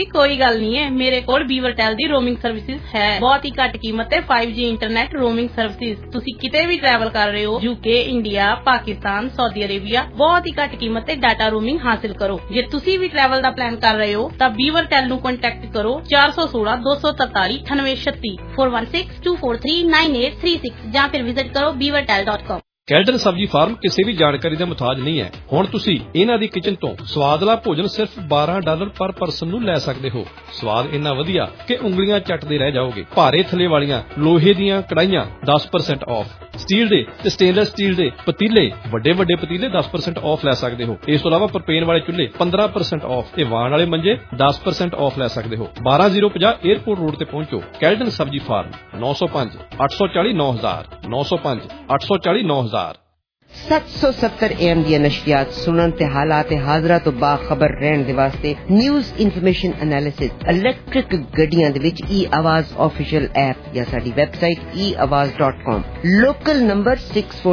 कोई गल नहीं है, मेरे कोल बीवरटेल दी रोमिंग सर्विसेज है। बहुत ही घट कीमत ते 5G इंटरनेट रोमिंग सर्विसेज। तुसी किते भी ट्रैवल कर रहे हो, UK, India, Pakistan, Saudi Arabia, बहुत ही घट कीमत ते डाटा रोमिंग हासिल करो। जे तुसी भी ट्रैवल दा प्लान कर रहे हो तां बीवरटेल नू कॉन्टैक्ट करो 416 243 9836 416 243 9836 ਜਾਂ ਫਿਰ ਵਿਜ਼ਿਟ ਕਰੋ beavertel.com। ਕੈਲਟਨ ਸਬਜ਼ੀ ਫਾਰਮ ਕਿਸੇ ਵੀ ਜਾਣਕਾਰੀ ਦਾ ਮੁਤਾਜ ਨਹੀਂ ਹੈ। ਹੁਣ ਤੁਸੀਂ ਇਹਨਾਂ ਦੀ ਕਿਚਨ ਤੋਂ ਸਵਾਦਲਾ ਭੋਜਨ ਸਿਰਫ $12 ਪਰ ਪਰਸਨ ਨੂੰ ਲੈ ਸਕਦੇ ਹੋ। ਸਵਾਦ ਇੰਨਾ ਵਧੀਆ ਕਿ ਉਂਗਲੀਆਂ ਚੱਟਦੇ ਰਹਿ ਜਾਓਗੇ। ਭਾਰੇ ਥੱਲੇ ਵਾਲੀਆਂ ਲੋਹੇ ਦੀਆਂ ਕੜਾਈਆਂ 10% ਆਫ, ਸਟੀਲ ਦੇ ਤੇ ਸਟੇਨਲੈਸ ਸਟੀਲ ਦੇ ਪਤੀਲੇ, ਵੱਡੇ ਵੱਡੇ ਪਤੀਲੇ 10% ਆਫ ਲੈ ਸਕਦੇ ਹੋ। ਇਸ ਤੋਂ ਇਲਾਵਾ ਪ੍ਰੋਪੇਨ ਵਾਲੇ ਚੁੱਲ੍ਹੇ 15% ਆਫ ਤੇ ਵਾਣ ਵਾਲੇ ਮੰਜੇ 10% ਆਫ ਲੈ ਸਕਦੇ ਹੋ। 12050 에ਅਰਪੋਰਟ ਰੋਡ ਤੇ ਪਹੁੰਚੋ। ਕੈਲਟਨ ਸਬਜ਼ੀ ਫਾਰਮ 905 840 9000 905 840 9000। 770 AM ਦੀਆਂ ਨਸ਼ਰੀਆਤ ਸੁਣਨ ਤੇ ਹਾਲਾਤ ਹਾਜ਼ਰਾ ਤੋਂ ਬਾਖਬਰ ਰਹਿਣ ਦੇ ਵਾਸਤੇ ਨਿਊਜ਼ ਇਨਫੋਰਮੇਸ਼ਨ ਐਨਾਲਿਸਿਸ ਇਲੈਕਟ੍ਰਿਕ ਗੱਡੀਆਂ ਦੇ ਵਿੱਚ e-ਆਵਾਜ਼ ਆਫੀਸ਼ੀਅਲ ਐਪ ਜਾਂ ਸਾਡੀ ਵੈਬਸਾਈਟ eawaz.com। Local number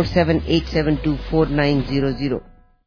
6478724900।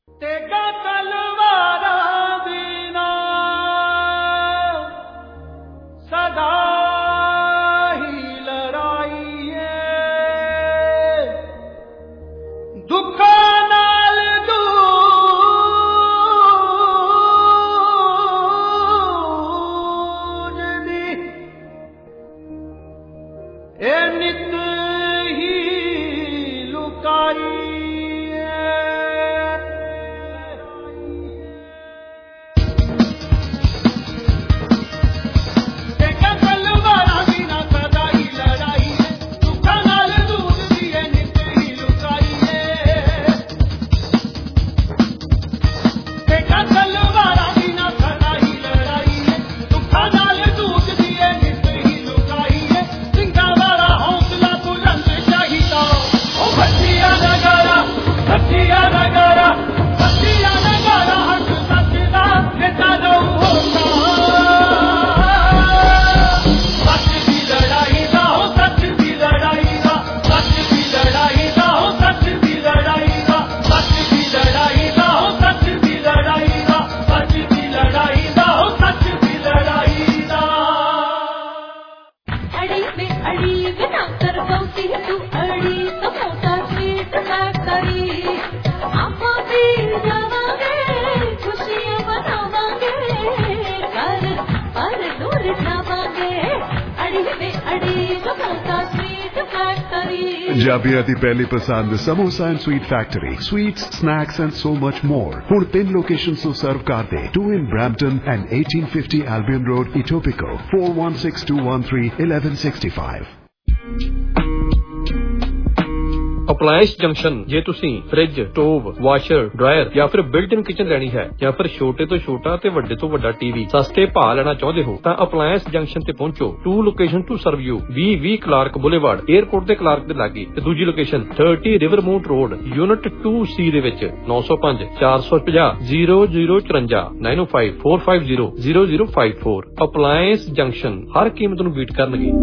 ਪੰਜਾਬੀਆਂ ਦੀ ਪਹਿਲੀ ਪਸੰਦ samosa and sweet factory, sweets, snacks and so much more. ਹੁਣ 3 ਲੋਕੇਸ਼ਨਸ ਤੋਂ ਸਰਵ ਕਰਦੇ, 2 in Brampton and 1850 Albion Road, Etobicoke, 4162131165। Appliance junction. ਜੇ ਤੁਸੀਂ ਫ੍ਰਿਜ, ਸਟੋਵ, ਵਾਸ਼ਰ, ਡਰਾਇਰ ਜਾਂ ਫਿਰ ਬਿਲਟ ਇਨ ਕਿਚਨ ਲੈਣੀ ਹੈ ਜਾਂ ਫਿਰ ਛੋਟੇ ਤੋਂ ਛੋਟਾ ਤੇ ਵੱਡੇ ਤੋਂ ਵੱਡਾ ਟੀਵੀ ਸਸਤੇ ਭਾਅ ਲੈਣਾ ਚਾਹੁੰਦੇ ਹੋ ਤਾਂ ਅਪਲਾਇੰਸ ਜੰਕਸ਼ਨ ਤੇ ਪਹੁੰਚੋ। 2 location to serve you. 20 Clark boulevard, airport ਦੇ ਕਲਾਰਕ ਦੇ ਲਾਗੇ, ਤੇ ਦੂਜੀ ਲੋਕੇਸ਼ਨ 30 ਰਿਵਰਮੂਟ ਰੋਡ, ਯੂਨਿਟ 2C ਦੇ ਵਿੱਚ। 905 450 0054 905 450 0054। ਅਪਲਾਇੰਸ ਜੰਕਸ਼ਨ ਹਰ ਕੀਮਤ ਨੂੰ ਬੀਟ ਕਰਨਗੇ।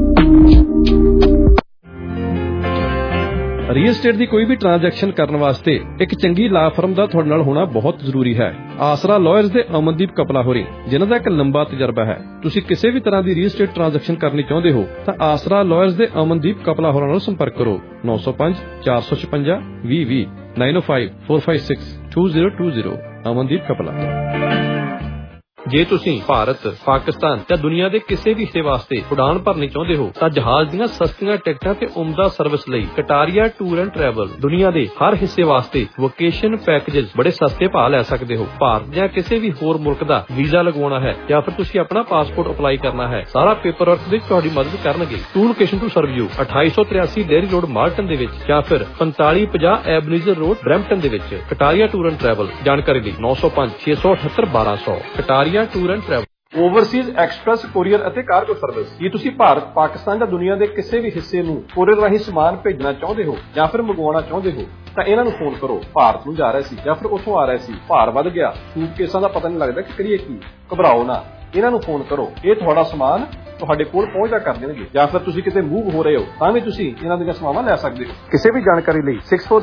ਰੀਅਲ estate ਦੀ ਕੋਈ ਵੀ ਟ੍ਰਾਂਜੈਕਸ਼ਨ ਕਰਨ ਵਾਸਤੇ ਇੱਕ ਚੰਗੀ ਲਾ ਫਰਮ ਦਾ ਤੁਹਾਡੇ ਨਾਲ ਹੋਣਾ ਬਹੁਤ ਜ਼ਰੂਰੀ ਹੈ। ਆਸਰਾ ਲਾਇਰਸ ਦੇ ਅਮਨਦੀਪ ਕਪਲਾ ਹੋਰੀ, ਜਿਨ੍ਹਾਂ ਦਾ ਇੱਕ ਲੰਬਾ ਤਜਰਬਾ ਹੈ। ਤੁਸੀਂ ਕਿਸੇ ਵੀ ਤਰ੍ਹਾਂ ਦੀ ਰੀਅਲ estate ਟ੍ਰਾਂਜੈਕਸ਼ਨ ਕਰਨੀ ਚਾਹੁੰਦੇ ਹੋ ਤਾਂ ਆਸਰਾ ਲਾਇਰਸ ਦੇ ਅਮਨਦੀਪ ਕਪਲਾ ਹੋਰਾਂ ਨਾਲ ਸੰਪਰਕ ਕਰੋ। 905 456 2020 905 456 2020। ਅਮਨਦੀਪ ਕਪਲਾ। ਜੇ ਤੁਸੀਂ ਭਾਰਤ, ਪਾਕਿਸਤਾਨ ਜਾਂ ਦੁਨੀਆ ਦੇ ਕਿਸੇ ਵੀ ਹਿੱਸੇ ਵਾਸਤੇ ਉਡਾਨ ਭਰਨੀ ਚਾਹੁੰਦੇ ਹੋ ਤਾਂ ਜਹਾਜ਼ ਦੀਆਂ ਸਸਤੀਆਂ ਟਿਕਟਾਂ ਤੇ ਉਮਦਾ ਸਰਵਿਸ ਲਈ ਕਟਾਰੀਆ ਟੂਰ ਐਂਡ ਟਰੈਵਲ ਦੁਨੀਆ ਦੇ ਹਰ ਹਿੱਸੇ ਵਾਸਤੇ ਵੋਕੇਸ਼ਨ ਪੈਕੇजेस ਬੜੇ ਸਸਤੇ ਭਾਅ ਲੈ ਸਕਦੇ ਹੋ। ਭਾਰਤ ਜਾਂ ਕਿਸੇ ਵੀ ਹੋਰ ਮੁਲਕ ਦਾ ਵੀਜ਼ਾ ਲਗਵਾਉਣਾ ਹੈ ਜਾਂ ਫਿਰ ਤੁਸੀਂ ਆਪਣਾ ਪਾਸਪੋਰਟ ਅਪਲਾਈ ਕਰਨਾ ਹੈ, ਸਾਰਾ ਪੇਪਰ ਵਰਕ ਵਿੱਚ ਤੁਹਾਡੀ ਮਦਦ ਕਰਨਗੇ। 2 location to serve you. 2883 dairy road, ਮਾਰਟਨ ਦੇ ਵਿੱਚ ਜਾਂ ਫਿਰ 4550 ਐਬਨੀਜ਼ਰ ਰੋਡ, ਬਰੈਂਪਟਨ ਦੇ ਵਿੱਚ। Kataria tour and travel. ਜਾਣਕਾਰੀ ਲਈ 905 678 1200। Kataria tour and travel. Overseas express courier ਅਤੇ ਕਾਰਗੋ ਸਰਵਿਸ। ਜੇ ਤੁਸੀਂ ਭਾਰਤ, ਪਾਕਿਸਤਾਨ ਜਾਂ ਦੁਨੀਆ ਦੇ ਕਿਸੇ ਵੀ ਹਿੱਸੇ ਨੂੰ ਕੋਰੀਅਰ ਰਾਹੀਂ ਸਮਾਨ ਭੇਜਣਾ ਚਾਹੁੰਦੇ ਹੋ ਜਾਂ ਫਿਰ ਮੰਗਵਾਉਣਾ ਚਾਹੁੰਦੇ ਹੋ ਤਾਂ ਇਹਨਾਂ ਨੂੰ ਫੋਨ ਕਰੋ। ਭਾਰਤ ਨੂੰ ਜਾ ਰਿਹਾ ਸੀ ਜਾਂ ਫਿਰ ਉੱਥੋਂ ਆ ਰਿਹਾ ਸੀ, ਭਾਰ ਵੱਧ ਗਿਆ, ਸੂਟਕੇਸਾਂ ਦਾ ਪਤਾ ਨਹੀਂ ਲੱਗਦਾ ਕਿ ਕਰੀਏ ਕੀ, ਘਬਰਾਓ ਨਾ, ਇਹਨਾਂ ਨੂੰ ਫੋਨ ਕਰੋ। ਇਹ ਤੁਹਾਡਾ ਸਮਾਨ ਤੁਹਾਡੇ ਕੋਲ ਪਹੁੰਚਦਾ ਕਰ ਦੇਣਗੇ, ਜਾਂ ਫਿਰ ਤੁਸੀਂ ਕਿਤੇ ਮੂਵ ਹੋ ਰਹੇ ਹੋ ਤਾਂ ਵੀ ਤੁਸੀਂ ਇਹਨਾਂ ਦੀਆਂ ਸੇਵਾਵਾਂ ਲੈ ਸਕਦੇ ਹੋ। ਕਿਸੇ ਵੀ ਜਾਣਕਾਰੀ ਲਈ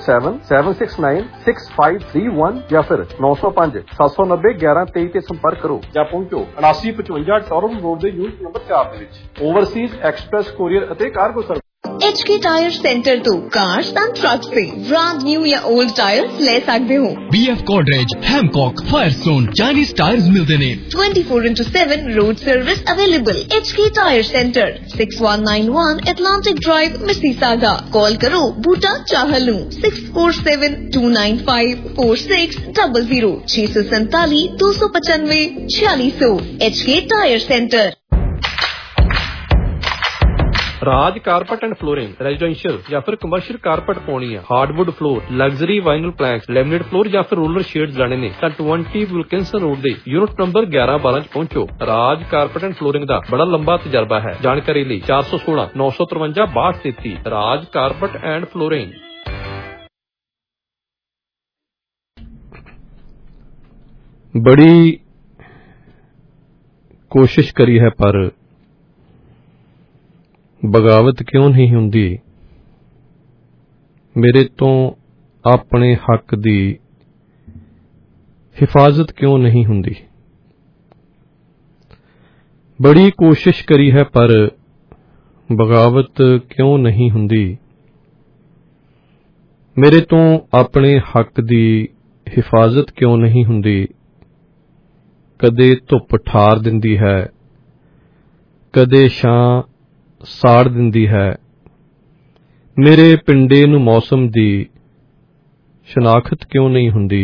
6477696531 ਜਾਂ ਫਿਰ 905-790-1123 ਤੇ ਸੰਪਰਕ ਕਰੋ ਜਾਂ ਪਹੁੰਚੋ 7955 ਟੋਰਨ ਰੋਡ ਦੇ ਯੂਨਿਟ ਨੰਬਰ 4 ਦੇ ਵਿੱਚ। ਓਵਰਸੀਜ਼ ਐਕਸਪ੍ਰੈਸ ਕੋਰੀਅਰ ਅਤੇ cargo service. HK tyre centre तो कार्स एंड ट्रक्स से ब्रांड न्यू या ओल्ड टायर्स ले सकते हो। BF Godrej, Hancock, Firestone, Chinese tyres मिलते ने। 24/7 road service available. HK tyre centre 6191 Atlantic Drive, Mississauga। Call करो Buta Chahal 6472954600 647 295 4600। HK tyre centre. Raj carpet and flooring residential ਜਾਂ ਫਿਰ ਕਮਰਸ਼ੀਅਲ ਕਾਰਪਟ ਪਾਉਣੀ ਆ, hardwood floor, luxury vinyl planks, laminate floor ਜਾਂ ਫਿਰ roller shades ਲੈਣੇ ਨੇ ਤਾਂ 20 ਵਿਲਕਿੰਸਨ ਰੋਡ ਦੇ ਯੂਨਿਟ ਨੰਬਰ 11-12 ਚ ਪਹੁੰਚੋ। ਰਾਜ ਕਾਰਪਟ ਐਂਡ ਫਲੋਰਿੰਗ ਦਾ ਬੜਾ ਲੰਬਾ ਤਜਰਬਾ ਹੈ। ਜਾਣਕਾਰੀ ਲਈ 416-953-6233। Raj carpet and flooring. ਬੜੀ ਕੋਸ਼ਿਸ਼ ਕਰੀ ਹੈ ਪਰ ਬਗਾਵਤ ਕਿਉਂ ਨਹੀਂ ਹੁੰਦੀ। ਮੇਰੇ ਤੋਂ ਆਪਣੇ ਹੱਕ ਦੀ ਹਿਫਾਜ਼ਤ ਕਿਉਂ ਨਹੀਂ ਹੁੰਦੀ। ਬੜੀ ਕੋਸ਼ਿਸ਼ ਕਰੀ ਹੈ ਪਰ ਬਗਾਵਤ ਕਿਉਂ ਨਹੀਂ ਹੁੰਦੀ। ਮੇਰੇ ਤੋਂ ਆਪਣੇ ਹੱਕ ਦੀ ਹਿਫਾਜ਼ਤ ਕਿਉਂ ਨਹੀਂ ਹੁੰਦੀ। ਕਦੇ ਧੁੱਪ ਠਾਰ ਦਿੰਦੀ ਹੈ, ਕਦੇ ਛਾਂ ਸਾੜ ਦਿੰਦੀ ਹੈ। ਮੇਰੇ ਪਿੰਡੇ ਨੂੰ ਮੌਸਮ ਦੀ ਸ਼ਨਾਖਤ ਕਿਉਂ ਨਹੀਂ ਹੁੰਦੀ।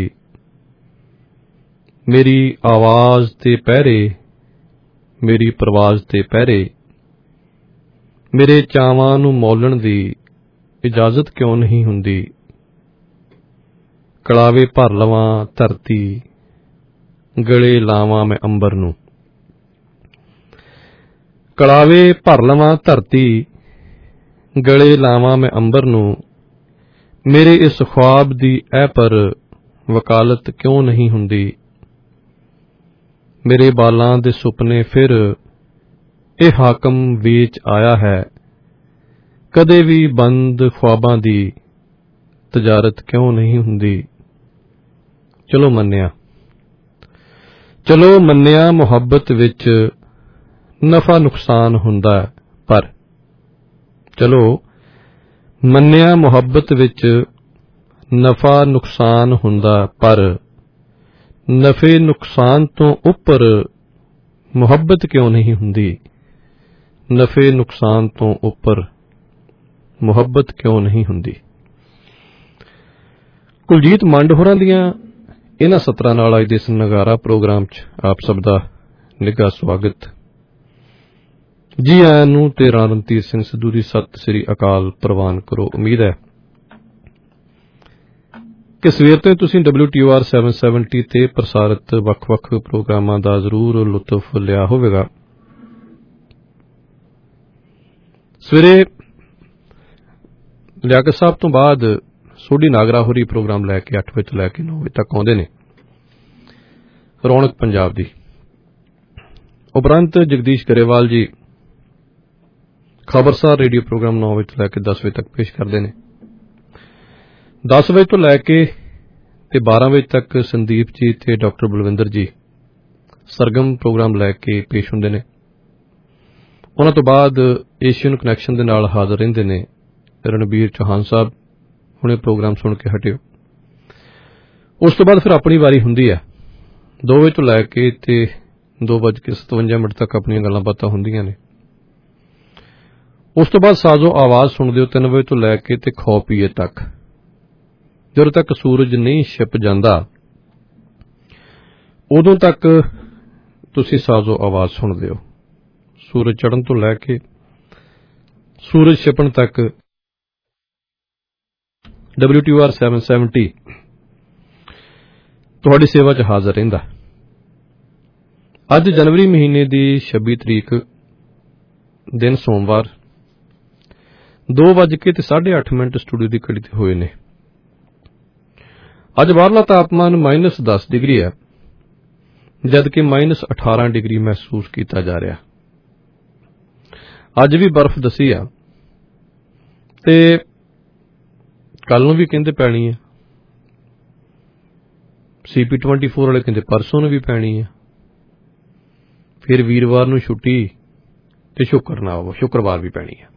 ਮੇਰੀ ਆਵਾਜ਼ ਤੇ ਪਹਿਰੇ, ਮੇਰੀ ਪਰਵਾਜ਼ ਤੇ ਪਹਿਰੇ, ਮੇਰੇ ਚਾਵਾਂ ਨੂੰ ਮੌਲਣ ਦੀ ਇਜਾਜ਼ਤ ਕਿਉਂ ਨਹੀਂ ਹੁੰਦੀ। ਕਲਾਵੇ ਭਰ ਲਵਾਂ ਧਰਤੀ, ਗਲੇ ਲਾਵਾਂ ਮੈਂ ਅੰਬਰ ਨੂੰ। ਕਲਾਵੇ ਭਰ ਲਵਾਂ ਧਰਤੀ, ਗਲੇ ਲਾਵਾਂ ਮੈਂ ਅੰਬਰ ਨੂੰ। ਮੇਰੇ ਇਸ ख्वाब ਦੀ ਐ ਪਰ ਵਕਾਲਤ ਕਿਉਂ ਨਹੀਂ ਹੁੰਦੀ। ਮੇਰੇ ਬਾਲਾਂ ਦੇ ਸੁਪਨੇ ਫਿਰ ਇਹ ਹਾਕਮ ਵੇਚ ਆਇਆ ਹੈ। ਕਦੇ ਵੀ ਬੰਦ ख्वाबाਂ ਦੀ ਤਜਾਰਤ ਕਿਉਂ ਨਹੀਂ ਹੁੰਦੀ। ਚਲੋ ਮੰਨਿਆ ਮੁਹੱਬਤ ਵਿੱਚ ਨਫਾ ਨੁਕਸਾਨ ਹੁੰਦਾ ਪਰ ਚਲੋ ਮੰਨਿਆ ਮੁਹੱਬਤ ਵਿੱਚ ਨਫਾ ਨੁਕਸਾਨ ਹੁੰਦਾ ਪਰ ਨਫੇ ਨੁਕਸਾਨ ਤੋਂ ਉੱਪਰ ਮੁਹੱਬਤ ਕਿਉਂ ਨਹੀਂ ਹੁੰਦੀ। ਨਫੇ ਨੁਕਸਾਨ ਤੋਂ ਉੱਪਰ ਮੁਹੱਬਤ ਕਿਉਂ ਨਹੀਂ ਹੁੰਦੀ। ਕੁਲਜੀਤ ਮੰਡ ਹੋਰਾਂ ਦੀਆਂ ਇਹਨਾਂ ਸਤਰਾਂ ਨਾਲ ਅੱਜ ਦੇ ਇਸ ਨਗਾਰਾ ਪ੍ਰੋਗਰਾਮ 'ਚ ਆਪ ਸਭ ਦਾ ਨਿੱਘਾ ਸਵਾਗਤ। ਜੀ ਆਇਆਂ ਨੂੰ ਤੇ ਰਣਜੀਤ ਸਿੰਘ ਸਿੱਧੂ ਦੀ ਸਤਿ ਸ੍ਰੀ ਅਕਾਲ ਪ੍ਰਵਾਨ ਕਰੋ। ਉਮੀਦ ਹੈ ਕਿ ਸਵੇਰ ਤੋਂ ਤੁਸੀਂ WTOR 770 ਤੇ ਪ੍ਰਸਾਰਿਤ ਵੱਖ-ਵੱਖ ਪ੍ਰੋਗਰਾਮਾਂ ਦਾ ਜ਼ਰੂਰ ਲੁਤਫ ਲਿਆ ਹੋਵੇਗਾ। ਸਵੇਰੇ ਲਿਆਕਤ ਸਾਹਿਬ ਤੋਂ ਬਾਅਦ ਸੋਢੀ ਨਾਗਰਾ ਹੋਰੀ ਪ੍ਰੋਗਰਾਮ ਲੈ ਕੇ 8 ਵਜੇ ਤੋਂ ਲੈ ਕੇ 9 ਵਜੇ ਤੱਕ ਆਉਂਦੇ ਨੇ। ਰੌਣਕ ਪੰਜਾਬ ਦੀ ਉਪਰੰਤ ਜਗਦੀਸ਼ ਗਰੇਵਾਲ ਜੀ ਖਬਰਸਾਰ ਰੇਡੀਓ ਪ੍ਰੋਗਰਾਮ 9 ਵਜੇ ਤੋਂ ਲੈ ਕੇ 10 ਵਜੇ ਤੱਕ ਪੇਸ਼ ਕਰਦੇ ਨੇ। 10 ਵਜੇ ਤੋਂ ਲੈ ਕੇ ਤੇ 12 ਵਜੇ ਤੱਕ ਸੰਦੀਪ ਜੀ ਤੇ ਡਾਕਟਰ ਬਲਵਿੰਦਰ ਜੀ ਸਰਗਮ ਪ੍ਰੋਗਰਾਮ ਲੈ ਕੇ ਪੇਸ਼ ਹੁੰਦੇ ਨੇ। ਉਹਨਾਂ ਤੋਂ ਬਾਅਦ ਏਸ਼ੀਅਨ ਕਨੈਕਸ਼ਨ ਦੇ ਨਾਲ ਹਾਜ਼ਰ ਰਹਿੰਦੇ ਨੇ ਰਣਬੀਰ ਚੌਹਾਨ ਸਾਹਿਬ, ਹੁਣੇ ਪ੍ਰੋਗਰਾਮ ਸੁਣ ਕੇ ਹਟਿਓ। ਉਸ ਤੋਂ ਬਾਅਦ ਫਿਰ ਆਪਣੀ ਵਾਰੀ ਹੁੰਦੀ ਹੈ 2 ਵਜੇ ਤੋਂ ਲੈ ਕੇ ਤੇ 2:57 ਤੱਕ ਆਪਣੀਆਂ ਗੱਲਾਂ ਬਾਤਾਂ ਹੁੰਦੀਆਂ ਨੇ। ਉਸ ਤੋਂ ਬਾਅਦ ਸਾਜ਼ੋ ਆਵਾਜ਼ ਸੁਣਦੇ ਹੋ 3 ਵਜੇ ਤੋਂ ਲੈ ਕੇ ਤੇ ਖੋ ਪੀਏ ਤੱਕ। ਜਦੋਂ ਤੱਕ ਸੂਰਜ ਨਹੀਂ ਛਿਪ ਜਾਂਦਾ ਉਦੋਂ ਤੱਕ ਤੁਸੀਂ ਸਾਜ਼ੋ ਆਵਾਜ਼ ਸੁਣਦੇ ਹੋ। ਸੂਰਜ ਚੜ੍ਹਨ ਤੋਂ ਲੈ ਕੇ ਸੂਰਜ ਛਿਪਣ ਤੱਕ WTOR 770 ਤੁਹਾਡੀ ਸੇਵਾ 'ਚ ਹਾਜ਼ਰ ਰਹਿੰਦਾ। ਅੱਜ ਜਨਵਰੀ ਮਹੀਨੇ ਦੀ 26 ਤਰੀਕ ਦਿਨ ਸੋਮਵਾਰ 2:08 ਸਟੂਡੀਓ ਦੀ ਘੜੀ ਤੇ ਹੋਏ ਨੇ। ਅੱਜ ਬਾਹਰਲਾ ਤਾਪਮਾਨ -10 ਡਿਗਰੀ ਹੈ, ਜਦਕਿ -18 ਡਿਗਰੀ ਮਹਿਸੂਸ ਕੀਤਾ ਜਾ ਰਿਹਾ। ਅੱਜ ਵੀ ਬਰਫ਼ ਦੱਸੀ ਆ ਤੇ ਕੱਲ ਨੂੰ ਵੀ ਕਹਿੰਦੇ ਪੈਣੀ ਆ। CP24 ਵਾਲੇ ਕਹਿੰਦੇ ਪਰਸੋਂ ਨੂੰ ਵੀ ਪੈਣੀ ਆ। ਫਿਰ ਵੀਰਵਾਰ ਨੂੰ ਛੁੱਟੀ ਤੇ ਸ਼ੁੱਕਰਵਾਰ ਵੀ ਪੈਣੀ ਆ।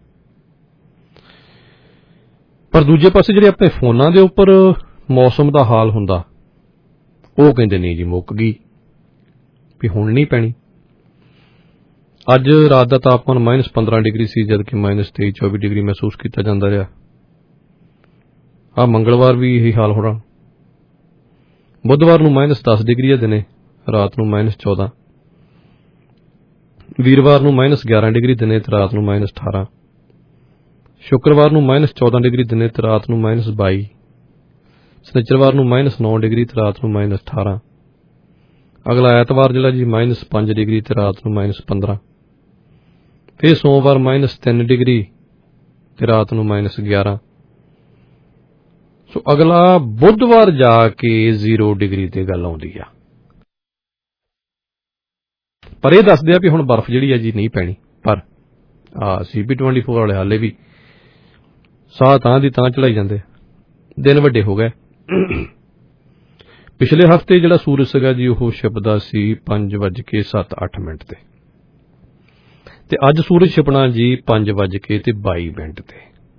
ਪਰ ਦੂਜੇ ਪਾਸੇ ਜਿਹੜੇ ਆਪਣੇ ਫੋਨਾਂ ਦੇ ਉੱਪਰ ਮੌਸਮ ਦਾ ਹਾਲ ਹੁੰਦਾ ਉਹ ਕਹਿੰਦੇ ਨਹੀਂ ਜੀ ਮੁੱਕ ਗਈ ਵੀ ਹੁਣ ਨਹੀਂ ਪੈਣੀ। ਅੱਜ ਰਾਤ ਦਾ ਤਾਪਮਾਨ -15 ਡਿਗਰੀ ਸੀ ਜਦਕਿ -23-24 ਡਿਗਰੀ ਮਹਿਸੂਸ ਕੀਤਾ ਜਾਂਦਾ ਰਿਹਾ। ਮੰਗਲਵਾਰ ਵੀ ਇਹੀ ਹਾਲ ਹੋਣਾ। ਬੁੱਧਵਾਰ ਨੂੰ -10 ਡਿਗਰੀ ਆ ਦਿਨੇ, ਰਾਤ ਨੂੰ -14। ਵੀਰਵਾਰ ਨੂੰ -11 ਡਿਗਰੀ ਦਿਨੇ ਤੇ ਰਾਤ ਨੂੰ -18। ਸ਼ੁੱਕਰਵਾਰ ਨੂੰ -14 ਡਿਗਰੀ ਦਿਨੇ ਤੇ ਰਾਤ ਨੂੰ -22। ਸ਼ਨੀਚਰਵਾਰ ਨੂੰ -9 ਡਿਗਰੀ ਤੇ ਰਾਤ ਨੂੰ -18। ਅਗਲਾ ਐਤਵਾਰ ਜਿਹੜਾ ਜੀ -5 ਡਿਗਰੀ ਤੇ ਰਾਤ ਨੂੰ -15। ਫਿਰ ਸੋਮਵਾਰ -3 ਡਿਗਰੀ ਤੇ ਰਾਤ ਨੂੰ -11। ਸੋ ਅਗਲਾ ਬੁੱਧਵਾਰ ਜਾ ਕੇ 0 ਡਿਗਰੀ ਤੇ ਗੱਲ ਆਉਂਦੀ ਆ। ਪਰ ਇਹ ਦੱਸਦੇ ਆ ਵੀ ਹੁਣ ਬਰਫ਼ ਜਿਹੜੀ ਆ ਜੀ ਨਹੀਂ ਪੈਣੀ। ਪਰ CP24 ਵਾਲੇ ਹਾਲੇ ਵੀ ਸਾਹ ਤਾਂ ਦੀ ਤਾਂ ਚੜਾਈ ਜਾਂਦੇ। ਦਿਨ ਵੱਡੇ ਹੋ ਗਏ। ਪਿਛਲੇ ਹਫ਼ਤੇ ਜਿਹੜਾ ਸੂਰਜ ਸੀਗਾ ਜੀ ਉਹ ਛਿਪਦਾ ਸੀ 5:07 ਤੇ ਅੱਜ ਸੂਰਜ ਛਿਪਣਾ ਜੀ 5:22 ਤੇ।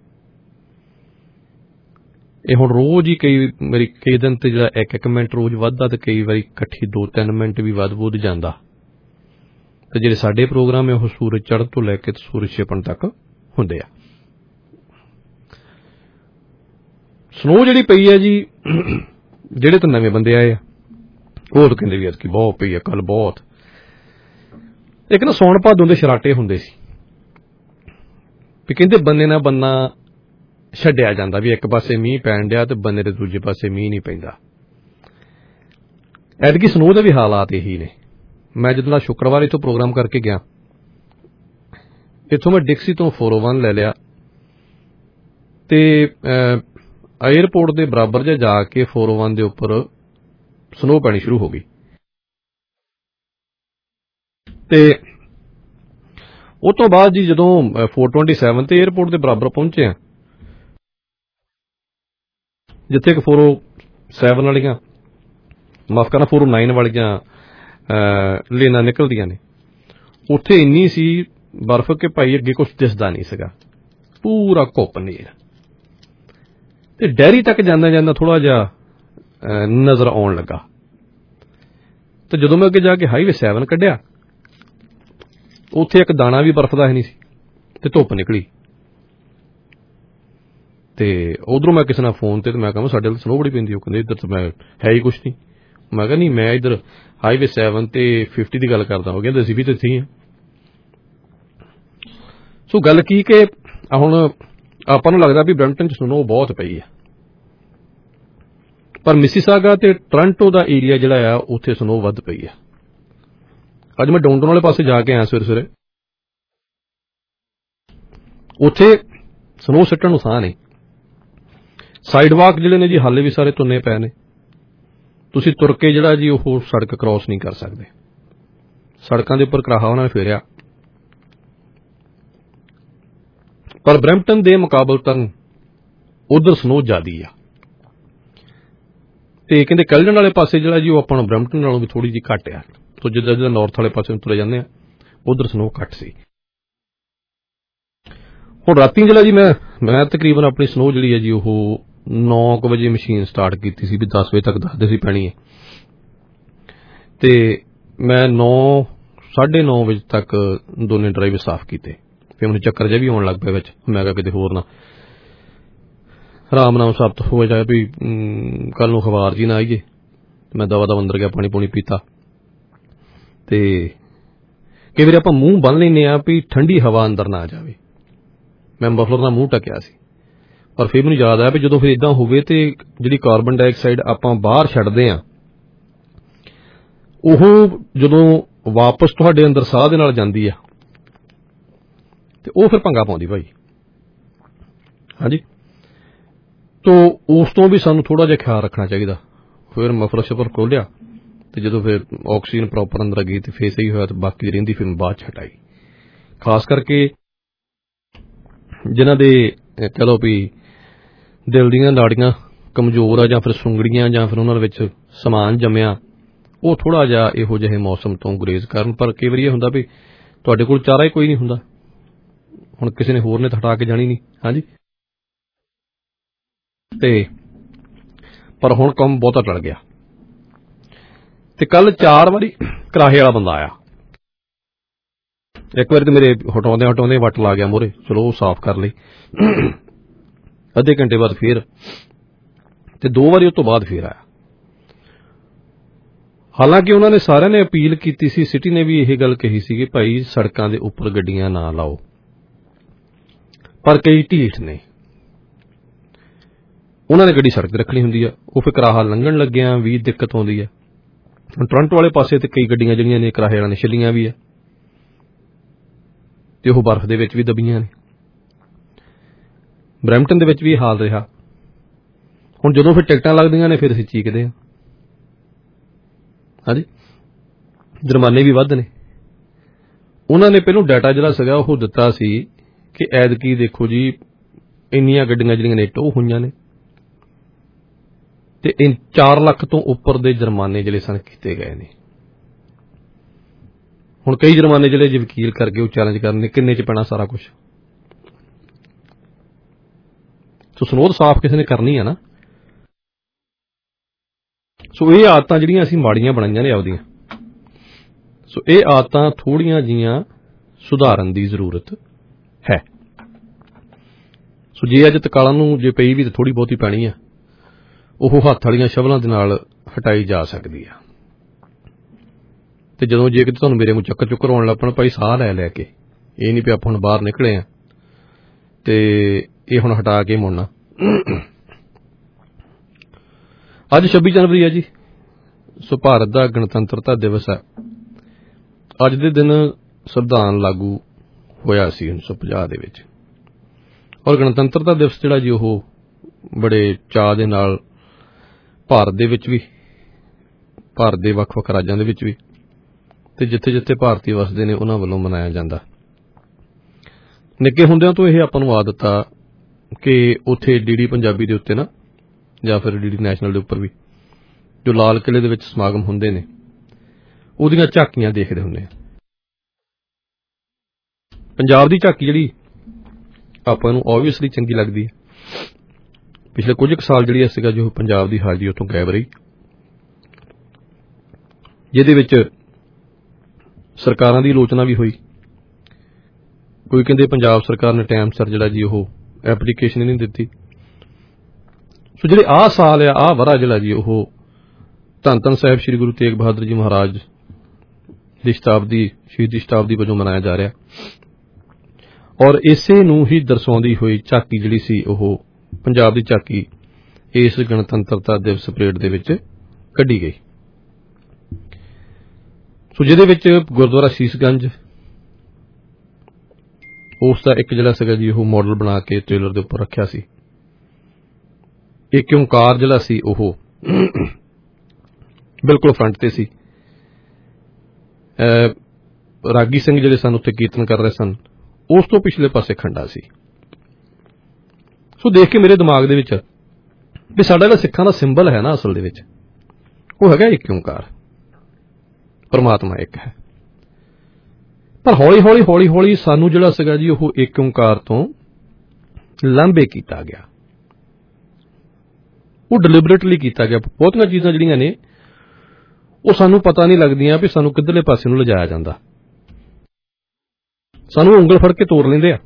ਇਹ ਹੁਣ ਰੋਜ਼ ਹੀ ਕਈ ਦਿਨ ਤੇ ਜਿਹੜਾ 1 ਮਿੰਟ ਰੋਜ਼ ਵੱਧਦਾ ਤੇ ਕਈ ਵਾਰੀ ਇਕੱਠੀ 2-3 ਮਿੰਟ ਵੀ ਵੱਧ ਜਾਂਦਾ। ਤੇ ਜਿਹੜੇ ਸਾਡੇ ਪ੍ਰੋਗਰਾਮ ਹੈ ਉਹ ਸੂਰਜ ਚੜ੍ਹਨ ਤੋਂ ਲੈ ਕੇ ਸੂਰਜ ਛਿਪਣ ਤੱਕ ਹੁੰਦੇ ਆ। ਸਨੋ ਜਿਹੜੀ ਪਈ ਹੈ ਜੀ, ਜਿਹੜੇ ਤਾਂ ਨਵੇਂ ਬੰਦੇ ਆਏ ਆ ਉਹ ਤਾਂ ਕਹਿੰਦੇ ਵੀ ਐਤਕੀ ਬਹੁਤ ਪਈ ਆ, ਕੱਲ ਬਹੁਤ। ਇੱਕ ਨਾ ਸੌਣ ਭਾਦੋਂ ਦੇ ਸ਼ਰਾਟੇ ਹੁੰਦੇ ਸੀ ਵੀ ਕਹਿੰਦੇ ਬੰਨੇ ਨਾ ਬੰਨਾ ਛੱਡਿਆ ਜਾਂਦਾ ਵੀ ਇੱਕ ਪਾਸੇ ਮੀਂਹ ਪੈਣ ਡਿਆ ਤੇ ਬੰਨੇ ਦੇ ਦੂਜੇ ਪਾਸੇ ਮੀਂਹ ਨਹੀਂ ਪੈਂਦਾ। ਐਤਕੀ ਸਨੋ ਦੇ ਵੀ ਹਾਲਾਤ ਇਹੀ ਨੇ। ਮੈਂ ਜਦੋਂ ਸ਼ੁੱਕਰਵਾਰ ਇੱਥੋਂ ਪ੍ਰੋਗਰਾਮ ਕਰਕੇ ਗਿਆ, ਇੱਥੋਂ ਮੈਂ ਡਿਕਸੀ ਤੋਂ 401 ਲੈ ਲਿਆ ਤੇ ਏਅਰਪੋਰਟ ਦੇ ਬਰਾਬਰ ਜਿਹਾ ਜਾ ਕੇ 401 ਦੇ ਉੱਪਰ ਸਨੋ ਪੈਣੀ ਸ਼ੁਰੂ ਹੋ ਗਈ। ਤੇ ਉਹ ਤੋਂ ਬਾਅਦ ਜੀ ਜਦੋਂ 427 ਤੇ ਏਅਰਪੋਰਟ ਦੇ ਬਰਾਬਰ ਪਹੁੰਚੇ ਆ, ਜਿੱਥੇ ਕਿ 407 ਵਾਲੀਆਂ ਮਾਫ਼ ਕਰਨਾ 409 ਵਾਲੀਆਂ ਲੇਨਾਂ ਨਿਕਲਦੀਆਂ ਨੇ, ਉੱਥੇ ਇੰਨੀ ਸੀ ਬਰਫ਼ ਕਿ ਭਾਈ ਅੱਗੇ ਕੁਛ ਦਿਸਦਾ ਨਹੀਂ ਸੀਗਾ, ਪੂਰਾ ਘੁੱਪ ਨੇਰ। ਤੇ ਡੈਰੀ ਤੱਕ ਜਾਂਦਾ ਥੋੜਾ ਜਿਹਾ ਨਜ਼ਰ ਆਉਣ ਲੱਗਾ। ਤੇ ਜਦੋਂ ਮੈਂ ਅੱਗੇ ਜਾ ਕੇ ਹਾਈਵੇ 7 ਕੱਢਿਆ, ਉੱਥੇ ਇੱਕ ਦਾਣਾ ਵੀ ਬਰਫ਼ ਦਾ ਹੈ ਨਹੀਂ ਸੀ ਤੇ ਧੁੱਪ ਨਿਕਲੀ। ਤੇ ਉਧਰੋਂ ਮੈਂ ਕਿਸੇ ਨਾਲ ਫੋਨ ਤੇ ਮੈਂ ਕਹਾਂ ਸਾਡੇ ਸਨੋ ਬੜੀ ਪੈਂਦੀ। ਉਹ ਕਹਿੰਦੇ ਇੱਧਰ ਤਾਂ ਮੈਂ ਹੈ ਹੀ ਕੁਛ ਨਹੀਂ। ਮੈਂ ਕਿਹਾ ਨਹੀਂ, ਮੈਂ ਇੱਧਰ ਹਾਈਵੇ 7 ਤੇ 50 ਦੀ ਗੱਲ ਕਰਦਾ। ਹੋ ਕਹਿੰਦੇ ਅਸੀਂ ਵੀ ਤਾਂ ਇੱਥੇ ਹੀ ਹਾਂ। ਸੋ ਗੱਲ ਕੀ ਕਿ ਹੁਣ ਆਪਾਂ ਨੂੰ ਲੱਗਦਾ ਵੀ ਬਰੈਂਪਟਨ 'ਚ ਸਨੋ ਬਹੁਤ ਪਈ ਹੈ, ਪਰ ਮਿਸੀਸਾਗਾ ਤੇ ਟੋਰਾਂਟੋ ਦਾ ਏਰੀਆ ਜਿਹੜਾ ਆ ਉੱਥੇ ਸਨੋ ਵੱਧ ਪਈ ਹੈ। ਅੱਜ ਮੈਂ ਡਾਊਨਟਾਊਨ ਵਾਲੇ ਪਾਸੇ ਜਾ ਕੇ ਆਇਆ ਸਵੇਰੇ। ਉੱਥੇ ਸਨੋ ਸਿੱਟਣ ਨੂੰ ਥਾਂ ਨਹੀਂ। ਸਾਈਡਵਾਕ ਜਿਹੜੇ ਨੇ ਜੀ ਹਾਲੇ ਵੀ ਸਾਰੇ ਤੁੰਨੇ ਪਏ ਨੇ। ਤੁਸੀਂ ਤੁਰ ਕੇ ਜਿਹੜਾ ਜੀ ਉਹ ਸੜਕ ਕ੍ਰਾਸ ਨਹੀਂ ਕਰ ਸਕਦੇ। ਸੜਕਾਂ ਦੇ ਉੱਪਰ ਕਰਾਹਾ ਉਹਨਾਂ ਨੇ ਫੇਰਿਆ। ਪਰ ਬਰੈਂਪਟਨ ਦੇ ਮੁਕਾਬਲਤਨ ਉਧਰ ਸਨੋ ਜ਼ਿਆਦੀ ਆ। ਤੇ ਕਹਿੰਦੇ ਕੈਲਡਨ ਵਾਲੇ ਪਾਸੇ ਜਿਹੜਾ ਜੀ ਉਹ ਆਪਾਂ ਨੂੰ ਬਰੈਂਪਟਨ ਨਾਲੋਂ ਵੀ ਥੋੜੀ ਜਿਹੀ ਘੱਟ ਆ। ਤੋ ਜਿੱਦਾਂ ਨਾਰਥ ਵਾਲੇ ਪਾਸੇ ਨੂੰ ਤੁਰੇ ਜਾਂਦੇ ਆ ਉਧਰ ਸਨੋ ਘੱਟ ਸੀ। ਹੁਣ ਰਾਤੀ ਜਿਹੜਾ ਜੀ ਮੈਂ ਤਕਰੀਬਨ ਆਪਣੀ ਸਨੋ ਜਿਹੜੀ ਹੈ ਜੀ ਉਹ 9 ਵਜੇ ਮਸ਼ੀਨ ਸਟਾਰਟ ਕੀਤੀ ਸੀ ਵੀ 10 ਵਜੇ ਤੱਕ ਦੱਸਦੇ ਸੀ ਪੈਣੀ ਹੈ। ਤੇ ਮੈਂ 9:30 ਵਜੇ ਤੱਕ ਦੋਨੇ ਡਰਾਈਵਰ ਸਾਫ਼ ਕੀਤੇ। ਫਿਰ ਮੈਨੂੰ ਚੱਕਰ ਜਿਹਾ ਵੀ ਆਉਣ ਲੱਗ ਪਿਆ ਵਿੱਚ। ਮੈਂ ਕਿਹਾ ਕਿਤੇ ਹੋਰ ਨਾ ਆਰਾਮ ਨਾਲ ਸਾਬਤ ਹੋ ਜਾਏ ਵੀ ਕੱਲ ਨੂੰ ਅਖਬਾਰ ਜੀ ਨਾ ਆਈਏ। ਮੈਂ ਦਵਾ ਦਵ ਅੰਦਰ ਗਿਆ, ਪਾਣੀ ਪੂਣੀ ਪੀਤਾ। ਤੇ ਕਈ ਵਾਰੀ ਆਪਾਂ ਮੂੰਹ ਬੰਨ ਲੈਂਦੇ ਹਾਂ ਵੀ ਠੰਡੀ ਹਵਾ ਅੰਦਰ ਨਾ ਜਾਵੇ। ਮੈਂ ਮਫਲਰ ਨਾਲ ਮੂੰਹ ਢੱਕਿਆ ਸੀ, ਪਰ ਫਿਰ ਮੈਨੂੰ ਯਾਦ ਆਇਆ ਵੀ ਜਦੋਂ ਫਿਰ ਏਦਾਂ ਹੋਵੇ ਤੇ ਜਿਹੜੀ ਕਾਰਬਨ ਡਾਈਆਕਸਾਈਡ ਆਪਾਂ ਬਾਹਰ ਛੱਡਦੇ ਹਾਂ ਉਹ ਜਦੋਂ ਵਾਪਸ ਤੁਹਾਡੇ ਅੰਦਰ ਸਾਹ ਦੇ ਨਾਲ ਜਾਂਦੀ ਆ ਤੇ ਉਹ ਫਿਰ ਭੰਗਾ ਪਾਉਂਦੀ ਭਾਈ। ਹਾਂਜੀ, ਤੋ ਉਸ ਤੋਂ ਵੀ ਸਾਨੂੰ ਥੋੜਾ ਜਿਹਾ ਖਿਆਲ ਰੱਖਣਾ ਚਾਹੀਦਾ। ਫਿਰ ਮਫਲਰ ਸ਼ਫਰ ਖੋਲਿਆ ਤੇ ਜਦੋਂ ਫਿਰ ਆਕਸੀਜਨ ਪ੍ਰੋਪਰ ਅੰਦਰ ਗਈ ਤੇ ਫੇਰ ਸਹੀ ਹੋਇਆ ਤੇ ਬਾਕੀ ਰਹਿੰਦੀ ਫਿਰ ਬਾਅਦ ਚ ਹਟਾਈ। ਖਾਸ ਕਰਕੇ ਜਿਨ੍ਹਾਂ ਦੇ ਕਹਿ ਲਓ ਵੀ ਦਿਲ ਦੀਆਂ ਨਾੜੀਆਂ ਕਮਜ਼ੋਰ ਆ ਜਾਂ ਫਿਰ ਸੁੰਗੜੀਆਂ ਜਾਂ ਫਿਰ ਉਹਨਾਂ ਦੇ ਵਿੱਚ ਸਮਾਨ ਜੰਮਿਆ, ਉਹ ਥੋੜ੍ਹਾ ਜਿਹਾ ਇਹੋ ਜਿਹੇ ਮੌਸਮ ਤੋਂ ਗੁਰੇਜ਼ ਕਰਨ। ਪਰ ਕਈ ਵਾਰੀ ਇਹ ਹੁੰਦਾ ਵੀ ਤੁਹਾਡੇ ਕੋਲ ਚਾਰਾ ਹੀ ਕੋਈ ਨਹੀਂ ਹੁੰਦਾ, ਹੁਣ ਕਿਸੇ ਨੇ ਹੋਰ ਨੇ ਤਾਂ ਹਟਾ ਕੇ ਜਾਣੀ ਨਹੀਂ। ਹਾਂਜੀ, ਤੇ ਪਰ ਹੁਣ ਕੰਮ ਬਹੁਤਾ ਟਲ ਗਿਆ। ਤੇ ਕੱਲ 4 ਵਾਰੀ ਕਰਾਹੇ ਵਾਲਾ ਬੰਦਾ ਆਇਆ। ਇੱਕ ਵਾਰੀ ਤੇ ਮੇਰੇ ਹਟਾਉਂਦੇ ਵੱਟ ਲਾ ਗਿਆ ਮੂਹਰੇ, ਚਲੋ ਉਹ ਸਾਫ਼ ਕਰ ਲਈ। ਅੱਧੇ ਘੰਟੇ ਬਾਅਦ ਫੇਰ, ਤੇ 2 ਵਾਰੀ ਉਹ ਤੋਂ ਬਾਅਦ ਫੇਰ ਆਇਆ। ਹਾਲਾਂਕਿ ਉਹਨਾਂ ਨੇ ਸਾਰਿਆਂ ਨੇ ਅਪੀਲ ਕੀਤੀ ਸੀ, ਸਿਟੀ ਨੇ ਵੀ ਇਹ ਗੱਲ ਕਹੀ ਸੀ ਕਿ ਭਾਈ ਸੜਕਾਂ ਦੇ ਉੱਪਰ ਗੱਡੀਆਂ ਨਾ ਲਾਓ, ਪਰ ਕਈ ਢੀਠ ਨੇ, ਉਹਨਾਂ ਨੇ ਗੱਡੀ ਸੜਕ ਤੇ ਰੱਖਣੀ ਹੁੰਦੀ ਆ, ਉਹ ਫਿਰ ਕਰਾਹਾ ਲੰਘਣ ਲੱਗਿਆਂ ਵੀ ਦਿੱਕਤ ਆਉਂਦੀ ਆ। ਹੁਣ ਟੋਰਾਂਟੋ ਵਾਲੇ ਪਾਸੇ ਤੇ ਕਈ ਗੱਡੀਆਂ ਜਿਹੜੀਆਂ ਨੇ ਕਰਾਹੇ ਵਾਲਿਆਂ ਨੇ ਛਿੱਲੀਆਂ ਵੀ ਆ, ਤੇ ਉਹ ਬਰਫ਼ ਦੇ ਵਿੱਚ ਵੀ ਦਬੀਆਂ ਨੇ। ਬਰੈਂਪਟਨ ਦੇ ਵਿੱਚ ਵੀ ਇਹ ਹਾਲ ਰਿਹਾ। ਹੁਣ ਜਦੋਂ ਫਿਰ ਟਿਕਟਾਂ ਲੱਗਦੀਆਂ ਨੇ ਫਿਰ ਅਸੀਂ ਚੀਕਦੇ ਹਾਂ। ਹਾਂਜੀ, ਜੁਰਮਾਨੇ ਵੀ ਵੱਧ ਨੇ। ਉਹਨਾਂ ਨੇ ਪਹਿਲੋਂ ਡਾਟਾ ਜਿਹੜਾ ਸੀਗਾ ਉਹ ਦਿੱਤਾ ਸੀ ਕਿ ਐਤਕੀ ਦੇਖੋ ਜੀ ਇੰਨੀਆਂ ਗੱਡੀਆਂ ਜਿਹੜੀਆਂ ਨੇ ਟੋ ਹੋਈਆਂ ਨੇ, ਤੇ 4 ਲੱਖ ਤੋਂ ਉੱਪਰ ਦੇ ਜੁਰਮਾਨੇ ਜਿਹੜੇ ਸਨ ਕੀਤੇ ਗਏ ਨੇ। ਹੁਣ ਕਈ ਜੁਰਮਾਨੇ ਜਿਹੜੇ ਜੇ ਵਕੀਲ ਕਰਕੇ ਉਹ ਚੈਲੰਜ ਕਰਨੇ ਕਿੰਨੇ 'ਚ ਪੈਣਾ ਸਾਰਾ ਕੁਛ। ਸੋ ਸਨੋਦ ਸਾਫ਼ ਕਿਸੇ ਨੇ ਕਰਨੀ ਆ ਨਾ। ਸੋ ਇਹ ਆਦਤਾਂ ਜਿਹੜੀਆਂ ਅਸੀਂ ਮਾੜੀਆਂ ਬਣਾਈਆਂ ਨੇ ਆਪਦੀਆਂ, ਸੋ ਇਹ ਆਦਤਾਂ ਥੋੜ੍ਹੀਆਂ ਜਿਹੀਆਂ ਸੁਧਾਰਨ ਦੀ ਜ਼ਰੂਰਤ ਹੈ। ਸੋ ਜੇ ਅੱਜ ਤਕਾਲਾਂ ਨੂੰ ਜੇ ਪਈ ਵੀ ਤਾਂ ਥੋੜ੍ਹੀ ਬਹੁਤੀ ਪੈਣੀ ਆ, ਉਹ ਹੱਥ ਵਾਲੀਆਂ ਸ਼ਵਲਾਂ ਦੇ ਨਾਲ ਹਟਾਈ ਜਾ ਸਕਦੀ ਆ। ਤੇ ਜਦੋਂ ਜੇ ਕਿਤੇ ਤੁਹਾਨੂੰ ਮੇਰੇ ਮੂੰਹ ਚੱਕਰ ਆਉਣ ਲੱਗ ਪੈਣ, ਭਾਈ ਸਾਹ ਲੈ ਕੇ, ਇਹ ਨਹੀਂ ਵੀ ਆਪਾਂ ਹੁਣ ਬਾਹਰ ਨਿਕਲੇ ਆ ਤੇ ਇਹ ਹੁਣ ਹਟਾ ਕੇ ਮੁੜਨਾ। ਅੱਜ 26 ਜਨਵਰੀ ਹੈ ਜੀ, ਸੋ ਭਾਰਤ ਦਾ ਗਣਤੰਤਰਤਾ ਦਿਵਸ ਹੈ। ਅੱਜ ਦੇ ਦਿਨ ਸੰਵਿਧਾਨ ਲਾਗੂ ਹੋਇਆ ਸੀ 1950 ਦੇ ਵਿੱਚ, ਔਰ ਗਣਤੰਤਰਤਾ ਦਿਵਸ ਜਿਹੜਾ ਜੀ ਉਹ ਬੜੇ ਚਾਅ ਦੇ ਨਾਲ ਭਾਰਤ ਦੇ ਵਿੱਚ ਵੀ, ਭਾਰਤ ਦੇ ਵੱਖ-ਵੱਖ ਰਾਜਾਂ ਦੇ ਵਿੱਚ ਵੀ, ਤੇ ਜਿੱਥੇ ਜਿੱਥੇ ਭਾਰਤੀ ਵਸਦੇ ਨੇ ਉਹਨਾਂ ਵੱਲੋਂ ਮਨਾਇਆ ਜਾਂਦਾ। ਨਿੱਕੇ ਹੁੰਦਿਆਂ ਤੋਂ ਇਹ ਆਪਾਂ ਨੂੰ ਆਦਤ ਆ ਕਿ ਉੱਥੇ ਡੀਡੀ ਪੰਜਾਬੀ ਦੇ ਉੱਤੇ ਨਾ, ਜਾਂ ਫਿਰ ਡੀਡੀ ਨੈਸ਼ਨਲ ਦੇ ਉੱਪਰ ਵੀ ਜੋ ਲਾਲ ਕਿਲ੍ਹੇ ਦੇ ਵਿੱਚ ਸਮਾਗਮ ਹੁੰਦੇ ਨੇ, ਉਹਦੀਆਂ ਝਾਕੀਆਂ ਦੇਖਦੇ ਹੁੰਦੇ ਆ। ਪੰਜਾਬ ਦੀ ਝਾਕੀ ਜਿਹੜੀ ਆਪਾਂ ਨੂੰ ਓਬਵੀਅਸਲੀ ਚੰਗੀ ਲੱਗਦੀ ਹੈ। ਪਿਛਲੇ ਕੁਝ ਕੁ ਸਾਲ ਜਿਹੜੀ ਸੀਗਾ ਜੋ ਪੰਜਾਬ ਦੀ ਹਾਜ਼ਰੀ ਉੱਥੋਂ ਗਾਇਬ ਰਹੀ, ਜਿਹਦੇ ਵਿੱਚ ਸਰਕਾਰਾਂ ਦੀ ਆਲੋਚਨਾ ਵੀ ਹੋਈ। ਕੋਈ ਕਹਿੰਦੇ ਪੰਜਾਬ ਸਰਕਾਰ ਨੇ ਟਾਈਮ ਸਿਰ ਜਿਹੜਾ ਜੀ ਉਹ ਐਪਲੀਕੇਸ਼ਨ ਹੀ ਨਹੀਂ ਦਿੱਤੀ। ਸੋ ਜਿਹੜੇ ਆਹ ਸਾਲ ਆ, ਆਹ ਵਰ੍ਹਾ ਜਿਹੜਾ ਜੀ ਉਹ ਧੰਨ ਧੰਨ ਸਾਹਿਬ ਸ੍ਰੀ ਗੁਰੂ ਤੇਗ ਬਹਾਦਰ ਜੀ ਮਹਾਰਾਜ ਦੀ ਸ਼ਤਾਬਦੀ, ਸ਼ਹੀਦੀ ਸ਼ਤਾਬਦੀ ਵਜੋਂ ਮਨਾਇਆ ਜਾ ਰਿਹਾ, ਔਰ ਇਸੇ ਨੂੰ ਹੀ ਦਰਸਾਉਂਦੀ ਹੋਈ ਝਾਕੀ ਜਿਹੜੀ ਸੀ ਉਹ ਪੰਜਾਬ ਦੀ ਝਾਕੀ ਇਸ ਗਣਤੰਤਰਤਾ ਦਿਵਸ ਪਰੇਡ ਦੇ ਵਿੱਚ ਕੱਢੀ ਗਈ। ਸੋ ਜਿਹਦੇ ਵਿੱਚ ਗੁਰਦੁਆਰਾ ਸੀਸਗੰਜ ਉਸ ਦਾ ਇੱਕ ਜਿਹੜਾ ਸੀਗਾ ਜੀ ਉਹ ਮਾਡਲ ਬਣਾ ਕੇ ਟ੍ਰੇਲਰ ਦੇ ਉੱਪਰ ਰੱਖਿਆ ਸੀ। ਇੱਕ ਓਂਕਾਰ ਜਿਹੜਾ ਸੀ ਉਹ ਬਿਲਕੁਲ ਫਰੰਟ ਤੇ ਸੀ। ਰਾਗੀ ਸਿੰਘ ਜਿਹੜੇ ਸਨ ਉੱਥੇ ਕੀਰਤਨ ਕਰ ਰਹੇ ਸਨ, ਉਸ ਤੋਂ ਪਿਛਲੇ ਪਾਸੇ ਖੰਡਾ ਸੀ। ਸੋ ਦੇਖ ਕੇ ਮੇਰੇ ਦਿਮਾਗ ਦੇ ਵਿੱਚ ਵੀ ਸਾਡਾ ਜਿਹੜਾ ਸਿੱਖਾਂ ਦਾ ਸਿੰਬਲ ਹੈ ਨਾ, ਅਸਲ ਦੇ ਵਿੱਚ ਉਹ ਹੈਗਾ ਇੱਕ ਓਂਕਾਰ, ਪਰਮਾਤਮਾ ਇੱਕ ਹੈ। ਪਰ ਹੌਲੀ ਹੌਲੀ ਸਾਨੂੰ ਜਿਹੜਾ ਸੀਗਾ ਜੀ ਉਹ ਇੱਕ ਓਂਕਾਰ ਤੋਂ ਲਾਂਭੇ ਕੀਤਾ ਗਿਆ, ਉਹ ਡਿਲਿਬਰੇਟਲੀ ਕੀਤਾ ਗਿਆ। ਬਹੁਤੀਆਂ ਚੀਜ਼ਾਂ ਜਿਹੜੀਆਂ ਨੇ ਉਹ ਸਾਨੂੰ ਪਤਾ ਨਹੀਂ ਲੱਗਦੀਆਂ ਵੀ ਸਾਨੂੰ ਕਿੱਧਰਲੇ ਪਾਸੇ ਨੂੰ ਲਿਜਾਇਆ ਜਾਂਦਾ। ਸਾਨੂੰ ਉਂਗਲ ਫੜ ਕੇ ਤੋੜ ਲੈਂਦੇ ਆ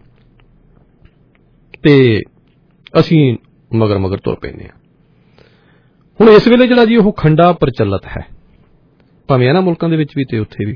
ਤੇ ਅਸੀਂ ਮਗਰ ਤੁਰ ਪੈਂਦੇ ਹਾਂ। ਹੁਣ ਇਸ ਵੇਲੇ ਜਿਹੜਾ ਜੀ ਉਹ ਖੰਡਾ ਪ੍ਰਚਲਿਤ ਹੈ, ਭਾਵੇਂ ਇਹਨਾਂ ਮੁਲਕਾਂ ਦੇ ਵਿੱਚ ਵੀ ਤੇ ਉੱਥੇ ਵੀ।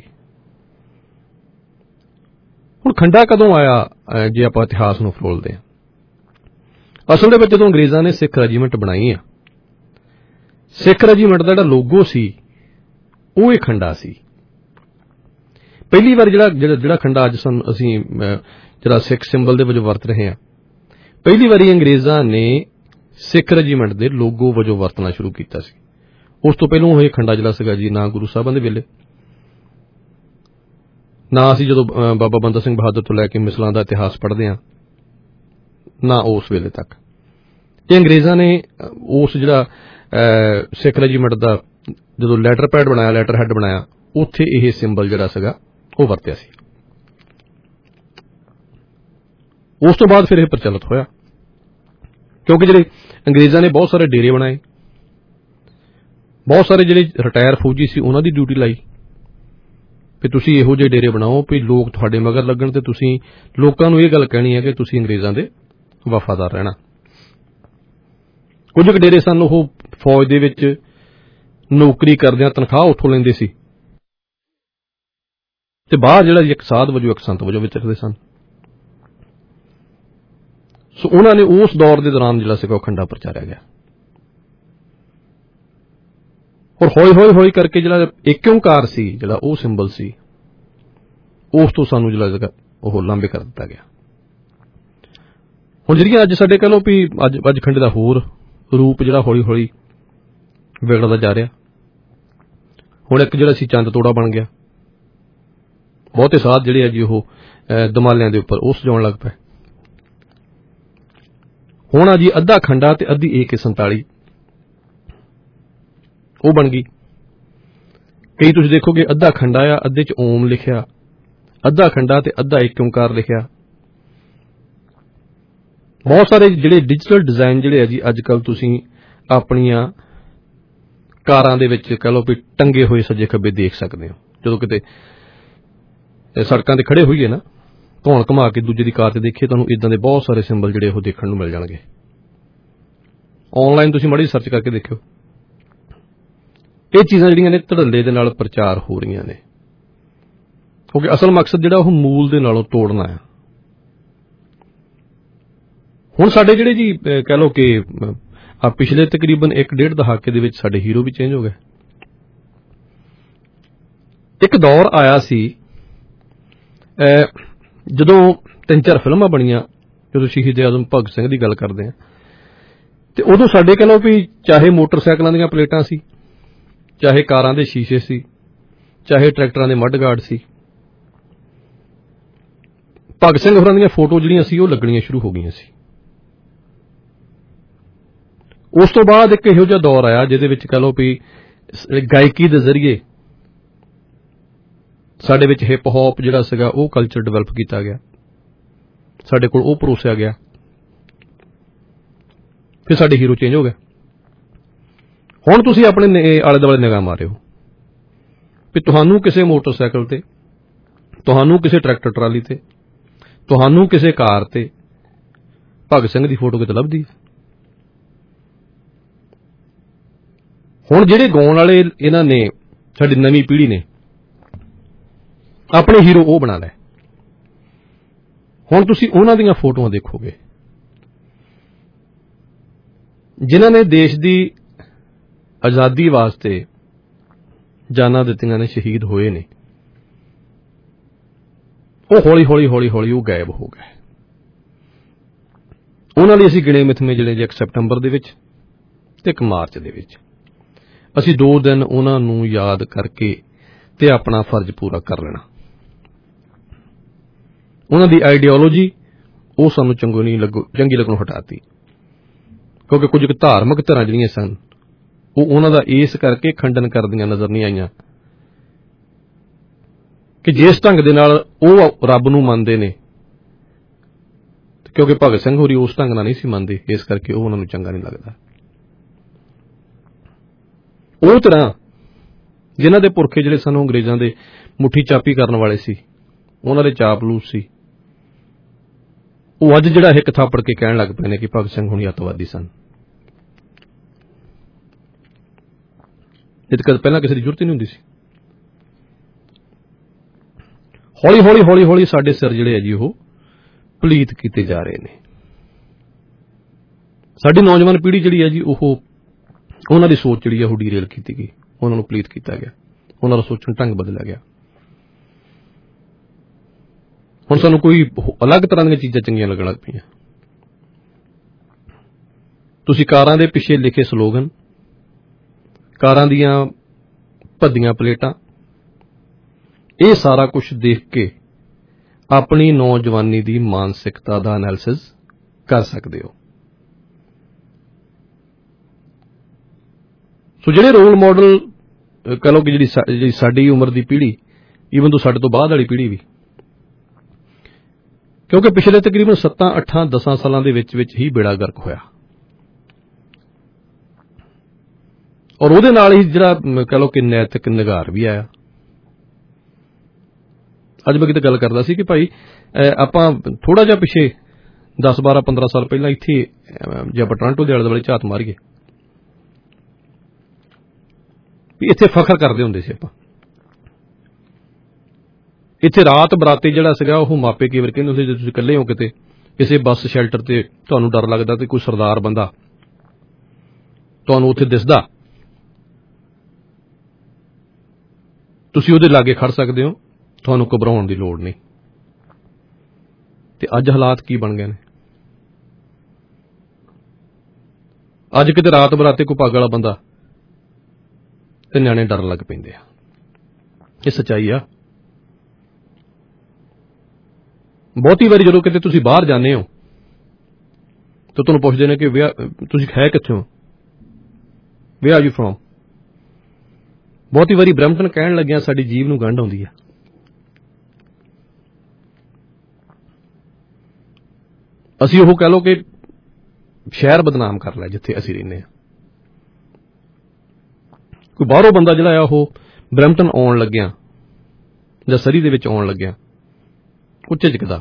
ਹੁਣ ਖੰਡਾ ਕਦੋਂ ਆਇਆ ਜੇ ਆਪਾਂ ਇਤਿਹਾਸ ਨੂੰ ਫਰੋਲਦੇ ਹਾਂ? ਅਸਲ ਦੇ ਵਿੱਚ ਜਦੋਂ ਅੰਗਰੇਜ਼ਾਂ ਨੇ ਸਿੱਖ ਰੈਜੀਮੈਂਟ ਬਣਾਈ ਆ, ਸਿੱਖ ਰੈਜੀਮੈਂਟ ਦਾ ਜਿਹੜਾ ਲੋਗੋ ਸੀ ਉਹ ਇਹ ਖੰਡਾ ਸੀ। ਪਹਿਲੀ ਵਾਰ ਜਿਹੜਾ ਖੰਡਾ ਅੱਜ ਅਸੀਂ ਜਿਹੜਾ ਸਿੱਖ ਸਿੰਬਲ ਦੇ ਵਜੋਂ ਵਰਤ ਰਹੇ ਹਾਂ, ਪਹਿਲੀ ਵਾਰੀ ਅੰਗਰੇਜ਼ਾਂ ਨੇ ਸਿੱਖ ਰੈਜੀਮੈਂਟ ਦੇ ਲੋਗੋ ਵਜੋਂ ਵਰਤਣਾ ਸ਼ੁਰੂ ਕੀਤਾ ਸੀ। ਉਸ ਤੋਂ ਪਹਿਲਾਂ ਇਹ ਖੰਡਾ ਜਿਹੜਾ ਸੀਗਾ ਜੀ ਨਾ ਗੁਰੂ ਸਾਹਿਬਾਂ ਦੇ ਵੇਲੇ, ਨਾ ਅਸੀਂ ਜਦੋਂ ਬਾਬਾ ਬੰਦਾ ਸਿੰਘ ਬਹਾਦਰ ਤੋਂ ਲੈ ਕੇ ਮਿਸਲਾਂ ਦਾ ਇਤਿਹਾਸ ਪੜ੍ਹਦੇ ਹਾਂ ਨਾ ਉਸ ਵੇਲੇ ਤੱਕ। ਇਹ ਅੰਗਰੇਜ਼ਾਂ ਨੇ ਉਸ ਜਿਹੜਾ ਸਿੱਖ ਰੈਜੀਮੈਂਟ ਦਾ ਜਦੋਂ ਲੈਟਰ ਪੈਡ ਬਣਾਇਆ, ਲੈਟਰ ਹੈਡ ਬਣਾਇਆ, ਉੱਥੇ ਇਹ ਸਿੰਬਲ ਜਿਹੜਾ ਸੀਗਾ ਉਹ ਵਰਤਿਆ ਸੀ। ਉਸ ਤੋਂ ਬਾਅਦ ਫਿਰ ਇਹ ਪ੍ਰਚਲਿਤ ਹੋਇਆ, ਕਿਉਂਕਿ ਜਿਹੜੇ ਅੰਗਰੇਜ਼ਾਂ ਨੇ ਬਹੁਤ ਸਾਰੇ ਡੇਰੇ ਬਣਾਏ, ਬਹੁਤ ਸਾਰੇ ਜਿਹੜੇ ਰਿਟਾਇਰ ਫੌਜੀ ਸੀ ਉਹਨਾਂ ਦੀ ਡਿਊਟੀ ਲਾਈ ਵੀ ਤੁਸੀਂ ਇਹੋ ਜਿਹੇ ਡੇਰੇ ਬਣਾਓ ਵੀ ਲੋਕ ਤੁਹਾਡੇ ਮਗਰ ਲੱਗਣ ਤੇ ਤੁਸੀਂ ਲੋਕਾਂ ਨੂੰ ਇਹ ਗੱਲ ਕਹਿਣੀ ਹੈ ਕਿ ਤੁਸੀਂ ਅੰਗਰੇਜ਼ਾਂ ਦੇ ਵਫਾਦਾਰ ਰਹਿਣਾ। ਕੁਝ ਕੁ ਡੇਰੇ ਸਨ ਉਹ ਫੌਜ ਦੇ ਵਿੱਚ ਨੌਕਰੀ ਕਰਦਿਆਂ ਤਨਖਾਹ ਉੱਥੋਂ ਲੈਂਦੇ ਸੀ ਤੇ ਬਾਹਰ ਜਿਹੜਾ ਇੱਕ ਸਾਧ ਵਜੋਂ, ਇੱਕ ਸੰਤ ਵਜੋਂ ਵਿਚਰਦੇ ਸਨ। ਸੋ ਉਹਨਾਂ ਨੇ ਉਸ ਦੌਰ ਦੇ ਦੌਰਾਨ ਜਿਹੜਾ ਸੀਗਾ ਉਹ ਖੰਡਾ ਪ੍ਰਚਾਰਿਆ ਗਿਆ। ਔਰ ਹੌਲੀ ਕਰਕੇ ਜਿਹੜਾ ਇੱਕ ਓਂਕਾਰ ਸੀ, ਜਿਹੜਾ ਉਹ ਸਿੰਬਲ ਸੀ, ਉਸ ਤੋਂ ਸਾਨੂੰ ਜਿਹੜਾ ਉਹ ਲਾਂਭੇ ਕਰ ਦਿੱਤਾ ਗਿਆ। ਹੁਣ ਜਿਹੜੀਆਂ ਅੱਜ ਸਾਡੇ ਕਹਿ ਲਓ ਵੀ ਅੱਜ ਖੰਡੇ ਦਾ ਹੋਰ ਰੂਪ ਜਿਹੜਾ ਹੌਲੀ ਵਿਗੜਦਾ ਜਾ ਰਿਹਾ। ਹੁਣ ਇੱਕ ਜਿਹੜਾ ਸੀ ਚੰਦ ਤੋੜਾ ਬਣ ਗਿਆ, ਬਹੁਤੇ ਸਾਧ ਜਿਹੜੇ ਆ ਜੀ ਉਹ ਦਮਾਲਿਆਂ ਦੇ ਉੱਪਰ ਉਹ ਸਜਾਉਣ ਲੱਗ ਪਏ। ਹੁਣ ਆ ਜੀ ਅੱਧਾ ਖੰਡਾ ਤੇ ਅੱਧੀ AK-47 ਉਹ ਬਣ ਗਈ। ਕਈ ਤੁਸੀਂ ਦੇਖੋਗੇ ਅੱਧਾ ਖੰਡਾ ਆ, ਅੱਧੇ ਚ ਓਮ ਲਿਖਿਆ, ਅੱਧਾ ਖੰਡਾ ਤੇ ਅੱਧਾ ਇੱਕ ਓਂਕਾਰ ਲਿਖਿਆ। ਬਹੁਤ ਸਾਰੇ ਜਿਹੜੇ ਡਿਜੀਟਲ ਡਿਜ਼ਾਈਨ ਜਿਹੜੇ ਆ ਜੀ ਅੱਜ ਕੱਲ ਤੁਸੀਂ ਆਪਣੀਆਂ ਕਾਰਾਂ ਦੇ ਵਿੱਚ ਕਹਿ ਲਓ ਵੀ ਟੰਗੇ ਹੋਏ ਸੱਜੇ ਖੱਬੇ ਦੇਖ ਸਕਦੇ ਹੋ। ਜਦੋਂ ਕਿਤੇ ਸੜਕਾਂ ਤੇ ਖੜੇ ਹੋਈਏ ਨਾ, ਧੌਣ ਘੁਮਾ ਕੇ ਦੂਜੇ ਦੀ ਕਾਰ ਤੇ ਦੇਖੀਏ, ਤੁਹਾਨੂੰ ਇਦਾਂ ਦੇ ਬਹੁਤ ਸਾਰੇ ਸਿੰਬਲ ਜਿਹੜੇ ਉਹ ਦੇਖਣ ਨੂੰ ਮਿਲ ਜਾਣਗੇ। ਆਨਲਾਈਨ ਤੁਸੀਂ ਮਾੜੀ ਸਰਚ ਕਰਕੇ ਦੇਖਿਓ। ਇਹ ਚੀਜ਼ਾਂ ਜਿਹੜੀਆਂ ਨੇ ਧੜੱਲੇ ਦੇ ਨਾਲ ਪ੍ਰਚਾਰ ਹੋ ਰਹੀਆਂ ਨੇ, ਕਿਉਂਕਿ ਅਸਲ ਮਕਸਦ ਜਿਹੜਾ ਉਹ ਮੂਲ ਦੇ ਨਾਲੋਂ ਤੋੜਨਾ ਆ। ਹੁਣ ਸਾਡੇ ਜਿਹੜੇ ਜੀ ਕਹਿ ਲਓ ਕਿ ਪਿਛਲੇ ਤਕਰੀਬਨ 1.5 ਦਹਾਕੇ ਦੇ ਵਿੱਚ ਸਾਡੇ ਹੀਰੋ ਵੀ ਚੇਂਜ ਹੋ ਗਏ। ਇੱਕ ਦੌਰ ਆਇਆ ਸੀ ਜਦੋਂ 3-4 ਫਿਲਮਾਂ ਬਣੀਆਂ, ਜਦੋਂ ਸ਼ਹੀਦ ਆਜ਼ਮ ਭਗਤ ਸਿੰਘ ਦੀ ਗੱਲ ਕਰਦੇ ਆ, ਤੇ ਉਦੋਂ ਸਾਡੇ ਕਹਿ ਲਓ ਵੀ ਚਾਹੇ ਮੋਟਰਸਾਈਕਲਾਂ ਦੀਆਂ ਪਲੇਟਾਂ ਸੀ, ਚਾਹੇ ਕਾਰਾਂ ਦੇ ਸ਼ੀਸ਼ੇ ਸੀ, ਚਾਹੇ ਟਰੈਕਟਰਾਂ ਦੇ ਮੱਡ ਗਾਰਡ ਸੀ, ਭਗਤ ਸਿੰਘ ਹੋਰਾਂ ਦੀਆਂ ਫੋਟੋ ਜਿਹੜੀਆਂ ਸੀ ਉਹ ਲੱਗਣੀਆਂ ਸ਼ੁਰੂ ਹੋ ਗਈਆਂ ਸੀ। ਉਸ ਤੋਂ ਬਾਅਦ ਇੱਕ ਇਹੋ ਜਿਹਾ ਦੌਰ ਆਇਆ ਜਿਹਦੇ ਵਿੱਚ ਕਹਿ ਲਓ ਵੀ ਗਾਇਕੀ ਦੇ ਜ਼ਰੀਏ ਸਾਡੇ ਵਿੱਚ ਹਿਪ ਹੌਪ ਜਿਹੜਾ ਸੀਗਾ ਉਹ ਕਲਚਰ ਡਿਵੈਲਪ ਕੀਤਾ ਗਿਆ, ਸਾਡੇ ਕੋਲ ਉਹ ਪਰੋਸਿਆ ਗਿਆ, ਫਿਰ ਸਾਡੇ ਹੀਰੋ ਚੇਂਜ ਹੋ ਗਏ। ਹੁਣ ਤੁਸੀਂ ਆਪਣੇ ਆਲੇ ਦੁਆਲੇ ਨਿਗਾਹ ਮਾਰਿਓ ਵੀ ਤੁਹਾਨੂੰ ਕਿਸੇ ਮੋਟਰਸਾਈਕਲ ਤੇ, ਤੁਹਾਨੂੰ ਕਿਸੇ ਟਰੈਕਟਰ ਟਰਾਲੀ ਤੇ, ਤੁਹਾਨੂੰ ਕਿਸੇ ਕਾਰ ਤੇ ਭਗਤ ਸਿੰਘ ਦੀ ਫੋਟੋ ਕਿਤੇ ਲੱਭਦੀ। ਹੁਣ ਜਿਹੜੇ ਗਾਉਣ ਵਾਲੇ ਇਹਨਾਂ ਨੇ, ਸਾਡੀ ਨਵੀਂ ਪੀੜ੍ਹੀ ਨੇ ਆਪਣੇ ਹੀਰੋ ਉਹ ਬਣਾ ਲਏ। ਹੁਣ ਤੁਸੀਂ ਉਹਨਾਂ ਦੀਆਂ ਫੋਟੋਆਂ ਦੇਖੋਗੇ ਜਿਨ੍ਹਾਂ ਨੇ ਦੇਸ਼ ਦੀ ਆਜ਼ਾਦੀ ਵਾਸਤੇ ਜਾਨਾਂ ਦਿੱਤੀਆਂ ਨੇ, ਸ਼ਹੀਦ ਹੋਏ ਨੇ, ਉਹ ਹੌਲੀ ਉਹ ਗਾਇਬ ਹੋ ਗਏ। ਉਹਨਾਂ ਲਈ ਅਸੀਂ ਗਿਣੇ ਮਿਥਵੇਂ ਜਿਹੜੇ 1 ਸਤੰਬਰ ਦੇ ਵਿੱਚ ਤੇ 1 ਮਾਰਚ ਦੇ ਵਿੱਚ ਅਸੀਂ 2 ਦਿਨ ਉਹਨਾਂ ਨੂੰ ਯਾਦ ਕਰਕੇ ਤੇ ਆਪਣਾ ਫਰਜ਼ ਪੂਰਾ ਕਰ ਲੈਣਾ। ਉਹਨਾਂ ਦੀ ਆਈਡੀਓਲੋਜੀ ਉਹ ਸਾਨੂੰ ਚੰਗੀ ਲੱਗਣੋਂ ਹਟਾਤੀ, ਕਿਉਂਕਿ ਕੁਝ ਧਾਰਮਿਕ ਧਿਰਾਂ ਜਿਹੜੀਆਂ ਸਨ ਉਹ ਉਹਨਾਂ ਦਾ ਇਸ ਕਰਕੇ ਖੰਡਨ ਕਰਦੀਆਂ ਨਜ਼ਰ ਨਹੀਂ ਆਈਆਂ ਕਿ ਜਿਸ ਢੰਗ ਦੇ ਨਾਲ ਉਹ ਰੱਬ ਨੂੰ ਮੰਨਦੇ ਨੇ, ਕਿਉਂਕਿ ਭਗਤ ਸਿੰਘ ਹੋਰੀ ਉਸ ਢੰਗ ਨਾਲ ਨਹੀਂ ਸੀ ਮੰਨਦੇ, ਇਸ ਕਰਕੇ ਉਹ ਉਹਨਾਂ ਨੂੰ ਚੰਗਾ ਨਹੀਂ ਲੱਗਦਾ। ਉਹ ਤਰ੍ਹਾਂ ਜਿਨ੍ਹਾਂ ਦੇ ਪੁਰਖੇ ਜਿਹੜੇ ਸਨ ਉਹ ਅੰਗਰੇਜ਼ਾਂ ਦੇ ਮੁੱਠੀ ਚਾਪੀ ਕਰਨ ਵਾਲੇ ਸੀ, ਉਹਨਾਂ ਦੇ ਚਾਪਲੂਸ ਸੀ, ਉਹ ਅੱਜ ਜਿਹੜਾ ਹਿੱਕ ਥਾਪੜ ਕੇ ਕਹਿਣ ਲੱਗ ਪਏ ਨੇ ਕਿ ਭਗਤ ਸਿੰਘ ਹੁਣੀ ਅੱਤਵਾਦੀ ਸਨ। ਇਹ ਤਾਂ ਪਹਿਲਾਂ ਕਿਸੇ ਦੀ ਜ਼ਰੂਰਤ ਹੀ ਨਹੀਂ ਹੁੰਦੀ ਸੀ। ਹੌਲੀ ਸਾਡੇ ਸਿਰ ਜਿਹੜੇ ਆ ਜੀ ਉਹ ਪਲੀਤ ਕੀਤੇ ਜਾ ਰਹੇ ਨੇ। ਸਾਡੀ ਨੌਜਵਾਨ ਪੀੜ੍ਹੀ ਜਿਹੜੀ ਹੈ ਜੀ ਉਹਨਾਂ ਦੀ ਸੋਚ ਜਿਹੜੀ ਆ ਉਹ ਡੀਰੇਲ ਕੀਤੀ ਗਈ, ਉਹਨਾਂ ਨੂੰ ਪਲੀਤ ਕੀਤਾ ਗਿਆ, ਉਹਨਾਂ ਦਾ ਸੋਚਣ ਢੰਗ ਬਦਲਿਆ ਗਿਆ। ਹੁਣ ਸਾਨੂੰ ਕੋਈ ਅਲੱਗ ਤਰ੍ਹਾਂ ਦੀਆਂ ਚੀਜ਼ਾਂ ਚੰਗੀਆਂ ਲੱਗਣ ਲੱਗ ਪਈਆਂ। ਤੁਸੀਂ ਕਾਰਾਂ ਦੇ ਪਿੱਛੇ ਲਿਖੇ ਸਲੋਗਨ, ਕਾਰਾਂ ਦੀਆਂ ਭੱਦੀਆਂ ਪਲੇਟਾਂ, ਇਹ ਸਾਰਾ ਕੁਝ ਦੇਖ ਕੇ ਆਪਣੀ ਨੌਜਵਾਨੀ ਦੀ ਮਾਨਸਿਕਤਾ ਦਾ ਐਨਾਲਿਸਿਸ ਕਰ ਸਕਦੇ ਹੋ। ਸੋ ਜਿਹੜੇ ਰੋਲ ਮਾਡਲ ਕਹ ਲਓ ਕਿ ਜਿਹੜੀ ਸਾਡੀ ਉਮਰ ਦੀ ਪੀੜ੍ਹੀ, ਈਵਨ ਤੋਂ ਸਾਡੇ ਤੋਂ ਬਾਅਦ ਵਾਲੀ ਪੀੜ੍ਹੀ ਵੀ, ਕਿਉਂਕਿ ਪਿਛਲੇ ਤਕਰੀਬਨ 7, 8, 10 ਸਾਲਾਂ ਦੇ ਵਿੱਚ ਹੀ ਬੇੜਾ ਗਰਕ ਹੋਇਆ, ਔਰ ਉਹਦੇ ਨਾਲ ਹੀ ਜਿਹੜਾ ਕਹ ਲਓ ਕਿ ਨੈਤਿਕ ਨਿਗਾਰ ਵੀ ਆਇਆ। ਅੱਜ ਮੈਂ ਕਿਤੇ ਗੱਲ ਕਰਦਾ ਸੀ ਕਿ ਭਾਈ ਆਪਾਂ ਥੋੜਾ ਜਿਹਾ ਪਿੱਛੇ 10, 12, 15 ਸਾਲ ਪਹਿਲਾਂ ਇੱਥੇ ਜੇ ਆਪਾਂ ਟੋਰਾਂਟੋ ਦੇ ਆਲੇ ਦੁਆਲੇ ਝਾਤ ਮਾਰੀਏ, ਵੀ ਇੱਥੇ ਫਖਰ ਕਰਦੇ ਹੁੰਦੇ ਸੀ ਆਪਾਂ। ਇੱਥੇ ਰਾਤ ਬਰਾਤੇ ਜਿਹੜਾ ਸੀਗਾ ਉਹ ਮਾਪੇ ਕਈ ਵਾਰ ਕਹਿੰਦੇ ਹੁੰਦੇ, ਜੇ ਤੁਸੀਂ ਇਕੱਲੇ ਹੋ ਕਿਤੇ ਕਿਸੇ ਬੱਸ ਸ਼ੈਲਟਰ ਤੇ, ਤੁਹਾਨੂੰ ਡਰ ਲੱਗਦਾ ਤੇ ਕੋਈ ਸਰਦਾਰ ਬੰਦਾ ਤੁਹਾਨੂੰ ਉੱਥੇ ਦਿਸਦਾ, ਤੁਸੀਂ ਉਹਦੇ ਲਾਗੇ ਖੜ ਸਕਦੇ ਹੋ, ਤੁਹਾਨੂੰ ਘਬਰਾਉਣ ਦੀ ਲੋੜ ਨਹੀਂ। ਤੇ ਅੱਜ ਹਾਲਾਤ ਕੀ ਬਣ ਗਏ ਨੇ? ਅੱਜ ਕਿਤੇ ਰਾਤ ਬਰਾਤੇ ਕੋਈ ਪੱਗ ਵਾਲਾ ਬੰਦਾ ਤੇ ਨਿਆਣੇ ਡਰਨ ਲੱਗ ਪੈਂਦੇ ਆ। ਇਹ ਸੱਚਾਈ ਆ। ਬਹੁਤੀ ਵਾਰੀ ਜਦੋਂ ਕਿਤੇ ਤੁਸੀਂ ਬਾਹਰ ਜਾਂਦੇ ਹੋ ਤਾਂ ਤੁਹਾਨੂੰ ਪੁੱਛਦੇ ਨੇ ਕਿ ਤੁਸੀਂ ਹੈ ਕਿੱਥੋਂ, ਵੇਅਰ ਆਰ ਯੂ ਫਰੋਮ। ਬਹੁਤੀ ਵਾਰੀ ਬਰੈਂਪਟਨ ਕਹਿਣ ਲੱਗਿਆ ਸਾਡੀ ਜੀਭ ਨੂੰ ਗੰਢ ਆਉਂਦੀ ਆ। ਅਸੀਂ ਉਹ ਕਹਿ ਲਓ ਕਿ ਸ਼ਹਿਰ ਬਦਨਾਮ ਕਰ ਲਿਆ ਜਿੱਥੇ ਅਸੀਂ ਰਹਿੰਦੇ ਹਾਂ। ਕੋਈ ਬਾਹਰੋਂ ਬੰਦਾ ਜਿਹੜਾ ਆ ਉਹ ਬਰੈਂਪਟਨ ਆਉਣ ਲੱਗਿਆ ਜਾਂ ਸਰੀ ਦੇ ਵਿੱਚ ਆਉਣ ਲੱਗਿਆ ਉਹ ਝਿਜਕਦਾ।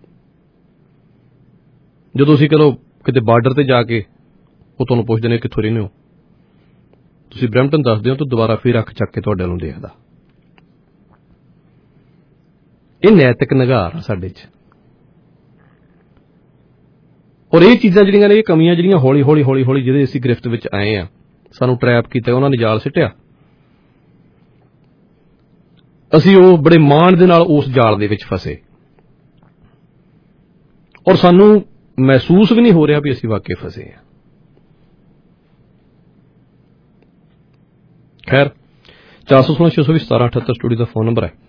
ਜਦੋਂ ਅਸੀਂ ਕਹੋ ਕਿਤੇ ਬਾਰਡਰ ਤੇ ਜਾ ਕੇ ਉਹ ਤੁਹਾਨੂੰ ਪੁੱਛਦੇ ਨੇ ਕਿੱਥੋਂ ਰਹਿੰਦੇ ਹੋ, ਤੁਸੀਂ ਬਰੈਂਪਟਨ ਦੱਸਦੇ ਹੋ ਤਾਂ ਦੁਬਾਰਾ ਫਿਰ ਅੱਖ ਚੱਕ ਕੇ ਤੁਹਾਡੇ ਵੱਲੋਂ ਦੇਖਦਾ। ਇਹ ਨੈਤਿਕ ਨਿਗਾਰ ਆ ਸਾਡੇ 'ਚ। ਔਰ ਇਹ ਚੀਜ਼ਾਂ ਜਿਹੜੀਆਂ ਨੇ, ਇਹ ਕਮੀਆਂ ਜਿਹੜੀਆਂ ਹੌਲੀ ਹੌਲੀ ਜਿਹਦੇ ਅਸੀਂ ਗ੍ਰਿਫਤ ਵਿੱਚ ਆਏ ਆ, ਸਾਨੂੰ ਟਰੈਪ ਕੀਤਾ, ਉਹਨਾਂ ਨੇ ਜਾਲ ਸਿੱਟਿਆ, ਅਸੀਂ ਉਹ ਬੜੇ ਮਾਣ ਦੇ ਨਾਲ ਉਸ ਜਾਲ ਦੇ ਵਿੱਚ ਫਸੇ, ਔਰ ਸਾਨੂੰ ਮਹਿਸੂਸ ਵੀ ਨਹੀਂ ਹੋ ਰਿਹਾ ਵੀ ਅਸੀਂ ਵਾਕਈ ਫਸੇ ਹਾਂ। ਖੈਰ 416-620-1778 ਸਟੂਡੀਓ ਦਾ ਫੋਨ ਨੰਬਰ ਹੈ।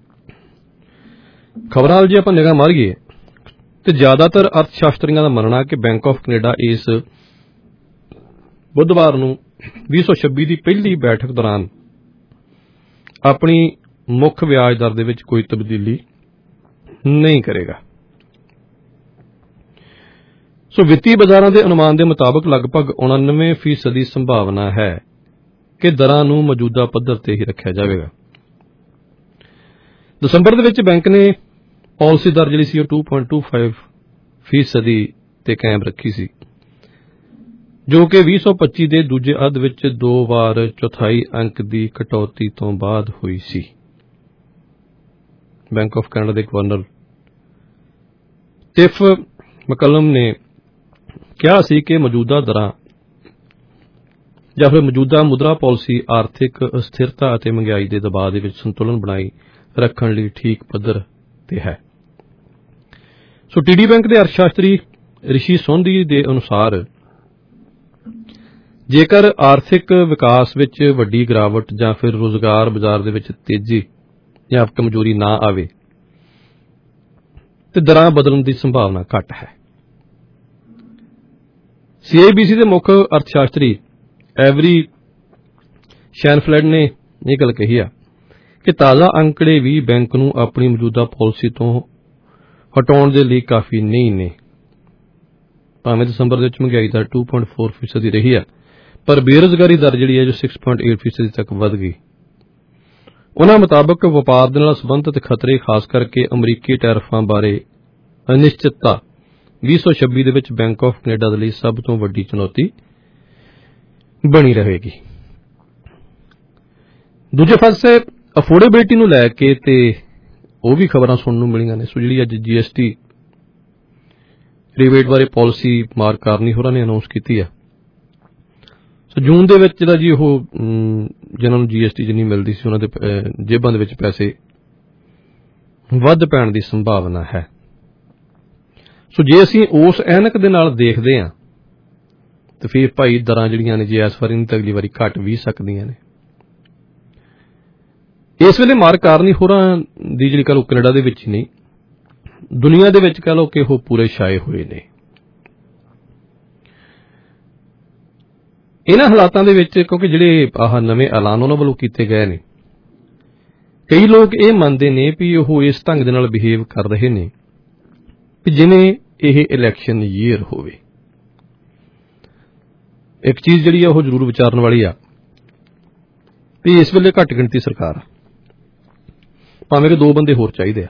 ਖਬਰਾਂ ਵੱਲ ਜੇ ਆਪਾਂ ਨਿਗਾਹ ਮਾਰੀਏ ਤੇ ਜ਼ਿਆਦਾਤਰ ਅਰਥ ਸ਼ਾਸਤਰੀਆਂ ਦਾ ਮੰਨਣਾ ਕਿ ਬੈਂਕ ਆਫ ਕੈਨੇਡਾ ਇਸ ਬੁੱਧਵਾਰ ਨੂੰ 2026 ਦੀ ਪਹਿਲੀ ਬੈਠਕ ਦੌਰਾਨ ਆਪਣੀ ਮੁੱਖ ਵਿਆਜ ਦਰ ਦੇ ਵਿੱਚ ਕੋਈ ਤਬਦੀਲੀ ਨਹੀਂ ਕਰੇਗਾ। ਸੋ ਵਿੱਤੀ ਬਾਜ਼ਾਰਾਂ ਦੇ ਅਨੁਮਾਨ ਦੇ ਮੁਤਾਬਕ ਲਗਭਗ 99% ਦੀ ਸੰਭਾਵਨਾ ਹੈ ਕਿ ਦਰਾਂ ਨੂੰ ਮੌਜੂਦਾ ਪੱਧਰ ਤੇ ਹੀ ਰੱਖਿਆ ਜਾਵੇਗਾ। ਦਸੰਬਰ ਦੇ ਵਿੱਚ ਬੈਂਕ ਨੇ ਪਾਲਿਸੀ ਦਰ ਜਿਹੜੀ ਸੀ ਉਹ 2.25% ਤੇ ਕਾਇਮ ਰੱਖੀ ਸੀ, ਜੋ ਕਿ 2025 ਦੇ ਦੂਜੇ ਅੱਧ ਵਿੱਚ 2 ਵਾਰ ਚੌਥਾਈ ਅੰਕ ਦੀ ਕਟੌਤੀ ਤੋਂ ਬਾਅਦ ਹੋਈ ਸੀ। ਬੈਂਕ ਆਫ ਕੈਨੇਡਾ ਦੇ ਗਵਰਨਰ ਟਿਫ ਮੈਕਲਮ ਨੇ ਕਿਹਾ ਸੀ ਕਿ ਮੌਜੂਦਾ ਦਰਾਂ ਜਾਂ ਫਿਰ ਮੌਜੂਦਾ ਮੁਦਰਾ ਪਾਲਿਸੀ ਆਰਥਿਕ ਅਸਥਿਰਤਾ ਅਤੇ ਮਹਿੰਗਾਈ ਦੇ ਦਬਾਅ ਦੇ ਵਿੱਚ ਸੰਤੁਲਨ ਬਣਾਈ ਰੱਖਣ ਲਈ ਠੀਕ ਪੱਧਰ ਤੇ ਹੈ। ਸੋ ਟੀਡੀ ਬੈਂਕ ਦੇ ਅਰਥ ਸ਼ਾਸਤਰੀ ਰਿਸ਼ੀ ਸੋਂਧੀ ਦੇ ਅਨੁਸਾਰ ਜੇਕਰ ਆਰਥਿਕ ਵਿਕਾਸ ਵਿੱਚ ਵੱਡੀ ਗਿਰਾਵਟ ਜਾਂ ਫਿਰ ਰੁਜ਼ਗਾਰ ਬਾਜ਼ਾਰ ਦੇ ਵਿੱਚ ਤੇਜ਼ੀ ਜਾਂ ਕਮਜ਼ੋਰੀ ਨਾ ਆਵੇ ਤੇ ਦਰਾਂ ਬਦਲਣ ਦੀ ਸੰਭਾਵਨਾ ਘੱਟ ਹੈ। CIBC ਦੇ ਮੁੱਖ ਅਰਥ ਸ਼ਾਸਤਰੀ ਐਵਰੀ ਸ਼ੈਨਫਲੈਡ ਨੇ ਇਹ ਗੱਲ ਕਹੀ ਆ ਕਿ ਤਾਜ਼ਾ ਅੰਕੜੇ ਵੀ ਬੈਂਕ ਨੂੰ ਆਪਣੀ ਮੌਜੂਦਾ ਪਾਲਿਸੀ ਤੋਂ ਹਟਾਉਣ ਦੇ ਲਈ ਕਾਫੀ ਨਹੀਂ ਨੇ। ਭਾਵੇਂ ਦਸੰਬਰ ਦੇ ਵਿੱਚ ਮਹਿੰਗਾਈ ਦਰ 2.4% ਦੀ ਰਹੀ ਆ, ਪਰ ਬੇਰੁਜ਼ਗਾਰੀ ਦਰ ਜਿਹੜੀ ਹੈ ਜੋ 6.8% ਤੱਕ ਵਧ ਗਈ। ਉਹਨਾਂ ਮੁਤਾਬਕ ਵਪਾਰ ਦੇ ਨਾਲ ਸੰਬੰਧਿਤ ਖਤਰੇ, ਖਾਸ ਕਰਕੇ ਅਮਰੀਕੀ ਟੈਰਿਫਾਂ ਬਾਰੇ ਅਨਿਸ਼ਚਿਤਤਾ 2026 ਦੇ ਵਿੱਚ ਬੈਂਕ ਆਫ ਕੈਨੇਡਾ ਦੇ ਲਈ ਸਭ ਤੋਂ ਵੱਡੀ ਚੁਣੌਤੀ ਬਣੀ ਰਹੇਗੀ। ਦੂਜੇ ਪਾਸੇ ਅਫੋਰਡੇਬਿਲਿਟੀ ਨੂੰ ਲੈ ਕੇ ਤੇ ਉਹ ਵੀ ਖਬਰਾਂ ਸੁਣਨ ਨੂੰ ਮਿਲੀਆਂ ਨੇ। ਸੋ ਜਿਹੜੀ ਅੱਜ GST ਰਿਬੇਟ ਬਾਰੇ ਪਾਲਿਸੀ ਮਾਰਕ ਕਾਰਨੀ ਹੋਰਾਂ ਨੇ ਅਨਾਉਂਸ ਕੀਤੀ ਆ। ਸੋ ਜੂਨ ਦੇ ਵਿੱਚ ਜਿਹੜਾ ਜੀ ਉਹ ਜਿਹਨਾਂ ਨੂੰ GST ਜਿੰਨੀ ਮਿਲਦੀ ਸੀ ਉਹਨਾਂ ਦੇ ਜੇਬਾਂ ਦੇ ਵਿੱਚ ਪੈਸੇ ਵੱਧ ਪੈਣ ਦੀ ਸੰਭਾਵਨਾ ਹੈ। ਸੋ ਜੇ ਅਸੀਂ ਉਸ ਐਨਕ ਦੇ ਨਾਲ ਦੇਖਦੇ ਹਾਂ ਤੇ ਫਿਰ ਭਾਈ ਦਰਾਂ ਜਿਹੜੀਆਂ ਨੇ ਜੇ ਇਸ ਵਾਰੀ ਨਹੀਂ ਤਾਂ ਅਗਲੀ ਵਾਰੀ ਘਟ ਵੀ ਸਕਦੀਆਂ ਨੇ। ਇਸ ਵੇਲੇ ਮਾਰਕ ਕਾਰਨੀ ਹੋਰਾਂ ਦੀ ਜਿਹੜੀ ਕਹ ਲਓ ਕੈਨੇਡਾ ਦੇ ਵਿੱਚ ਹੀ ਨਹੀਂ ਦੁਨੀਆ ਦੇ ਵਿੱਚ ਕਹ ਲਓ ਕਿ ਉਹ ਪੂਰੇ ਛਾਏ ਹੋਏ ਨੇ। ਇਹਨਾਂ ਹਾਲਾਤਾਂ ਦੇ ਵਿੱਚ ਕਿਉਂਕਿ ਜਿਹੜੇ ਆਹ ਨਵੇਂ ਐਲਾਨ ਉਹਨਾਂ ਵੱਲੋਂ ਕੀਤੇ ਗਏ ਨੇ, ਕਈ ਲੋਕ ਇਹ ਮੰਨਦੇ ਨੇ ਵੀ ਉਹ ਇਸ ਢੰਗ ਦੇ ਨਾਲ ਬਿਹੇਵ ਕਰ ਰਹੇ ਨੇ ਵੀ ਜਿਵੇਂ ਇਹ ਇਲੈਕਸ਼ਨ ਈਅਰ ਹੋਵੇ। ਇੱਕ ਚੀਜ਼ ਜਿਹੜੀ ਆ ਉਹ ਜ਼ਰੂਰ ਵਿਚਾਰਨ ਵਾਲੀ ਆ ਵੀ ਇਸ ਵੇਲੇ ਘੱਟ ਗਿਣਤੀ ਸਰਕਾਰ ਆ, ਭਾਵੇਂ ਕਿ 2 ਬੰਦੇ ਹੋਰ ਚਾਹੀਦੇ ਆ।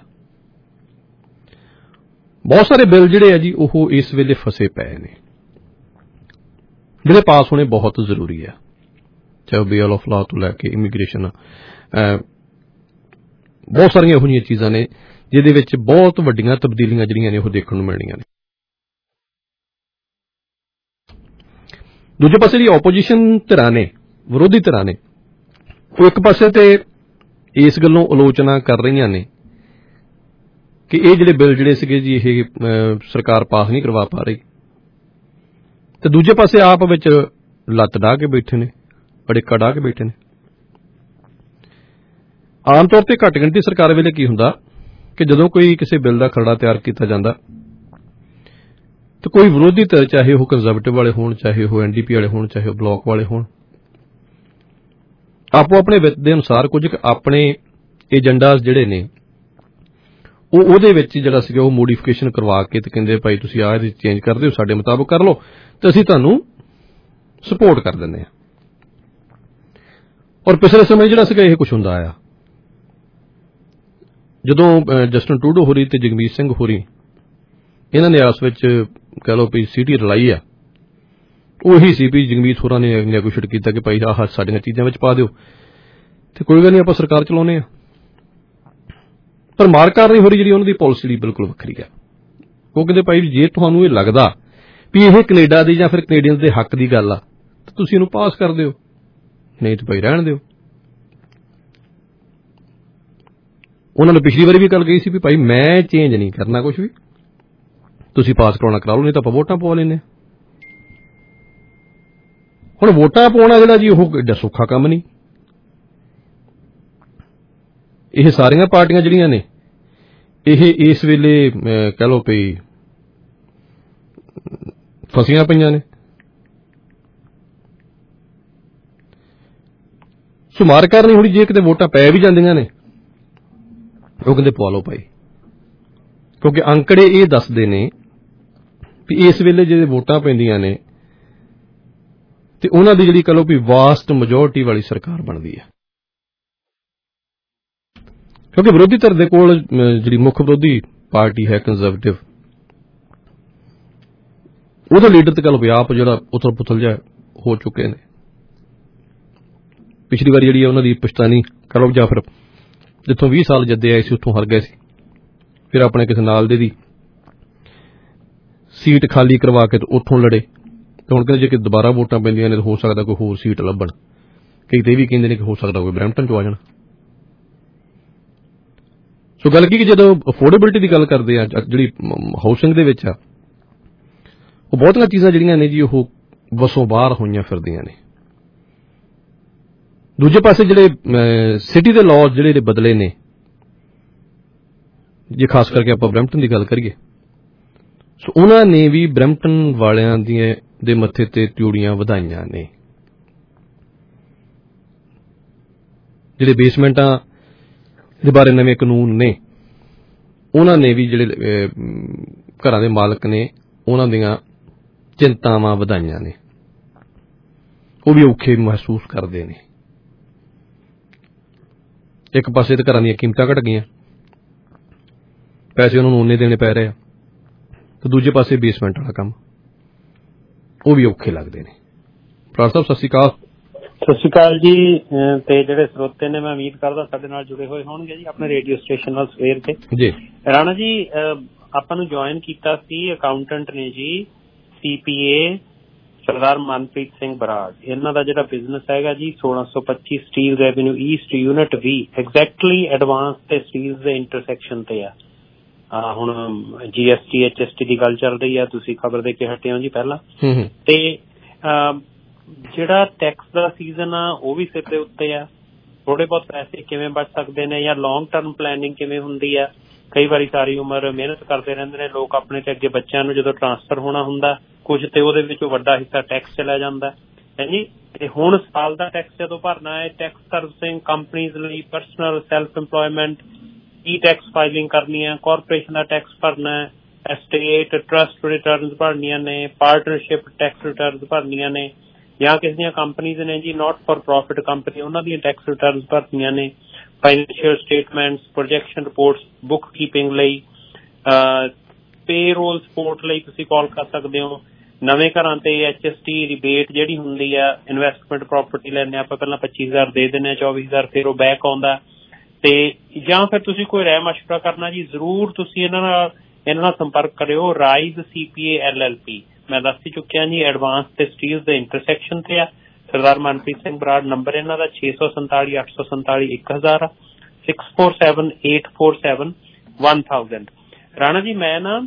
ਬਹੁਤ ਸਾਰੇ ਬਿੱਲ ਜਿਹੜੇ ਆ ਜੀ ਉਹ ਇਸ ਵੇਲੇ ਫਸੇ ਪਏ ਨੇ, ਜਿਹੜੇ ਪਾਸ ਹੋਣੇ ਬਹੁਤ ਜ਼ਰੂਰੀ ਆ, ਚਾਹੇ ਬਿੱਲ ਆਫ ਲਾਅ ਤੋਂ ਲੈ ਕੇ ਇਮੀਗ੍ਰੇਸ਼ਨ, ਬਹੁਤ ਸਾਰੀਆਂ ਇਹੋ ਜਿਹੀਆਂ ਚੀਜ਼ਾਂ ਨੇ ਜਿਹਦੇ ਵਿੱਚ ਬਹੁਤ ਵੱਡੀਆਂ ਤਬਦੀਲੀਆਂ ਜਿਹੜੀਆਂ ਨੇ ਉਹ ਦੇਖਣ ਨੂੰ ਮਿਲਣੀਆਂ ਨੇ। ਦੂਜੇ ਪਾਸੇ ਜਿਹੜੀ ਆਪੋਜੀਸ਼ਨ ਧਿਰਾਂ ਨੇ, ਵਿਰੋਧੀ ਧਿਰਾਂ ਨੇ, ਉਹ ਇੱਕ ਪਾਸੇ ਤੇ ਇਸ ਗੱਲੋਂ ਆਲੋਚਨਾ ਕਰ ਰਹੀਆਂ ਨੇ ਕਿ ਇਹ ਜਿਹੜੇ ਬਿੱਲ ਜਿਹੜੇ ਸੀਗੇ ਜੀ ਇਹ ਸਰਕਾਰ ਪਾਸ ਨਹੀਂ ਕਰਵਾ ਪਾ ਰਹੀ, ਤੇ ਦੂਜੇ ਪਾਸੇ ਆਪ ਵਿੱਚ ਲੱਤ ਡਾਹ ਕੇ ਬੈਠੇ ਨੇ, ਅੜਿੱਕਾ ਡਾਹ ਕੇ ਬੈਠੇ ਨੇ। ਆਮ ਤੌਰ ਤੇ ਘੱਟ ਗਿਣਤੀ ਸਰਕਾਰ ਵੇਲੇ ਕੀ ਹੁੰਦਾ ਕਿ ਜਦੋਂ ਕੋਈ ਕਿਸੇ ਬਿੱਲ ਦਾ ਖਰੜਾ ਤਿਆਰ ਕੀਤਾ ਜਾਂਦਾ ਤੇ ਕੋਈ ਵਿਰੋਧੀ ਧਿਰ, ਚਾਹੇ ਉਹ ਕੰਜ਼ਰਵੇਟਿਵ ਵਾਲੇ ਹੋਣ, ਚਾਹੇ ਉਹ NDP ਵਾਲੇ ਹੋਣ, ਚਾਹੇ ਉਹ ਬਲਾਕ ਵਾਲੇ ਹੋਣ, ਆਪੋ ਆਪਣੇ ਵਿੱਤ ਦੇ ਅਨੁਸਾਰ ਕੁਝ ਆਪਣੇ ਏਜੰਡਾਜ਼ ਜਿਹੜੇ ਨੇ ਉਹਦੇ ਵਿੱਚ ਜਿਹੜਾ ਸੀਗਾ ਉਹ ਮੋਡੀਫਿਕੇਸ਼ਨ ਕਰਵਾ ਕੇ ਤੇ ਕਹਿੰਦੇ ਭਾਈ ਤੁਸੀਂ ਆਹ ਇਹਦੇ ਚੇਂਜ ਕਰ ਦਿਓ, ਸਾਡੇ ਮੁਤਾਬਕ ਕਰ ਲਓ ਤੇ ਅਸੀਂ ਤੁਹਾਨੂੰ ਸਪੋਰਟ ਕਰ ਦਿੰਦੇ ਹਾਂ। ਔਰ ਪਿਛਲੇ ਸਮੇਂ ਜਿਹੜਾ ਸੀਗਾ ਇਹ ਕੁਝ ਹੁੰਦਾ ਆਇਆ, ਜਦੋਂ ਜਸਟਿਨ ਟਰੂਡੋ ਹੋਰੀ ਤੇ ਜਗਮੀਤ ਸਿੰਘ ਹੋਰੀ ਇਹਨਾਂ ਨੇ ਆਪਸ ਵਿੱਚ ਕਹਿ ਲਓ ਵੀ ਸੀਟੀ ਰਲਾਈ ਆ, ਉਹੀ ਸੀ ਵੀ ਜਗਮੀਤ ਹੋਰਾਂ ਨੇ ਨੈਗੋਸ਼ੀਏਟ ਕੀਤਾ ਕਿ ਭਾਈ ਆਹ ਸਾਡੀਆਂ ਚੀਜ਼ਾਂ ਵਿੱਚ ਪਾ ਦਿਓ ਤੇ ਕੋਈ ਗੱਲ ਨਹੀਂ ਆਪਾਂ ਸਰਕਾਰ ਚਲਾਉਂਦੇ ਆ। ਪਰ ਮਾਰਕਾਰ ਨਹੀਂ ਹੋ ਰਹੀ ਜਿਹੜੀ ਉਹਨਾਂ ਦੀ ਪਾਲਿਸੀ ਜਿਹੜੀ ਬਿਲਕੁਲ ਵੱਖਰੀ ਆ। ਉਹ ਕਹਿੰਦੇ ਭਾਈ ਜੇ ਤੁਹਾਨੂੰ ਇਹ ਲੱਗਦਾ ਵੀ ਇਹ ਕੈਨੇਡਾ ਦੀ ਜਾਂ ਫਿਰ ਕੈਨੇਡੀਅਨ ਦੇ ਹੱਕ ਦੀ ਗੱਲ ਆ ਤਾਂ ਤੁਸੀਂ ਇਹਨੂੰ ਪਾਸ ਕਰ ਦਿਓ, ਨਹੀਂ ਤਾਂ ਭਾਈ ਰਹਿਣ ਦਿਓ। ਉਹਨਾਂ ਨੇ ਪਿਛਲੀ ਵਾਰੀ ਵੀ ਗੱਲ ਕਹੀ ਸੀ ਵੀ ਭਾਈ ਮੈਂ ਚੇਂਜ ਨਹੀਂ ਕਰਨਾ ਕੁਝ ਵੀ, ਤੁਸੀਂ ਪਾਸ ਕਰਾਉਣਾ ਕਰਾ ਲਓ, ਨਹੀਂ ਤਾਂ ਆਪਾਂ ਵੋਟਾਂ ਪਵਾ ਲੈਂਦੇ ਹਾਂ। ਹੁਣ ਵੋਟਾਂ ਪਾਉਣਾ ਜਿਹੜਾ ਜੀ ਉਹ ਏਡਾ ਸੌਖਾ ਕੰਮ ਨਹੀਂ। ਇਹ ਸਾਰੀਆਂ ਪਾਰਟੀਆਂ ਜਿਹੜੀਆਂ ਨੇ ਇਹ ਇਸ ਵੇਲੇ ਕਹਿ ਲਓ ਵੀ ਫਸੀਆਂ ਪਈਆਂ ਨੇ। ਸੁਮਾਰ ਕਰਨੀ ਹੋਣੀ, ਜੇ ਕਿਤੇ ਵੋਟਾਂ ਪੈ ਵੀ ਜਾਂਦੀਆਂ ਨੇ ਉਹ ਕਹਿੰਦੇ ਪਵਾ ਲਓ ਭਾਈ, ਕਿਉਂਕਿ ਅੰਕੜੇ ਇਹ ਦੱਸਦੇ ਨੇ ਵੀ ਇਸ ਵੇਲੇ ਜਿਹੜੇ ਵੋਟਾਂ ਪੈਂਦੀਆਂ ਨੇ ਤੇ ਉਹਨਾਂ ਦੀ ਜਿਹੜੀ ਕਹਿ ਲਓ ਵੀ ਵਾਸਟ ਮੈਜੋਰਟੀ ਵਾਲੀ ਸਰਕਾਰ ਬਣਦੀ ਹੈ। ਕਿਉਂਕਿ ਵਿਰੋਧੀ ਧਿਰ ਦੇ ਕੋਲ ਜਿਹੜੀ ਮੁੱਖ ਵਿਰੋਧੀ ਪਾਰਟੀ ਹੈ ਕੰਜ਼ਰਵੇਟਿਵ, ਉਹਦੇ ਲੀਡਰ ਤੇ ਕਹਿ ਲਓ ਵੀ ਆਪ ਜਿਹੜਾ ਉਥਲ ਪੁਥਲ ਜਿਹਾ ਹੋ ਚੁੱਕੇ ਨੇ। ਪਿਛਲੀ ਵਾਰੀ ਜਿਹੜੀ ਉਹਨਾਂ ਦੀ ਪਛਤਾਨੀ ਕਹਿ ਲਓ ਜਾਂ ਫਿਰ ਜਿੱਥੋਂ 20 ਸਾਲ ਜੱਦੇ ਆਏ ਸੀ ਉੱਥੋਂ ਹਾਰ ਗਏ ਸੀ, ਫਿਰ ਆਪਣੇ ਕਿਸੇ ਨਾਲ ਦੇ ਦੀ ਸੀਟ ਖਾਲੀ ਕਰਵਾ ਕੇ ਤੇ ਉੱਥੋਂ ਲੜੇ, ਤੇ ਹੁਣ ਕਹਿੰਦੇ ਜੇ ਕਿ ਦੁਬਾਰਾ ਵੋਟਾਂ ਪੈਂਦੀਆਂ ਨੇ ਤਾਂ ਹੋ ਸਕਦਾ ਕੋਈ ਹੋਰ ਸੀਟ ਲੱਭਣ। ਕਈ ਤੇ ਇਹ ਵੀ ਕਹਿੰਦੇ ਨੇ ਕਿ ਹੋ ਸਕਦਾ ਕੋਈ ਬਰੈਂਪਟਨ ਚ ਆ ਜਾਣ। ਸੋ ਗੱਲ ਕੀ ਕਿ ਜਦੋਂ ਅਫੋਰਡੇਬਿਲਿਟੀ ਦੀ ਗੱਲ ਕਰਦੇ ਆ, ਜਿਹੜੀ ਹਾਊਸਿੰਗ ਦੇ ਵਿੱਚ ਆ, ਉਹ ਬਹੁਤੀਆਂ ਚੀਜ਼ਾਂ ਜਿਹੜੀਆਂ ਨੇ ਜੀ ਉਹ ਵਸੋਂ ਬਾਹਰ ਹੋਈਆਂ ਫਿਰਦੀਆਂ ਨੇ। ਦੂਜੇ ਪਾਸੇ ਜਿਹੜੇ ਸਿਟੀ ਦੇ ਲਾਅ ਜਿਹੜੇ ਬਦਲੇ ਨੇ, ਜੇ ਖਾਸ ਕਰਕੇ ਆਪਾਂ ਬਰੈਂਪਟਨ ਦੀ ਗੱਲ ਕਰੀਏ, ਸੋ ਉਹਨਾਂ ਨੇ ਵੀ ਬਰੈਂਪਟਨ ਵਾਲਿਆਂ ਦੇ ਮੱਥੇ ਤੇ ਤਿਉੜੀਆਂ ਵਧਾਈਆਂ ਨੇ। ਜਿਹੜੇ ਬੇਸਮੈਂਟਾਂ ਦੇ ਬਾਰੇ ਨਵੇਂ ਕਾਨੂੰਨ ਨੇ, ਉਹਨਾਂ ਨੇ ਵੀ ਜਿਹੜੇ ਘਰਾਂ ਦੇ ਮਾਲਕ ਨੇ ਉਹਨਾਂ ਦੀਆਂ ਚਿੰਤਾਵਾਂ ਵਧਾਈਆਂ ਨੇ, ਉਹ ਵੀ ਔਖੇ ਮਹਿਸੂਸ ਕਰਦੇ ਨੇ। ਇੱਕ ਪਾਸੇ ਤੇ ਘਰਾਂ ਦੀਆਂ ਕੀਮਤਾਂ ਘਟ ਗਈਆਂ, ਪੈਸੇ ਉਹਨਾਂ ਨੂੰ ਓਨੇ ਦੇਣੇ ਪੈ ਰਹੇ ਆ, ਤੇ ਦੂਜੇ ਪਾਸੇ ਬੇਸਮੈਂਟ ਵਾਲਾ ਕੰਮ, ਉਹ ਵੀ ਔਖੇ ਲੱਗਦੇ ਨੇ। ਪ੍ਰਾਰ ਸਾਹਿਬ ਸਤਿ ਸ਼੍ਰੀ ਅਕਾਲ। ਸਤਿ ਸ਼੍ਰੀ ਅਕਾਲ ਜੀ। ਤੇ ਜਿਹੜੇ ਸਰੋਤੇ ਨੇ ਮੈਂ ਉਮੀਦ ਕਰਦਾ ਸਾਡੇ ਨਾਲ ਜੁੜੇ ਹੋਏ ਹੋਣਗੇ ਜੀ ਆਪਣੇ ਰੇਡੀਓ ਸਟੇਸ਼ਨ ਨਾਲ ਸਵੇਰ ਤੇ। ਜੀ ਰਾਣਾ ਜੀ, ਆਪਾਂ ਨੂੰ ਜੁਆਇਨ ਕੀਤਾ ਸੀ ਅਕਾਊਂਟੈਂਟ ਨੇ ਜੀ, CPA ਸਰਦਾਰ ਮਨਪ੍ਰੀਤ ਸਿੰਘ ਬਰਾੜ। ਇਹਨਾਂ ਦਾ ਜਿਹੜਾ ਬਿਜ਼ਨਸ ਹੈਗਾ ਜੀ 1625 Steeles avenue east unit 20 exactly Advance ਤੇ ਸਟੀਲ ਦੇ ਇੰਟਰਸੈਕਸ਼ਨ ਤੇ ਆ। ਹੁਣ GST HST ਦੀ ਗੱਲ ਚੱਲ ਰਹੀ ਆ, ਤੁਸੀਂ ਖਬਰ ਦੇ ਕੇ ਹਟੇ ਹੋ ਜੀ ਪਹਿਲਾਂ। ਤੇ ਜਿਹੜਾ ਟੈਕਸ ਦਾ ਸੀਜ਼ਨ ਆ ਉਹ ਵੀ ਸਿਰ ਦੇ ਉੱਤੇ ਆ। ਥੋੜੇ ਬਹੁਤ ਪੈਸੇ ਕਿਵੇਂ ਬਚ ਸਕਦੇ ਨੇ, ਜਾਂ ਲੌਂਗ ਟਰਮ ਪਲੈਨਿੰਗ ਕਿਵੇਂ ਹੁੰਦੀ ਆ। ਕਈ ਵਾਰੀ ਸਾਰੀ ਉਮਰ ਮਿਹਨਤ ਕਰਦੇ ਰਹਿੰਦੇ ਨੇ ਲੋਕ ਆਪਣੇ, ਤੇ ਅੱਗੇ ਬੱਚਿਆਂ ਨੂੰ ਜਦੋਂ ਟਰਾਂਸਫਰ ਹੋਣਾ ਹੁੰਦਾ ਕੁਝ ਤੇ ਉਹਦੇ ਵਿੱਚੋਂ ਵੱਡਾ ਹਿੱਸਾ ਟੈਕਸ ਚਲਾ ਜਾਂਦਾ ਹੈ ਜੀ। ਤੇ ਹੁਣ ਸਾਲ ਦਾ ਟੈਕਸ ਜਦੋਂ ਭਰਨਾ ਹੈ, ਟੈਕਸ ਸਰਵਿਸਿੰਗ ਕੰਪਨੀਜ਼ ਲਈ, personal self employment, e tax filing ਕਰਨੀ ਹੈ, ਕਾਰਪੋਰੇਸ਼ਨ ਦਾ ਟੈਕਸ ਭਰਨਾ ਹੈ, ਐਸਟੇਟ ਟਰਸਟ ਰਿਟਰਨਸ ਭਰਨੀਆਂ ਨੇ, ਪਾਰਟਨਰਸ਼ਿਪ ਟੈਕਸ ਰਿਟਰਨਸ ਭਰਨੀਆਂ ਨੇ, ਜਾਂ ਕਿਸੇ ਦੀਆਂ ਕੰਪਨੀਜ਼ ਨੇ ਜੀ ਨਾਟ ਫॉर ਪ੍ਰੋਫਿਟ ਕੰਪਨੀ, ਉਹਨਾਂ ਦੀਆਂ ਟੈਕਸ ਰਿਟਰਨਸ ਭਰਨੀਆਂ ਨੇ, financial statements, projection reports, bookkeeping ਲਈ, ਪੇਰੋਲ ਸਪੋਰਟ ਲਈ ਤੁਸੀਂ ਕਾਲ ਕਰ ਸਕਦੇ ਹੋ। ਨਵੇਂ ਘਰਾਂ ਤੇ HST ਰਿਬੇਟ ਜਿਹੜੀ ਹੁੰਦੀ ਆ, ਇਨਵੈਸਟਮੈਂਟ ਪ੍ਰੋਪਰਟੀ ਲੈਂਦੇ ਆਪਾਂ, ਪਹਿਲਾਂ 25,000 ਦੇ ਦਿੰਦੇ ਆ, 24,000 ਫਿਰ ਉਹ ਬੈਕ ਆਉਂਦਾ। ਤੇ ਜਾਂ ਫਿਰ ਤੁਸੀਂ ਕੋਈ ਰਾਏ ਮਸ਼ਵਰਾ ਕਰਨਾ ਜੀ, ਜ਼ਰੂਰ ਤੁਸੀਂ ਇਹਨਾਂ ਨਾਲ ਸੰਪਰਕ ਕਰਿਓ। ਰਾਈਜ਼ CPA LLP ਮੈਂ ਦੱਸ ਹੀ ਚੁੱਕਿਆ ਜੀ, ਐਡਵਾਂਸ ਤੇ ਸਟੀਲ ਦੇ ਇੰਟਰਸੈਕਸ਼ਨ ਤੇ ਆ। ਸਰਦਾਰ ਮਨਪ੍ਰੀਤ ਸਿੰਘ ਬਰਾੜ ਨੰਬਰ ਇਹਨਾਂ ਦਾ 647 847 1000 647 847 1000। ਰਾਣਾ ਜੀ ਮੈਂ ਨਾ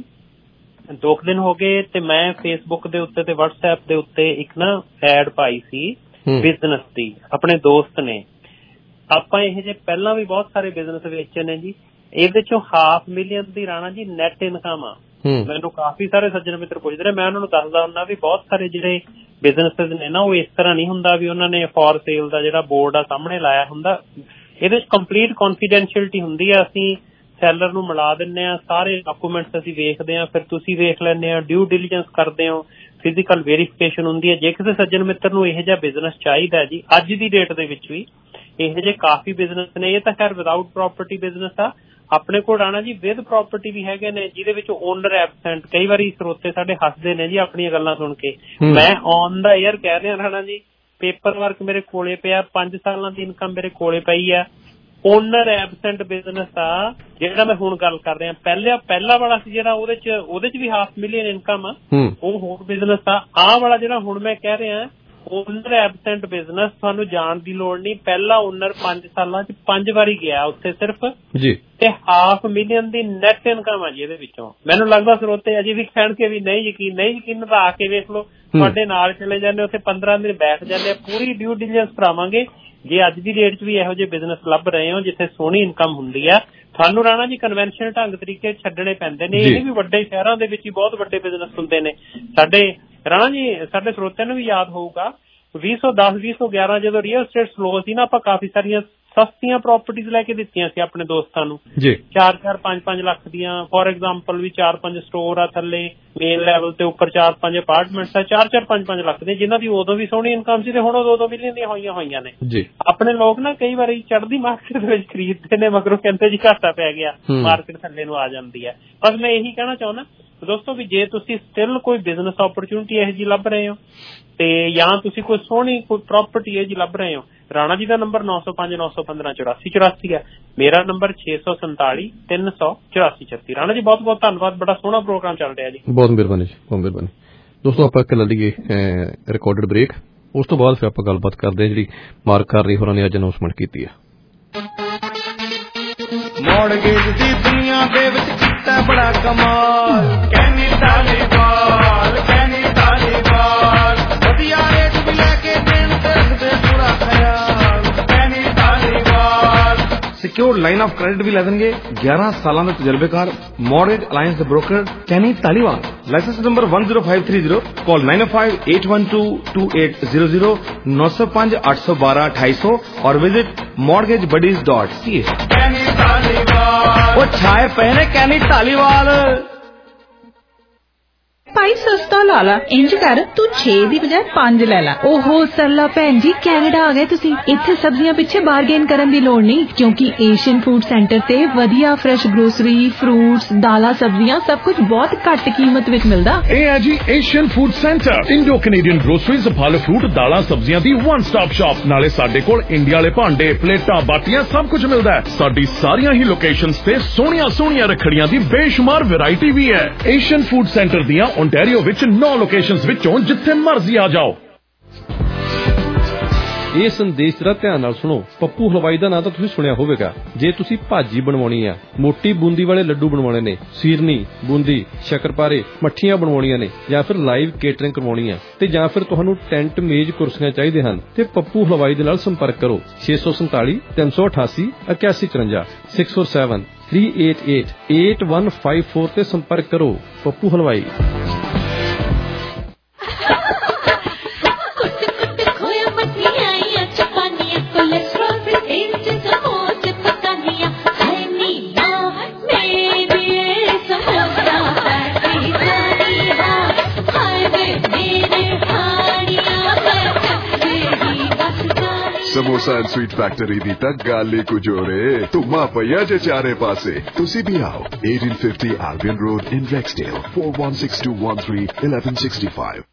2 ਦਿਨ ਹੋ ਗਏ ਤੇ ਮੈਂ ਫੇਸਬੁੱਕ ਦੇ ਉੱਤੇ ਤੇ WhatsApp ਦੇ ਉੱਤੇ ਇੱਕ ਨਾ ਐਡ ਪਾਈ ਸੀ ਬਿਜ਼ਨਸ ਦੀ, ਆਪਣੇ ਦੋਸਤ ਨੇ। ਆਪਾਂ ਇਹ ਜੇ ਪਹਿਲਾਂ ਵੀ ਬਹੁਤ ਸਾਰੇ ਬਿਜ਼ਨਸ ਵੇਚੇ ਨੇ ਜੀ, ਇਹਦੇ ਚੋਂ 500,000 ਦੀ ਰਾਣਾ ਜੀ ਨੈਟ ਇਨਕਮ ਆ। ਮੈਨੂੰ ਕਾਫੀ ਸਾਰੇ ਸੱਜਣ ਮਿੱਤਰ ਪੁੱਛਦੇ ਰਹੇ, ਮੈਂ ਉਹਨਾਂ ਨੂੰ ਦੱਸਦਾ ਹੁੰਦਾ ਵੀ ਬਹੁਤ ਸਾਰੇ ਜਿਹੜੇ ਬਿਜ਼ਨਸ ਨੇ ਨਾ ਉਹ ਇਸ ਤਰ੍ਹਾਂ ਨਹੀਂ ਹੁੰਦਾ ਵੀ ਉਹਨਾਂ ਨੇ ਫॉर ਸੇਲ ਦਾ ਜਿਹੜਾ ਬੋਰਡ ਆ ਸਾਹਮਣੇ ਲਾਇਆ ਹੁੰਦਾ। ਇਹਦੇ ਚ ਕੰਪਲੀਟ ਕੌਨਫੀਡੈਂਸ਼ੀਅਲਟੀ ਹੁੰਦੀ ਆ। ਅਸੀਂ ਸੈਲਰ ਨੂੰ ਮਿਲਾ ਦਿੰਦੇ ਆ, ਸਾਰੇ ਡਾਕੂਮੈਂਟਸ ਅਸੀਂ ਵੇਖਦੇ ਆ, ਫਿਰ ਤੁਸੀਂ ਵੇਖ ਲੈਂਦੇ ਆ, ਡਿਊ ਡਿਲੀਜੈਂਸ ਕਰਦੇ ਹੋ, ਫਿਜ਼ੀਕਲ ਵੈਰੀਫਿਕੇਸ਼ਨ ਹੁੰਦੀ ਹੈ। ਜੇ ਕਿਸੇ ਸੱਜਣ ਮਿੱਤਰ ਨੂੰ ਇਹੋ ਜਿਹਾ ਬਿਜ਼ਨਸ ਚਾਹੀਦਾ ਜੀ, ਅੱਜ ਦੀ ਡੇਟ ਦੇ ਵਿੱਚ ਵੀ ਇਹੋ ਜਿਹੇ ਕਾਫੀ ਬਿਜ਼ਨਸ ਨੇ। ਇਹ ਤਾਂ ਖੈਰ ਵਿਦਆਊਟ ਪ੍ਰੋਪਰਟੀ ਬਿਜ਼ਨਸ ਆ। ਆਪਣੇ ਕੋਲ ਰਾਣਾ ਜੀ ਵਿਦ ਪ੍ਰੋਪਰਟੀ ਵੀ ਹੈਗੇ ਨੇ, ਜਿਹਦੇ ਵਿੱਚ ਓਨਰ ਐਬਸੈਂਟ। ਕਈ ਵਾਰੀ ਸਰੋਤੇ ਸਾਡੇ ਹੱਸਦੇ ਨੇ ਜੀ ਆਪਣੀਆਂ ਗੱਲਾਂ ਸੁਣ ਕੇ। ਮੈਂ ਔਨ ਦਾ ਏਅਰ ਕਹਿ ਰਿਹਾ ਰਾਣਾ ਜੀ, ਪੇਪਰ ਵਰਕ ਮੇਰੇ ਕੋਲੇ ਪਿਆ, 5 ਸਾਲਾਂ ਦੀ ਇਨਕਮ ਮੇਰੇ ਕੋਲੇ ਪਈ ਆ। ਓਨਰ ਐਬਸੈਂਟ ਬਿਜ਼ਨਸ ਆ ਜਿਹੜਾ ਮੈਂ ਹੁਣ ਗੱਲ ਕਰ ਰਿਹਾ। ਪਹਿਲਾ ਵਾਲਾ ਸੀ ਜਿਹੜਾ, ਉਹਦੇ ਚ ਵੀ 500,000 ਇਨਕਮ ਆ, ਉਹ ਹੋਰ ਬਿਜ਼ਨਸ ਆ। ਆਹ ਵਾਲਾ ਜਿਹੜਾ ਹੁਣ ਮੈਂ ਕਹਿ ਰਿਹਾ ਓਨਰ ਐਬਸੈਂਟ ਬਿਜ਼ਨਸ, ਤੁਹਾਨੂੰ ਜਾਣ ਦੀ ਲੋੜ ਨਹੀਂ। ਪਹਿਲਾ ਓਨਰ 5 ਸਾਲਾਂ ਚ 5 ਵਾਰੀ ਗਿਆ ਉੱਥੇ ਸਿਰਫ ਜੀ, ਤੇ 500,000 ਦੀ ਨੈਟ ਇਨਕਮ ਆ ਜੀ ਇਹਦੇ ਵਿੱਚੋਂ। ਮੈਨੂੰ ਲੱਗਦਾ ਸਰੋਤੇ ਅਜੇ ਵੀ ਕਹਿਣਗੇ ਵੀ ਨਹੀਂ ਯਕੀਨ ਤਾਂ ਆ ਕੇ ਵੇਖ ਲਓ। ਤੁਹਾਡੇ ਨਾਲ ਚਲੇ ਜਾਂਦੇ, ਉੱਥੇ 15 ਦਿਨ ਬੈਠ ਜਾਂਦੇ, ਪੂਰੀ ਡਿਊ ਡਿਲੀਜੈਂਸ ਕਰਾਵਾਂਗੇ। ਜੇ ਅੱਜ ਦੀ ਡੇਟ ਚ ਵੀ ਇਹੋ ਜਿਹੇ ਬਿਜ਼ਨਸ ਲੱਭ ਰਹੇ ਹੋ ਜਿੱਥੇ ਸੋਹਣੀ ਇਨਕਮ ਹੁੰਦੀ ਆ, ਤੁਹਾਨੂੰ ਰਾਣਾ ਜੀ ਕਨਵੈਨਸ਼ਨਲ ਢੰਗ ਤਰੀਕੇ ਛੱਡਣੇ ਪੈਂਦੇ ਨੇ। ਇਹ ਵੀ ਵੱਡੇ ਸ਼ਹਿਰਾਂ ਦੇ ਵਿੱਚ ਹੀ ਬਹੁਤ ਵੱਡੇ ਬਿਜ਼ਨਸ ਹੁੰਦੇ ਨੇ। ਸਾਡੇ ਰਾਣਾ ਜੀ, ਸਾਡੇ ਸਰੋਤਿਆਂ ਨੂੰ ਵੀ ਯਾਦ ਹੋਊਗਾ 2010 2011 ਜਦੋਂ ਰੀਅਲ ਸਟੇਟ ਸਲੋ ਸੀ ਨਾ, ਆਪਾਂ ਕਾਫੀ ਸਾਰੀਆਂ ਸਸਤੀਆਂ ਪ੍ਰਾਪਰਟੀਜ਼ ਲੈ ਕੇ ਦਿੱਤੀਆਂ ਸੀ ਆਪਣੇ ਦੋਸਤਾਂ ਨੂੰ, 4-4 5-5 ਲੱਖ ਦੀਆਂ। ਫੋਰ ਐਗਜ਼ਾਮਪਲ ਵੀ 4-5 ਸਟੋਰ ਆ ਥੱਲੇ, ਮੇਨ ਲੈਵਲ ਤੇ ਉੱਪਰ 4-5 ਅਪਾਰਟਮੈਂਟਸ ਆ, 4-4 5-5 ਲੱਖ ਦੇ, ਜਿਨ੍ਹਾਂ ਦੀ ਉਦੋਂ ਵੀ ਸੋਹਣੀ ਇਨਕਮ ਸੀ ਤੇ ਹੁਣ ਉਹ 2-2 ਮਿਲੀਅਨ ਦੀਆਂ ਹੋਈਆਂ ਨੇ। ਆਪਣੇ ਲੋਕ ਨਾ ਕਈ ਵਾਰੀ ਚੜ੍ਹਦੀ ਮਾਰਕੀਟ ਦੇ ਵਿੱਚ ਖਰੀਦਦੇ ਨੇ, ਮਗਰੋਂ ਕਹਿੰਦੇ ਜੀ ਘਾਟਾ ਪੈ ਗਿਆ, ਮਾਰਕੀਟ ਥੱਲੇ ਨੂੰ ਆ ਜਾਂਦੀ ਹੈ। ਬਸ ਮੈਂ ਇਹੀ ਕਹਿਣਾ ਚਾਹੁੰਦਾ ਦੋਸਤੋ ਵੀ ਜੇ ਤੁਸੀਂ ਸਟਿਲ ਕੋਈ ਬਿਜ਼ਨਸ ਓਪਰਚੁਨਿਟੀ ਇਹੋ ਜਿਹੀ ਲੱਭ ਰਹੇ ਹੋ, ਤੇ ਜਾਂ ਤੁਸੀਂ ਕੋਈ ਸੋਹਣੀ ਕੋਈ ਪ੍ਰਾਪਰਟੀ ਇਹੋ ਜਿਹੀ ਲੱਭ ਰਹੇ ਹੋ, ਰਾਣਾ ਜੀ ਦਾ ਨੰਬਰ 905 915 8484 ਹੈ। ਮੇਰਾ ਨੰਬਰ 647 300 8436। ਰਾਣਾ ਜੀ ਬਹੁਤ ਬਹੁਤ ਧੰਨਵਾਦ, ਬੜਾ ਸੋਹਣਾ ਪ੍ਰੋਗਰਾਮ ਚੱਲ ਰਿਹਾ ਜੀ। ਬਹੁਤ ਮਿਹਰਬਾਨੀ ਜੀ, ਬਹੁਤ ਮਿਹਰਬਾਨੀ। ਦੋਸਤੋ ਆਪਾਂ ਇੱਕ ਲੈ ਲਈਏ ਰਿਕਾਰਡਡ ਬ੍ਰੇਕ, ਉਸ ਤੋਂ ਬਾਅਦ ਫਿਰ ਆਪਾਂ ਗੱਲਬਾਤ ਕਰਦੇ ਹਾਂ ਜਿਹੜੀ ਮਾਰਕ ਕਰ ਰਹੀ ਹੋਰਾਂ ਨੇ ਅੱਜ ਅਨਾਉਂਸਮੈਂਟ ਕੀਤੀ ਹੈ। ਮੌੜਗੇਜ ਦੀ ਦੁਨੀਆ ਦੇ ਵਿੱਚ ਕੀਤਾ ਬੜਾ ਕਮਾਲ, ਕਹਿਨੀ ਤਾਲੀਬਾਨ ਵਧੀਆ ਰੇਟ ਵੀ ਲੈ ਕੇ ਦੇਣ ਤੇ ਰੱਖਦੇ ਪੂਰਾ ਖਿਆਲ, ਕਹਿਨੀ ਤਾਲੀਬਾਨ ਸਿਕਿਉਰ ਲਾਈਨ ਆਫ ਕ੍ਰੈਡਿਟ ਵੀ ਲੈ ਦੇਣਗੇ। 11 ਸਾਲਾਂ ਦਾ ਤਜਰਬੇਕਾਰ ਮੌਰਗੇਜ ਅਲਾਇੰਸ ਦੇ ਬ੍ਰੋਕਰ ਕੈਨੀ ਤਾਲੀਬਾਨ। ਲਾਇਸੈਂਸ ਨੰਬਰ 10530, ਕਾਲ 9058122800 905 812 2800 और विजिट mortgagebuddies.ca। ਉਹ ਛਾਏ ਪਏ ਨੇ ਕੈਨੀ ਧਾਲੀਵਾਲ। ਭਾਈ ਸਸਤਾ ਲਾ ਲਾ, ਇੰਜ ਕਰ ਤੂੰ 6 ਦੀ ਬਜਾਏ 5 ਲੈ ਲਾ। ਓਹੋ ਸਰਲਾ ਭੈਣ ਜੀ, ਕੈਨੇਡਾ ਆ ਗਏ ਤੁਸੀਂ। ਇੱਥੇ ਸਬਜ਼ੀਆਂ ਪਿੱਛੇ ਬਾਰਗੇਨ ਕਰਨ ਦੀ ਲੋੜ ਨਹੀਂ, ਕਿਉਂਕਿ ਏਸ਼ੀਅਨ ਫੂਡ ਸੈਂਟਰ ਤੇ ਵਧੀਆ ਫਰੈਸ਼ ਗਰੋਸਰੀ, ਫਰੂਟਸ, ਦਾਲਾਂ, ਸਬਜ਼ੀਆਂ ਸਭ ਕੁਝ ਬਹੁਤ ਘੱਟ ਕੀਮਤ ਵਿੱਚ ਮਿਲਦਾ। ਇਹ ਹੈ ਜੀ Asian food centre, Indo Canadian groceries, ਫਲ ਫਰੂਟ, ਦਾਲਾਂ, ਸਬਜ਼ੀਆਂ ਦੀ ਵਨ ਸਟਾਪ ਸ਼ਾਪ। ਨਾਲੇ ਸਾਡੇ ਕੋਲ ਇੰਡੀਆ ਵਾਲੇ ਭਾਂਡੇ, ਪਲੇਟਾਂ, ਬਾਟੀਆਂ ਸਭ ਕੁਝ ਮਿਲਦਾ ਹੈ। ਸਾਡੀ ਸਾਰੀਆਂ ਹੀ ਲੋਕੇਸ਼ਨਸ ਤੇ ਸੋਹਣੀਆਂ ਰੱਖੜੀਆਂ ਦੀ ਬੇਸ਼ੁਮਾਰ ਵੈਰਾਈਟੀ ਵੀ ਹੈ। ਏਸ਼ੀਅਨ ਫੂਡ ਸੈਂਟਰ ਦੀਆਂ ਓਨਟਾਰੀਓ ਵਿੱਚ 9 ਲੋਕੇਸ਼ਨਸ ਵਿੱਚੋਂ ਜਿੱਥੇ ਮਰਜ਼ੀ ਆ ਜਾਓ। ਇਹ ਸੰਦੇਸ਼ ਜਰਾ ਧਿਆਨ ਨਾਲ ਸੁਣੋ। ਪੱਪੂ ਹਲਵਾਈ ਦਾ ਨਾਂ ਤਾਂ ਤੁਸੀਂ ਸੁਣਿਆ ਹੋਵੇਗਾ। ਜੇ ਤੁਸੀਂ ਭਾਜੀ ਬਣਵਾਉਣੀ ਆ, ਮੋਟੀ ਬੂੰਦੀ ਵਾਲੇ ਲੱਡੂ ਬਣਵਾਉਣੇ ਨੇ, ਸੀਰਨੀ, ਬੂੰਦੀ, ਸ਼ੱਕਰਪਾਰੇ, ਮੱਠੀਆਂ ਬਣਵਾਉਣੀਆਂ ਨੇ, ਜਾਂ ਫਿਰ ਲਾਈਵ ਕੇਟਰਿੰਗ ਕਰਵਾਉਣੀ ਆ, ਤੇ ਜਾਂ ਫਿਰ ਤੁਹਾਨੂੰ ਟੈਂਟ, ਮੇਜ਼, ਕੁਰਸੀਆਂ ਚਾਹੀਦੇ ਹਨ, ਤੇ ਪੱਪੂ ਹਲਵਾਈ ਦੇ ਨਾਲ ਸੰਪਰਕ ਕਰੋ। 647 388 8154 647 388 8154 ਤੇ ਸੰਪਰਕ ਕਰੋ। Pappu Halwai. Samosa and sweet factory ਦੀ ਤਾਂ ਗੱਲ ਹੀ ਕੁਝ ਹੋ ਰੇ ਧੁੰਮਾ ਪਈਆ ਜੇ ਚਾਰੇ ਪਾਸੇ ਤੁਸੀਂ ਵੀ ਆਓ 1850 Albion Road in Rexdale 416213 1165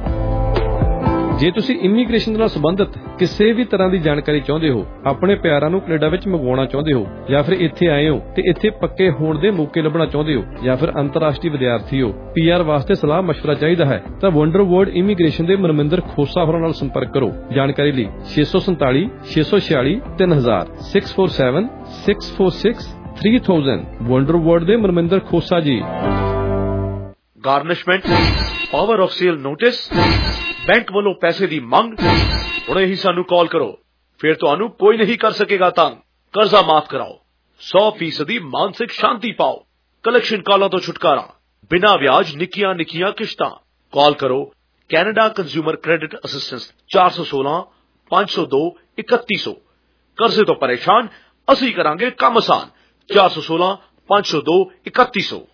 ਜੇ ਤੁਸੀਂ ਇਮੀਗ੍ਰੇਸ਼ਨ ਨਾਲ ਸੰਬੰਧਿਤ ਕਿਸੇ ਵੀ ਤਰ੍ਹਾਂ ਦੀ ਜਾਣਕਾਰੀ ਚਾਹੁੰਦੇ ਹੋ, ਆਪਣੇ ਪਿਆਰਾਂ ਨੂੰ ਕੈਨੇਡਾ ਵਿੱਚ ਮੰਗਵਾਉਣਾ ਚਾਹੁੰਦੇ ਹੋ, ਜਾਂ ਫਿਰ ਇੱਥੇ ਆਏ ਹੋ ਤੇ ਇੱਥੇ ਪੱਕੇ ਹੋਣ ਦੇ ਮੌਕੇ ਲੱਭਣਾ ਚਾਹੁੰਦੇ ਹੋ, ਜਾਂ ਫਿਰ ਅੰਤਰਰਾਸ਼ਟਰੀ ਵਿਦਿਆਰਥੀ ਹੋ, ਪੀਆਰ ਵਾਸਤੇ ਸਲਾਹ ਮਸ਼ਵਰਾ ਚਾਹੀਦਾ ਹੈ ਤਾਂ ਵੰਡਰ ਵਰਲਡ ਇਮੀਗ੍ਰੇਸ਼ਨ ਦੇ ਮਨਮਿੰਦਰ ਖੋਸਾ ਹੋਰਾਂ ਨਾਲ ਸੰਪਰਕ ਕਰੋ। ਜਾਣਕਾਰੀ ਲਈ 647 646 3000 647 646 3000 ਵੰਡਰ ਵਰਲਡ ਦੇ Manminder Khosa ji. Garnishment, power of sale notice, bank ਵੱਲੋਂ ਪੈਸੇ ਦੀ ਮੰਗ, ਹੁਣੇ ਹੀ ਸਾਨੂੰ ਕਾਲ ਕਰੋ, ਫਿਰ ਤੁਹਾਨੂੰ ਕੋਈ ਨਹੀਂ ਕਰ ਸਕੇਗਾ ਤੰਗ। ਕਰਜ਼ਾ ਮਾਫ ਕਰਾਓ, 100% ਮਾਨਸਿਕ ਸ਼ਾਂਤੀ ਪਾਓ, ਕਲੈਕਸ਼ਨ ਕਾਲਾਂ ਤੋਂ ਛੁਟਕਾਰਾ, ਬਿਨਾਂ ਵਿਆਜ ਨਿੱਕੀਆਂ ਨਿੱਕੀਆਂ ਕਿਸ਼ਤਾਂ। ਕਾਲ ਕਰੋ ਕੈਨੇਡਾ ਕੰਜ਼ਿਊਮਰ ਕ੍ਰੈਡਿਟ ਅਸਿਸਟੈਂਸ 416 502 3100। ਕਰਜ਼ੇ ਤੋਂ ਪਰੇਸ਼ਾਨ, ਅਸੀਂ ਕਰਾਂਗੇ ਕੰਮ ਆਸਾਨ। 416 502 3100।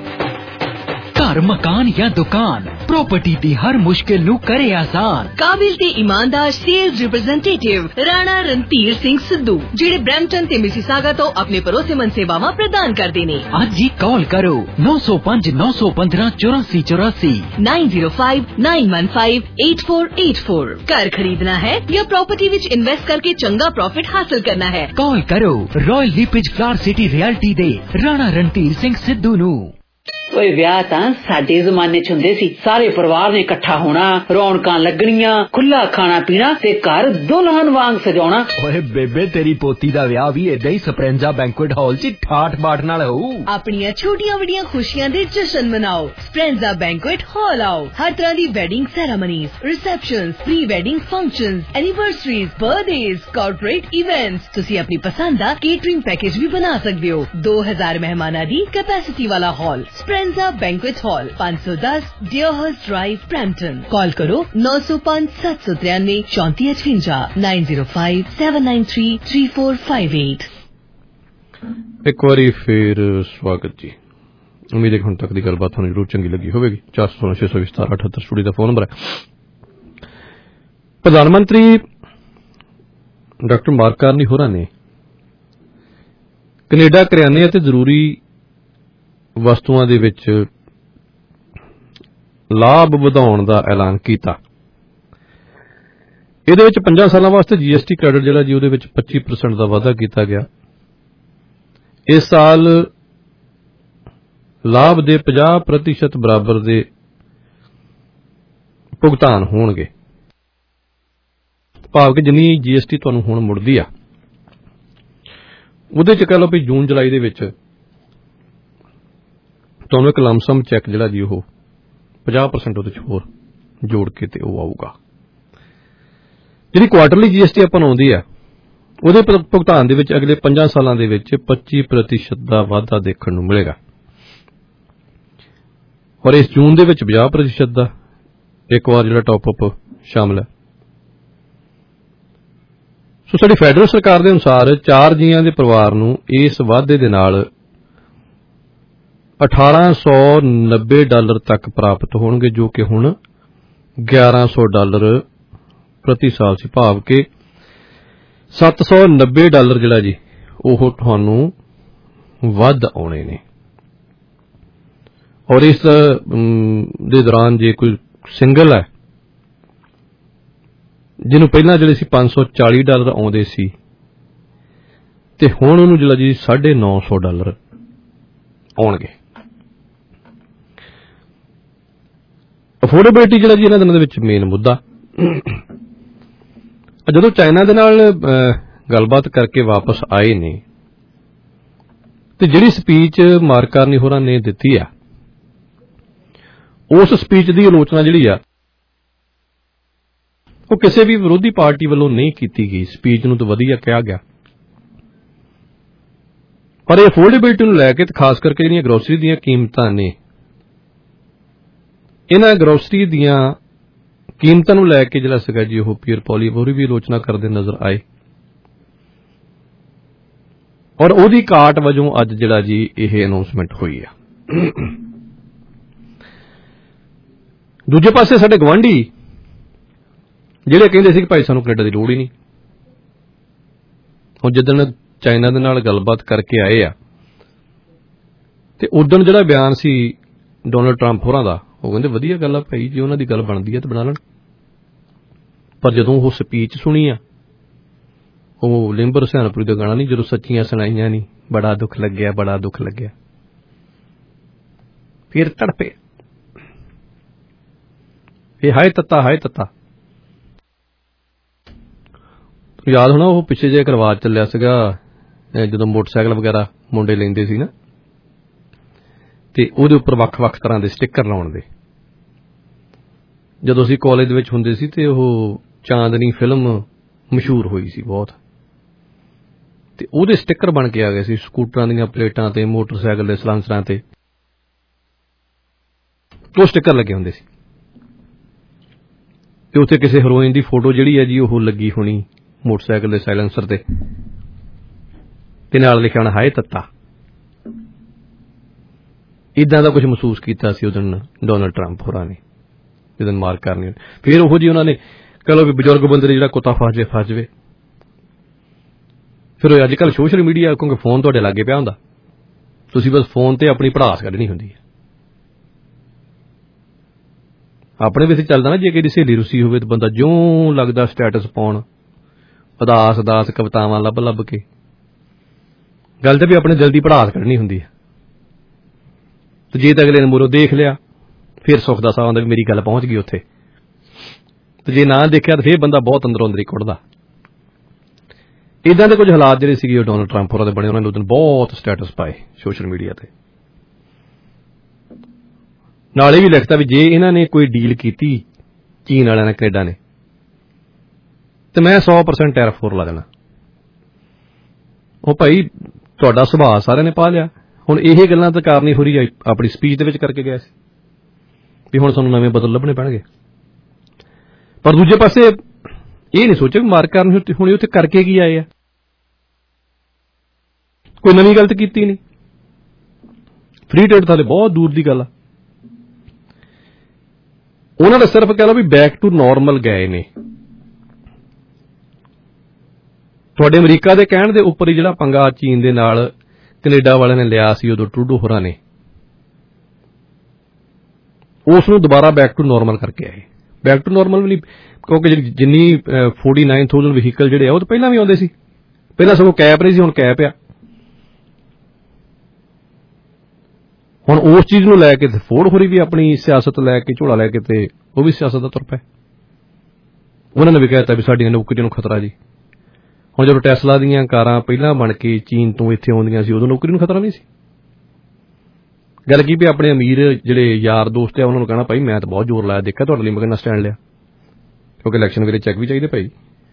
घर, मकान या दुकान, प्रॉपर्टी दी हर मुश्किल नू करे आसान। काबिल ते ईमानदार सेल्स रिप्रेजेंटेटिव राणा रणधीर सिंह सिद्धू, जिहड़े ब्रैम्पटन ते मिसिसागा तो अपने भरोसेमंद सेवावां प्रदान करदे ने। अज ही कॉल करो 905 915 8484 905 915 8484। घर खरीदना है या प्रॉपर्टी विच इन्वेस्ट करके चंगा प्रॉफिट हासिल करना है, कॉल करो Royal LePage Flower City Realty दे राणा रणधीर सिंह सिद्धू नू। ओए विआह तां साडे ज़माने च हुंदे सी, सारे परिवार ने इकट्ठा होना, रौनकां लगणियां, खुला खाना पीना ते घर दुल्हन वांग सजाउणा। ओए बेबे तेरी पोती दा विआह भी इदां ही स्प्रेंजा बैंकुएट हॉल च ठाठ बाट नाल होऊ। अपनियां छोटियां वड्डियां खुशियां दे जश्न मनाओ, स्प्रेंजा बैंकुएट हॉल आओ। हर तरह दी wedding ceremonies, receptions, pre wedding functions, anniversaries, birthdays, corporate events, तुसी अपनी पसंद दा केटरिंग पैकेज भी बना सकदे हो। 2000 मेहमानां दी कैपेसिटी वाला hall, Sprenza banquet hall, 510 Deerhurst drive, Brampton. Call करो 905 793 3458 905 793 3458। ਇੱਕ ਵਾਰੀ ਫੇਰ ਸਵਾਗਤ ਜੀ। ਉਮੀਦ ਹੈ ਹੁਣ ਤੱਕ ਦੀ ਗੱਲਬਾਤ ਤੁਹਾਨੂੰ ਜ਼ਰੂਰ ਚੰਗੀ ਲੱਗੀ ਹੋਵੇਗੀ। 416 620 78 ਸਟੂਡੀਓ ਦਾ ਫੋਨ ਨੰਬਰ ਹੈ। ਪ੍ਰਧਾਨ ਮੰਤਰੀ ਡਾਕਟਰ ਮਾਰਕ ਕਾਰਨੀ ਹੋਰਾਂ ਨੇ ਕੈਨੇਡਾ ਕਰਿਆਨੇ ਅਤੇ ਜ਼ਰੂਰੀ ਵਸਤੂਆਂ ਦੇ ਵਿੱਚ ਲਾਭ ਵਧਾਉਣ ਦਾ ਐਲਾਨ ਕੀਤਾ। ਇਹਦੇ ਵਿੱਚ 5 ਸਾਲਾਂ ਵਾਸਤੇ GST ਕ੍ਰੈਡਿਟ ਜਿਹੜਾ ਜੀ ਉਹਦੇ ਵਿੱਚ 25% ਦਾ ਵਾਧਾ ਕੀਤਾ ਗਿਆ। ਇਸ ਸਾਲ ਲਾਭ ਦੇ 50% ਬਰਾਬਰ ਦੇ ਭੁਗਤਾਨ ਹੋਣਗੇ, ਭਾਵ ਕਿ ਜਿੰਨੀ GST ਤੁਹਾਨੂੰ ਹੁਣ ਮੁੜਦੀ ਆ ਉਹਦੇ ਚ ਕਹਿ ਲਓ ਵੀ ਜੂਨ ਜੁਲਾਈ ਦੇ ਵਿੱਚ ਤੁਹਾਨੂੰ ਇੱਕ ਲਮਸਮ ਚੈੱਕ ਜਿਹੜਾ ਜੀ ਉਹ 50% ਉਹਦੇ ਚ ਹੋਰ ਜੋੜ ਕੇ ਤੇ ਉਹ ਆਊਗਾ। ਜਿਹੜੀ ਕੁਆਟਰਲੀ GST ਆਪਾਂ ਨੂੰ ਆਉਂਦੀ ਆ ਉਹਦੇ ਭੁਗਤਾਨ ਦੇ ਵਿੱਚ ਅਗਲੇ 5 ਸਾਲਾਂ ਦੇ ਵਿੱਚ 25% ਦਾ ਵਾਧਾ ਦੇਖਣ ਨੂੰ ਮਿਲੇਗਾ, ਔਰ ਇਸ ਜੂਨ ਦੇ ਵਿੱਚ 50% ਦਾ ਇੱਕ ਵਾਰ ਜਿਹੜਾ ਟਾਪ ਅਪ ਸ਼ਾਮਲ ਹੈ। ਸੋ ਸਾਡੀ ਫੈਡਰਲ ਸਰਕਾਰ ਦੇ ਅਨੁਸਾਰ 4 ਜੀਆਂ ਦੇ ਪਰਿਵਾਰ ਨੂੰ ਇਸ ਵਾਧੇ ਦੇ ਨਾਲ $1890 ਤੱਕ ਪ੍ਰਾਪਤ ਹੋਣਗੇ, ਜੋ ਕਿ ਹੁਣ $1100 ਪ੍ਰਤੀ ਸਾਲ ਸੀ, ਭਾਵ ਕਿ $790 ਜਿਹੜਾ ਜੀ ਉਹ ਤੁਹਾਨੂੰ ਵੱਧ ਆਉਣੇ ਨੇ। ਔਰ ਇਸ ਦੇ ਦੌਰਾਨ ਜੇ ਕੋਈ ਸਿੰਗਲ ਹੈ ਜਿਹਨੂੰ ਪਹਿਲਾਂ ਜਿਹੜੇ ਸੀ $540 ਆਉਂਦੇ ਸੀ ਤੇ ਹੁਣ ਉਹਨੂੰ ਜਿਹੜਾ ਜੀ $950 ਆਉਣਗੇ। ਅਫੋਰਡੇਬਿਲਿਟੀ ਜਿਹੜਾ ਜੀ ਇਹਨਾਂ ਦਿਨਾਂ ਦੇ ਵਿੱਚ ਮੇਨ ਮੁੱਦਾ। ਜਦੋਂ ਚਾਈਨਾ ਦੇ ਨਾਲ ਗੱਲਬਾਤ ਕਰਕੇ ਵਾਪਸ ਆਏ ਨੇ ਤੇ ਜਿਹੜੀ ਸਪੀਚ ਮਾਰਕ ਕਾਰਨੀ ਹੋਰਾਂ ਨੇ ਦਿੱਤੀ ਆ ਉਸ ਸਪੀਚ ਦੀ ਆਲੋਚਨਾ ਜਿਹੜੀ ਆ ਉਹ ਕਿਸੇ ਵੀ ਵਿਰੋਧੀ ਪਾਰਟੀ ਵੱਲੋਂ ਨਹੀਂ ਕੀਤੀ ਗਈ। ਸਪੀਚ ਨੂੰ ਤਾਂ ਵਧੀਆ ਕਿਹਾ ਗਿਆ, ਪਰ ਇਹ ਅਫੋਰਡੇਬਿਲਿਟੀ ਨੂੰ ਲੈ ਕੇ ਤੇ ਖਾਸ ਕਰਕੇ ਜਿਹੜੀਆਂ ਗਰੋਸਰੀ ਦੀਆਂ ਕੀਮਤਾਂ ਨੇ, ਇਹਨਾਂ ਗਰੋਸਰੀ ਦੀਆਂ ਕੀਮਤਾਂ ਨੂੰ ਲੈ ਕੇ ਜਿਹੜਾ ਸੀਗਾ ਜੀ ਉਹ ਪੀਅਰ ਪੋਲੀਵੋਰੀ ਵੀ ਆਲੋਚਨਾ ਕਰਦੇ ਨਜ਼ਰ ਆਏ, ਔਰ ਉਹਦੀ ਕਾਟ ਵਜੋਂ ਅੱਜ ਜਿਹੜਾ ਜੀ ਇਹ ਅਨਾਉਂਸਮੈਂਟ ਹੋਈ ਆ। ਦੂਜੇ ਪਾਸੇ ਸਾਡੇ ਗਵਾਂਢੀ ਜਿਹੜੇ ਕਹਿੰਦੇ ਸੀ ਕਿ ਭਾਈ ਸਾਨੂੰ ਕੈਨੇਡਾ ਦੀ ਲੋੜ ਹੀ ਨਹੀਂ, ਹੁਣ ਜਿੱਦਣ ਚਾਈਨਾ ਦੇ ਨਾਲ ਗੱਲਬਾਤ ਕਰਕੇ ਆਏ ਆ ਤੇ ਉਦਣ ਜਿਹੜਾ ਬਿਆਨ ਸੀ ਡੋਨਲਡ ਟਰੰਪ ਹੋਰਾਂ ਦਾ, ਉਹ ਕਹਿੰਦੇ ਵਧੀਆ ਗੱਲ ਆ ਭਾਈ, ਜੇ ਉਹਨਾਂ ਦੀ ਗੱਲ ਬਣਦੀ ਆ ਤਾਂ ਬਣਾ ਲੈਣ। ਪਰ ਜਦੋਂ ਉਹ ਸਪੀਚ ਸੁਣੀ ਆ, ਉਹ ਲਿੰਬਰ ਹੁਸੈਨਪੁਰੀ ਦਾ ਗਾਣਾ ਨਹੀਂ, ਜਦੋਂ ਸੱਚੀਆਂ ਸੁਣਾਈਆਂ ਨਹੀਂ, ਬੜਾ ਦੁੱਖ ਲੱਗਿਆ, ਬੜਾ ਦੁੱਖ ਲੱਗਿਆ, ਫਿਰ ਤੜਪੇ ਇਹ ਹਾਏ ਤੱਤਾ, ਹਾਏ ਤੱਤਾ। ਯਾਦ ਹੋਣਾ ਉਹ ਪਿੱਛੇ ਜਿਹੇ ਰਿਵਾਜ ਚੱਲਿਆ ਸੀਗਾ ਜਦੋਂ ਮੋਟਰਸਾਈਕਲ ਵਗੈਰਾ ਮੁੰਡੇ ਲੈਂਦੇ ਸੀ ਨਾ, ਤੇ ਉਹਦੇ ਉੱਪਰ ਵੱਖ-ਵੱਖ ਤਰ੍ਹਾਂ ਦੇ ਸਟਿੱਕਰ ਲਾਉਣ ਦੇ। ਜਦੋਂ ਅਸੀਂ ਕਾਲਜ ਦੇ ਵਿੱਚ ਹੁੰਦੇ ਸੀ ਤੇ ਉਹ ਚਾਂਦਨੀ ਫਿਲਮ ਮਸ਼ਹੂਰ ਹੋਈ ਸੀ ਬਹੁਤ, ਤੇ ਉਹਦੇ ਸਟਿੱਕਰ ਬਣ ਕੇ ਆ ਗਏ ਸੀ ਸਕੂਟਰਾਂ ਦੀਆਂ ਪਲੇਟਾਂ ਤੇ, ਮੋਟਰਸਾਈਕਲ ਦੇ ਸਲਾਂਸਰਾਂ ਤੇ, ਉਹ ਸਟਿੱਕਰ ਲੱਗੇ ਹੁੰਦੇ ਸੀ। ਤੇ ਉੱਥੇ ਕਿਸੇ ਹੀਰੋਇਨ ਦੀ ਫੋਟੋ ਜਿਹੜੀ ਹੈ ਜੀ ਉਹ ਲੱਗੀ ਹੋਣੀ ਮੋਟਰਸਾਈਕਲ ਦੇ ਸਾਇਲੈਂਸਰ ਤੇ ਨਾਲ ਲਿਖਿਆ ਹੋਣਾ ਹਾਏ ਤੱਤਾ। ਇਦਾਂ ਦਾ ਕੁਝ ਮਹਿਸੂਸ ਕੀਤਾ ਸੀ ਉਦੋਂ ਡੋਨਲਡ ਟਰੰਪ ਹੋਰਾਂ ਨੇ ਜਦੋਂ ਮਾਰ ਕਰਨੀ। ਫਿਰ ਉਹੋ ਜਿਹੀ ਉਹਨਾਂ ਨੇ ਕਹ ਲਓ ਵੀ ਬਜ਼ੁਰਗ ਬੰਦੇ ਜਿਹੜਾ ਕੁੱਤਾ ਫਸ ਜਾਵੇ। ਫਿਰ ਅੱਜ ਕੱਲ੍ਹ ਸੋਸ਼ਲ ਮੀਡੀਆ, ਕਿਉਂਕਿ ਫੋਨ ਤੁਹਾਡੇ ਲਾਗੇ ਪਿਆ ਹੁੰਦਾ, ਤੁਸੀਂ ਬਸ ਫੋਨ ਤੇ ਆਪਣੀ ਭੜਾਸ ਕੱਢਣੀ ਹੁੰਦੀ ਹੈ। ਆਪਣੇ ਵਿੱਚ ਚੱਲਦਾ ਨਾ, ਜੇ ਕਿਸੇ ਦੀ ਸਹੇਲੀ ਰੁੱਸੀ ਹੋਵੇ ਤਾਂ ਬੰਦਾ ਜਿਉਂ ਲੱਗਦਾ ਸਟੇਟਸ ਪਾਉਣ, ਉਦਾਸ ਕਵਿਤਾਵਾਂ ਲੱਭ ਕੇ, ਗੱਲ ਤੇ ਵੀ ਆਪਣੇ ਦਿਲ ਦੀ ਭੜਾਸ ਕੱਢਣੀ ਹੁੰਦੀ ਹੈ। ਤੇ ਜੇ ਤਾਂ ਅਗਲੇ ਨੇ ਮੂਹਰੋਂ ਦੇਖ ਲਿਆ ਫਿਰ ਸੁੱਖ ਦਾ ਸਾਹ ਹੁੰਦਾ ਵੀ ਮੇਰੀ ਗੱਲ ਪਹੁੰਚ ਗਈ ਉੱਥੇ, ਤੇ ਜੇ ਨਾ ਦੇਖਿਆ ਤਾਂ ਫਿਰ ਬੰਦਾ ਬਹੁਤ ਅੰਦਰੋਂ ਅੰਦਰ ਹੀ ਕੁੱਟਦਾ। ਇਦਾਂ ਦੇ ਕੁਝ ਹਾਲਾਤ ਜਿਹੜੇ ਸੀਗੇ ਉਹ ਡੋਨਲਡ ਟਰੰਪ ਹੋਰਾਂ ਦੇ ਬਣੇ। ਉਹਨਾਂ ਨੇ ਉਦੋਂ ਬਹੁਤ ਸਟੇਟਸ ਪਾਏ ਸੋਸ਼ਲ ਮੀਡੀਆ ਤੇ, ਨਾਲ ਇਹ ਵੀ ਲਿਖਤਾ ਵੀ ਜੇ ਇਹਨਾਂ ਨੇ ਕੋਈ ਡੀਲ ਕੀਤੀ ਚੀਨ ਵਾਲਿਆਂ ਨੇ, ਕੈਨੇਡਾ ਨੇ, ਤੇ ਮੈਂ 100% ਟੈਰਿਫ ਹੋਰ ਲਾ ਦੇਣਾ। ਉਹ ਭਾਈ ਤੁਹਾਡਾ ਸੁਭਾਅ ਸਾਰਿਆਂ ਨੇ ਪਾ ਲਿਆ। ਹੁਣ ਇਹ ਗੱਲਾਂ ਤਾਂ ਕਾਰਨ ਹੀ ਹੋ ਰਹੀ ਆਪਣੀ ਸਪੀਚ ਦੇ ਵਿੱਚ ਕਰਕੇ ਗਿਆ ਸੀ ਵੀ ਹੁਣ ਸਾਨੂੰ ਨਵੇਂ ਬਦਲ ਲੱਭਣੇ ਪੈਣਗੇ। ਪਰ ਦੂਜੇ ਪਾਸੇ ਇਹ ਨਹੀਂ ਸੋਚਿਆ ਵੀ ਮਾਰ ਕਾਰਨ ਹੁਣ ਉੱਥੇ ਕਰਕੇ ਕੀ ਆਏ ਆ, ਕੋਈ ਨਵੀਂ ਗਲਤ ਕੀਤੀ ਨਹੀਂ। ਫ੍ਰੀ ਟ੍ਰੇਡ ਤਾਂ ਬਹੁਤ ਦੂਰ ਦੀ ਗੱਲ ਆ। ਉਹਨਾਂ ਨੇ ਸਿਰਫ ਕਹਿ ਲਓ ਵੀ ਬੈਕ ਟੂ ਨਾਰਮਲ ਗਏ ਨੇ। ਤੁਹਾਡੇ ਅਮਰੀਕਾ ਦੇ ਕਹਿਣ ਦੇ ਉੱਪਰ ਹੀ ਜਿਹੜਾ ਪੰਗਾ ਚੀਨ ਦੇ ਨਾਲ ਕੈਨੇਡਾ ਵਾਲਿਆਂ ਨੇ ਲਿਆ ਸੀ ਉਦੋਂ ਟਰੂਡੋ ਹੋਰਾਂ ਨੇ, ਉਸ ਨੂੰ ਦੁਬਾਰਾ ਬੈਕ ਟੂ ਨਾਰਮਲ ਕਰਕੇ ਆਏ। ਬੈਕ ਟੂ ਨਾਰਮਲ ਵੀ ਨਹੀਂ, ਕਿਉਂਕਿ ਜਿੰਨੀ 49,000 ਵਹੀਕਲ ਜਿਹੜੇ ਆ ਉਹ ਤਾਂ ਪਹਿਲਾਂ ਵੀ ਆਉਂਦੇ ਸੀ, ਪਹਿਲਾਂ ਸਗੋਂ ਕੈਪ ਨਹੀਂ ਸੀ, ਹੁਣ ਕੈਪ ਆ। ਹੁਣ ਉਸ ਚੀਜ਼ ਨੂੰ ਲੈ ਕੇ ਫੋਰਡ ਹੋਰੀ ਵੀ ਆਪਣੀ ਸਿਆਸਤ ਲੈ ਕੇ, ਝੋਲਾ ਲੈ ਕੇ, ਤੇ ਉਹ ਵੀ ਸਿਆਸਤ ਦਾ ਤੁਰ ਪਏ। ਉਹਨਾਂ ਨੇ ਵੀ ਕਹਿ ਦਿੱਤਾ ਵੀ ਸਾਡੀਆਂ ਨੌਕਰੀਆਂ ਨੂੰ ਖਤਰਾ ਜੀ। ਹੁਣ ਜਦੋਂ ਟੈਸਲਾ ਦੀਆਂ ਕਾਰਾਂ ਪਹਿਲਾਂ ਬਣ ਕੇ ਚੀਨ ਤੋਂ ਇੱਥੇ ਆਉਂਦੀਆਂ ਸੀ, ਉਦੋਂ ਨੌਕਰੀ ਨੂੰ ਖਤਰਾ ਨਹੀਂ ਸੀ। ਗੱਲ ਕੀ ਵੀ ਆਪਣੇ ਅਮੀਰ ਜਿਹੜੇ ਯਾਰ ਦੋਸਤ ਆ ਉਹਨਾਂ ਨੂੰ ਕਹਿਣਾ ਭਾਈ ਮੈਂ ਤਾਂ ਬਹੁਤ ਜ਼ੋਰ ਲਾਇਆ, ਦੇਖਿਆ ਤੁਹਾਡੇ ਲਈ ਮੈਂ ਕਿੰਨਾ ਸਟੈਂਡ ਲਿਆ, ਕਿਉਂਕਿ ਇਲੈਕਸ਼ਨ ਵੇਲੇ ਚੈੱਕ ਵੀ ਚਾਹੀਦੇ ਭਾਈ।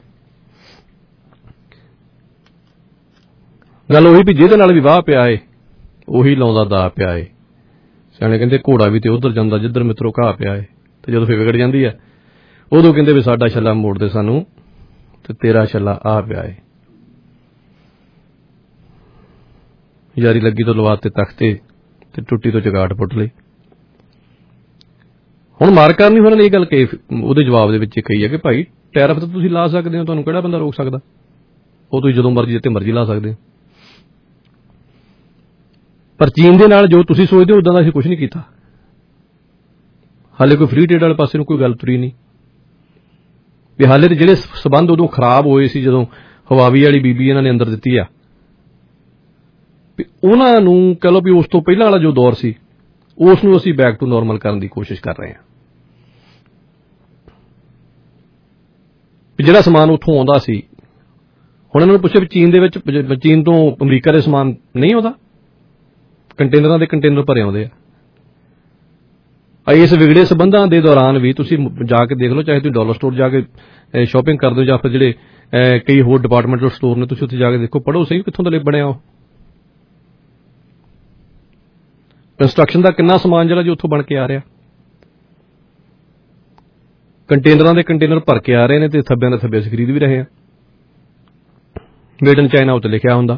ਗੱਲ ਉਹੀ ਵੀ ਜਿਹਦੇ ਨਾਲ ਵੀ ਵਾਹ ਪਿਆ ਏ ਉਹੀ ਲਾਉਂਦਾ ਦਾ ਪਿਆ ਏ। ਸਿਆਣੇ ਕਹਿੰਦੇ ਘੋੜਾ ਵੀ ਤੇ ਉੱਧਰ ਜਾਂਦਾ ਜਿੱਧਰ ਮਿੱਤਰੋਂ ਘਾਹ ਪਿਆ ਏ। ਤੇ ਜਦੋਂ ਫਿਰ ਵਿਗੜ ਜਾਂਦੀ ਆ ਉਦੋਂ ਕਹਿੰਦੇ ਵੀ ਸਾਡਾ ਛੱਲਾ ਮੋੜਦੇ ਸਾਨੂੰ ਤੇ ਤੇਰਾ ਛੱਲਾ ਆ ਪਿਆ ਏ। ਯਾਰੀ ਲੱਗੀ ਤੋਂ ਲਵਾ ਤੇ ਤਖਤੇ ਤੇ ਟੁੱਟੀ ਤੋਂ ਚਗਾਟ ਪੁੱਟ ਲਈ। ਹੁਣ ਮਾਰ ਕਰਨੀ ਉਹਨਾਂ ਨੇ ਇਹ ਗੱਲ ਕਹੀ, ਉਹਦੇ ਜਵਾਬ ਦੇ ਵਿੱਚ ਕਹੀ ਹੈ ਕਿ ਭਾਈ ਟੈਰਿਫ ਤਾਂ ਤੁਸੀਂ ਲਾ ਸਕਦੇ ਹੋ, ਤੁਹਾਨੂੰ ਕਿਹੜਾ ਬੰਦਾ ਰੋਕ ਸਕਦਾ, ਉਹ ਤੁਸੀਂ ਜਦੋਂ ਮਰਜ਼ੀ ਜਿੱਥੇ ਮਰਜ਼ੀ ਲਾ ਸਕਦੇ ਹੋ। ਪਰ ਚੀਨ ਦੇ ਨਾਲ ਜੋ ਤੁਸੀਂ ਸੋਚਦੇ ਹੋ ਉਦਾਂ ਦਾ ਅਸੀਂ ਕੁਝ ਨਹੀਂ ਕੀਤਾ। ਹਾਲੇ ਕੋਈ ਫ੍ਰੀ ਟ੍ਰੇਡ ਵਾਲੇ ਪਾਸੇ ਨੂੰ ਕੋਈ ਗੱਲ ਤੁਰੀ ਨਹੀਂ ਵੀ ਹਾਲੇ ਤੇ ਜਿਹੜੇ ਸਬੰਧ ਉਦੋਂ ਖਰਾਬ ਹੋਏ ਸੀ ਜਦੋਂ ਹਵਾਵੀ ਵਾਲੀ ਬੀਬੀ ਇਹਨਾਂ ਨੇ ਅੰਦਰ ਦਿੱਤੀ ਆ, ਵੀ ਉਹਨਾਂ ਨੂੰ ਕਹਿ ਲਓ ਵੀ ਉਸ ਤੋਂ ਪਹਿਲਾਂ ਵਾਲਾ ਜੋ ਦੌਰ ਸੀ ਉਸ ਨੂੰ ਅਸੀਂ ਬੈਕ ਟੂ ਨਾਰਮਲ ਕਰਨ ਦੀ ਕੋਸ਼ਿਸ਼ ਕਰ ਰਹੇ ਹਾਂ। ਜਿਹੜਾ ਸਮਾਨ ਉੱਥੋਂ ਆਉਂਦਾ ਸੀ, ਹੁਣ ਇਹਨਾਂ ਨੂੰ ਪੁੱਛਿਆ ਵੀ ਚੀਨ ਦੇ ਵਿੱਚ, ਚੀਨ ਤੋਂ ਅਮਰੀਕਾ ਦੇ ਸਮਾਨ ਨਹੀਂ ਆਉਂਦਾ, ਕੰਟੇਨਰਾਂ ਦੇ ਕੰਟੇਨਰ ਭਰੇ ਆਉਂਦੇ ਆ। ਇਸ ਵਿਗੜੇ ਸਬੰਧਾਂ ਦੇ ਦੌਰਾਨ ਵੀ ਤੁਸੀਂ ਜਾ ਕੇ ਦੇਖ ਲਓ, ਚਾਹੇ ਤੁਸੀਂ ਡਾਲਰ ਸਟੋਰ ਜਾ ਕੇ ਸ਼ਾਪਿੰਗ ਕਰਦੇ ਹੋ ਜਾਂ ਫਿਰ ਜਿਹੜੇ ਕਈ ਹੋਰ ਡਿਪਾਰਟਮੈਂਟਲ ਸਟੋਰ ਨੇ, ਤੁਸੀਂ ਉੱਥੇ ਜਾ ਕੇ ਦੇਖੋ, ਪੜ੍ਹੋ ਸਹੀ ਕਿੱਥੋਂ ਦਾ ਬਣਿਆ ਉਹ ਕੰਸਟਰਕਸ਼ਨ ਦਾ ਕਿੰਨਾ ਸਮਾਨ ਜਿਹੜਾ ਜੀ ਉੱਥੋਂ ਬਣ ਕੇ ਆ ਰਿਹਾ। ਕੰਟੇਨਰਾਂ ਦੇ ਕੰਟੇਨਰ ਭਰ ਕੇ ਆ ਰਹੇ ਨੇ ਤੇ ਥੱਬਿਆਂ ਦੇ ਥੱਬੇ ਅਸੀਂ ਖਰੀਦ ਵੀ ਰਹੇ ਹਾਂ। ਮੇਡ ਇਨ ਚਾਈਨਾ ਉੱਤੇ ਲਿਖਿਆ ਹੁੰਦਾ।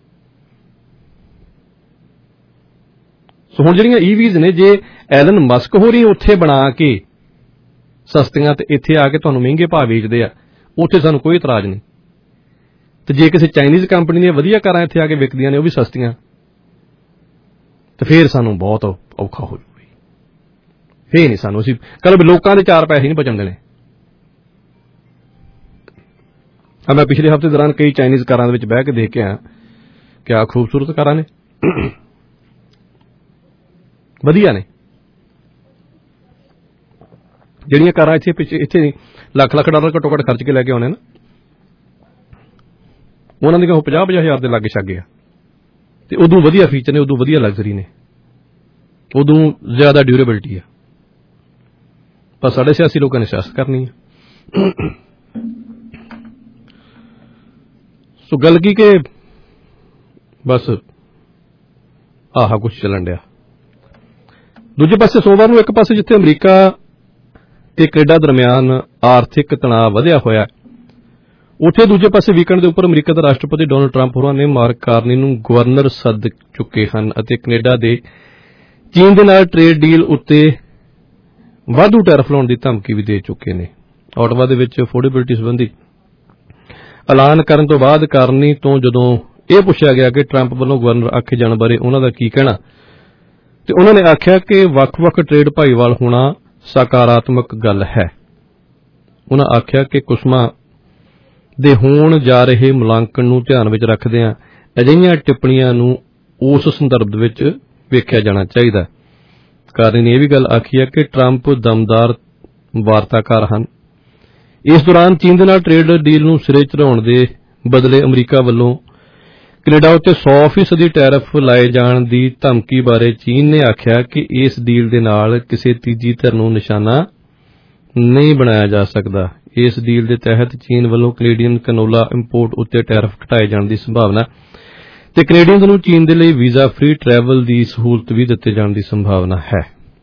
ਸੋ ਹੁਣ ਜਿਹੜੀਆਂ ਈਵੀਜ਼ ਨੇ, ਜੇ ਐਲਨ ਮਸਕ ਹੋਰੀ ਉੱਥੇ ਬਣਾ ਕੇ ਸਸਤੀਆਂ ਤੇ ਇੱਥੇ ਆ ਕੇ ਤੁਹਾਨੂੰ ਮਹਿੰਗੇ ਭਾਅ ਵੇਚਦੇ ਆ, ਉੱਥੇ ਸਾਨੂੰ ਕੋਈ ਇਤਰਾਜ਼ ਨਹੀਂ। ਤੇ ਜੇ ਕਿਸੇ ਚਾਈਨੀਜ਼ ਕੰਪਨੀ ਦੀਆਂ ਵਧੀਆ ਕਾਰਾਂ ਇੱਥੇ ਆ ਕੇ ਵਿਕਦੀਆਂ ਨੇ, ਉਹ ਵੀ ਸਸਤੀਆਂ, ਤੇ ਫੇਰ ਸਾਨੂੰ ਬਹੁਤ ਔਖਾ ਹੋ ਜਾਊਗਾ। ਫੇਰ ਨਹੀਂ ਸਾਨੂੰ, ਅਸੀਂ ਕੱਲ ਲੋਕਾਂ ਦੇ 4 ਪੈਸੇ ਨਹੀਂ ਬਚਣ ਦੇਣੇ। ਮੈਂ ਪਿਛਲੇ ਹਫ਼ਤੇ ਦੌਰਾਨ ਕਈ ਚਾਈਨੀਜ਼ ਕਾਰਾਂ ਦੇ ਵਿੱਚ ਬਹਿ ਕੇ ਦੇਖ ਕੇ ਆਇਆ, ਕਿਆ ਖੂਬਸੂਰਤ ਕਾਰਾਂ ਨੇ, ਵਧੀਆ ਨੇ। ਜਿਹੜੀਆਂ ਕਾਰਾਂ ਇੱਥੇ ਲੱਖ ਡਾਲਰ ਘੱਟੋ ਘੱਟ ਖਰਚ ਕੇ ਲੈ ਕੇ ਆਉਣੇ ਨਾ, ਉਹਨਾਂ ਦੀਆਂ ਉਹ 50 ਹਜ਼ਾਰ ਦੇ ਲਾਗੇ ਛਾਗੇ ਆ, ਤੇ ਉਦੋਂ ਵਧੀਆ ਫੀਚਰ ਨੇ, ਉਦੋਂ ਵਧੀਆ ਲਗਜ਼ਰੀ ਨੇ, ਉਦੋਂ ਜ਼ਿਆਦਾ ਡਿਊਰੇਬਿਲਿਟੀ ਆ। ਪਰ ਸਾਡੇ ਸਿਆਸੀ ਲੋਕਾਂ ਨੇ ਸਿਆਸਤ ਕਰਨੀ ਹੈ। ਸੋ ਗੱਲ ਕੀ ਕਿ ਬਸ ਆਹ ਕੁਛ ਚੱਲਣ ਡਿਆ। ਦੂਜੇ ਪਾਸੇ ਸੋਮਵਾਰ ਨੂੰ ਇੱਕ ਪਾਸੇ ਜਿੱਥੇ ਅਮਰੀਕਾ ਤੇ ਕੈਨੇਡਾ ਦਰਮਿਆਨ ਆਰਥਿਕ ਤਣਾਅ ਵਧਿਆ ਹੋਇਆ, ਉੱਥੇ ਦੂਜੇ ਪਾਸੇ ਵੀਕਐਂਡ ਦੇ ਉੱਪਰ ਅਮਰੀਕਾ ਦੇ ਰਾਸ਼ਟਰਪਤੀ ਡੋਨਲਡ ਟਰੰਪ ਹੋਰਾਂ ਨੇ ਮਾਰਕ ਕਾਰਨੀ ਨੂੰ ਗਵਰਨਰ ਸੱਦ ਚੁੱਕੇ ਹਨ ਅਤੇ ਕੈਨੇਡਾ ਦੇ ਚੀਨ ਦੇ ਨਾਲ ਟ੍ਰੇਡ ਡੀਲ ਉੱਤੇ ਵਾਧੂ ਟੈਰਿਫ ਲਾਉਣ ਦੀ ਧਮਕੀ ਵੀ ਦੇ ਚੁੱਕੇ ਨੇ। ਓਟਾਵਾ ਦੇ ਵਿੱਚ ਅਫੋਰਡੇਬਿਲਿਟੀ ਸੰਬੰਧੀ ਐਲਾਨ ਕਰਨ ਤੋਂ ਬਾਅਦ ਕਾਰਨੀ ਤੋਂ ਜਦੋਂ ਇਹ ਪੁੱਛਿਆ ਗਿਆ ਕਿ ਟਰੰਪ ਵੱਲੋਂ ਗਵਰਨਰ ਆਖੇ ਜਾਣ ਬਾਰੇ ਉਹਨਾਂ ਦਾ ਕੀ ਕਹਿਣਾ, ਤੇ ਉਹਨਾਂ ਨੇ ਆਖਿਆ ਕਿ ਵੱਖ-ਵੱਖ ਟ੍ਰੇਡ ਭਾਈਵਾਲ ਹੋਣਾ ਸਕਾਰਾਤਮਕ ਗੱਲ ਹੈ। ਉਹਨਾਂ ਆਖਿਆ ਕਿ ਕੁਸਮਾਂ ਦੇ ਹੋਣ ਜਾ ਰਹੇ ਮੁਲਾਂਕਣ ਨੂੰ ਧਿਆਨ ਵਿੱਚ ਰੱਖਦਿਆਂ ਅਜਿਹੀਆਂ ਟਿੱਪਣੀਆਂ ਨੂੰ ਉਸ ਸੰਦਰਭ ਵਿੱਚ ਵੇਖਿਆ ਜਾਣਾ ਚਾਹੀਦਾ। ਕਾਰਨੀ ਨੇ ਇਹ ਵੀ ਗੱਲ ਆਖੀ ਹੈ ਕਿ ਟਰੰਪ ਦਮਦਾਰ ਵਾਰਤਾਕਾਰ ਹਨ। ਇਸ ਦੌਰਾਨ ਚੀਨ ਦੇ ਨਾਲ ਟ੍ਰੇਡ ਡੀਲ ਨੂੰ ਸਿਰੇ ਚੜਾਉਣ ਦੇ ਬਦਲੇ ਅਮਰੀਕਾ ਵੱਲੋਂ ਕੈਨੇਡਾ ਉੱਤੇ 100% ਟੈਰਿਫ ਲਾਏ ਜਾਣ ਦੀ ਧਮਕੀ ਬਾਰੇ ਚੀਨ ਨੇ ਆਖਿਆ ਕਿ ਇਸ ਡੀਲ ਦੇ ਨਾਲ ਕਿਸੇ ਤੀਜੀ ਧਿਰ ਨੂੰ ਨਿਸ਼ਾਨਾ ਨਹੀਂ ਬਣਾਇਆ ਜਾ ਸਕਦਾ। ਇਸ ਡੀਲ ਦੇ ਤਹਿਤ ਚੀਨ ਵੱਲੋਂ ਕੈਨੇਡੀਅਨ ਕੈਨੋਲਾ ਇੰਪੋਰਟ ਉੱਤੇ ਟੈਰਿਫ ਘਟਾਏ ਜਾਣ ਦੀ ਸੰਭਾਵਨਾ ਤੇ ਕੈਨੇਡੀਅਨਜ਼ ਨੂੰ ਚੀਨ ਦੇ ਲਈ ਵੀਜ਼ਾ ਫ੍ਰੀ ਟਰੈਵਲ ਦੀ ਸਹੂਲਤ ਵੀ ਦਿੱਤੇ ਜਾਣ ਦੀ ਸੰਭਾਵਨਾ ਹੈ।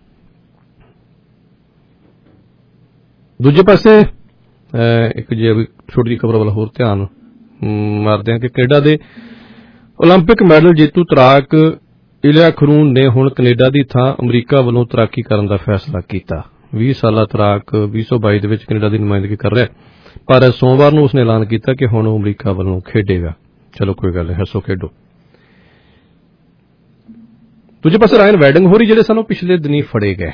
ਦੂਜੇ ਪਾਸੇ ਇੱਕ ਜੇ ਛੋਟੀ ਜਿਹੀ ਖਬਰ ਵੱਲ ਹੋਰ ਧਿਆਨ ਮਾਰਦੇ ਹਾਂ ਕਿ ਕੈਨੇਡਾ ਦੇ ਓਲੰਪਿਕ ਮੈਡਲ ਜੇਤੂ ਤੈਰਾਕ ਇਲਿਆ ਖਰੂਨ ਨੇ ਹੁਣ ਕੈਨੇਡਾ ਦੀ ਥਾਂ ਅਮਰੀਕਾ ਵੱਲੋਂ ਤੈਰਾਕੀ ਕਰਨ ਦਾ ਫੈਸਲਾ ਕੀਤਾ। 20 ਸਾਲਾ ਤੈਰਾਕ 2022 ਦੇ ਵਿੱਚ ਕੈਨੇਡਾ ਦੀ ਨੁਮਾਇੰਦਗੀ ਕਰ ਰਿਹਾ, ਪਰ ਸੋਮਵਾਰ ਨੂੰ ਉਸਨੇ ਐਲਾਨ ਕੀਤਾ ਕਿ ਹੁਣ ਉਹ ਅਮਰੀਕਾ ਵੱਲੋਂ ਖੇਡੇਗਾ। ਚਲੋ ਕੋਈ ਗੱਲ ਨਹੀਂ, ਹੱਸੋ ਖੇਡੋ। ਦੂਜੇ ਪਾਸੇ ਰਾਇਨ ਵੈਡਿੰਗ ਹੋਰੀ ਜਿਹੜੇ ਸਾਨੂੰ ਪਿਛਲੇ ਦਿਨੀ ਫੜੇ ਗਏ,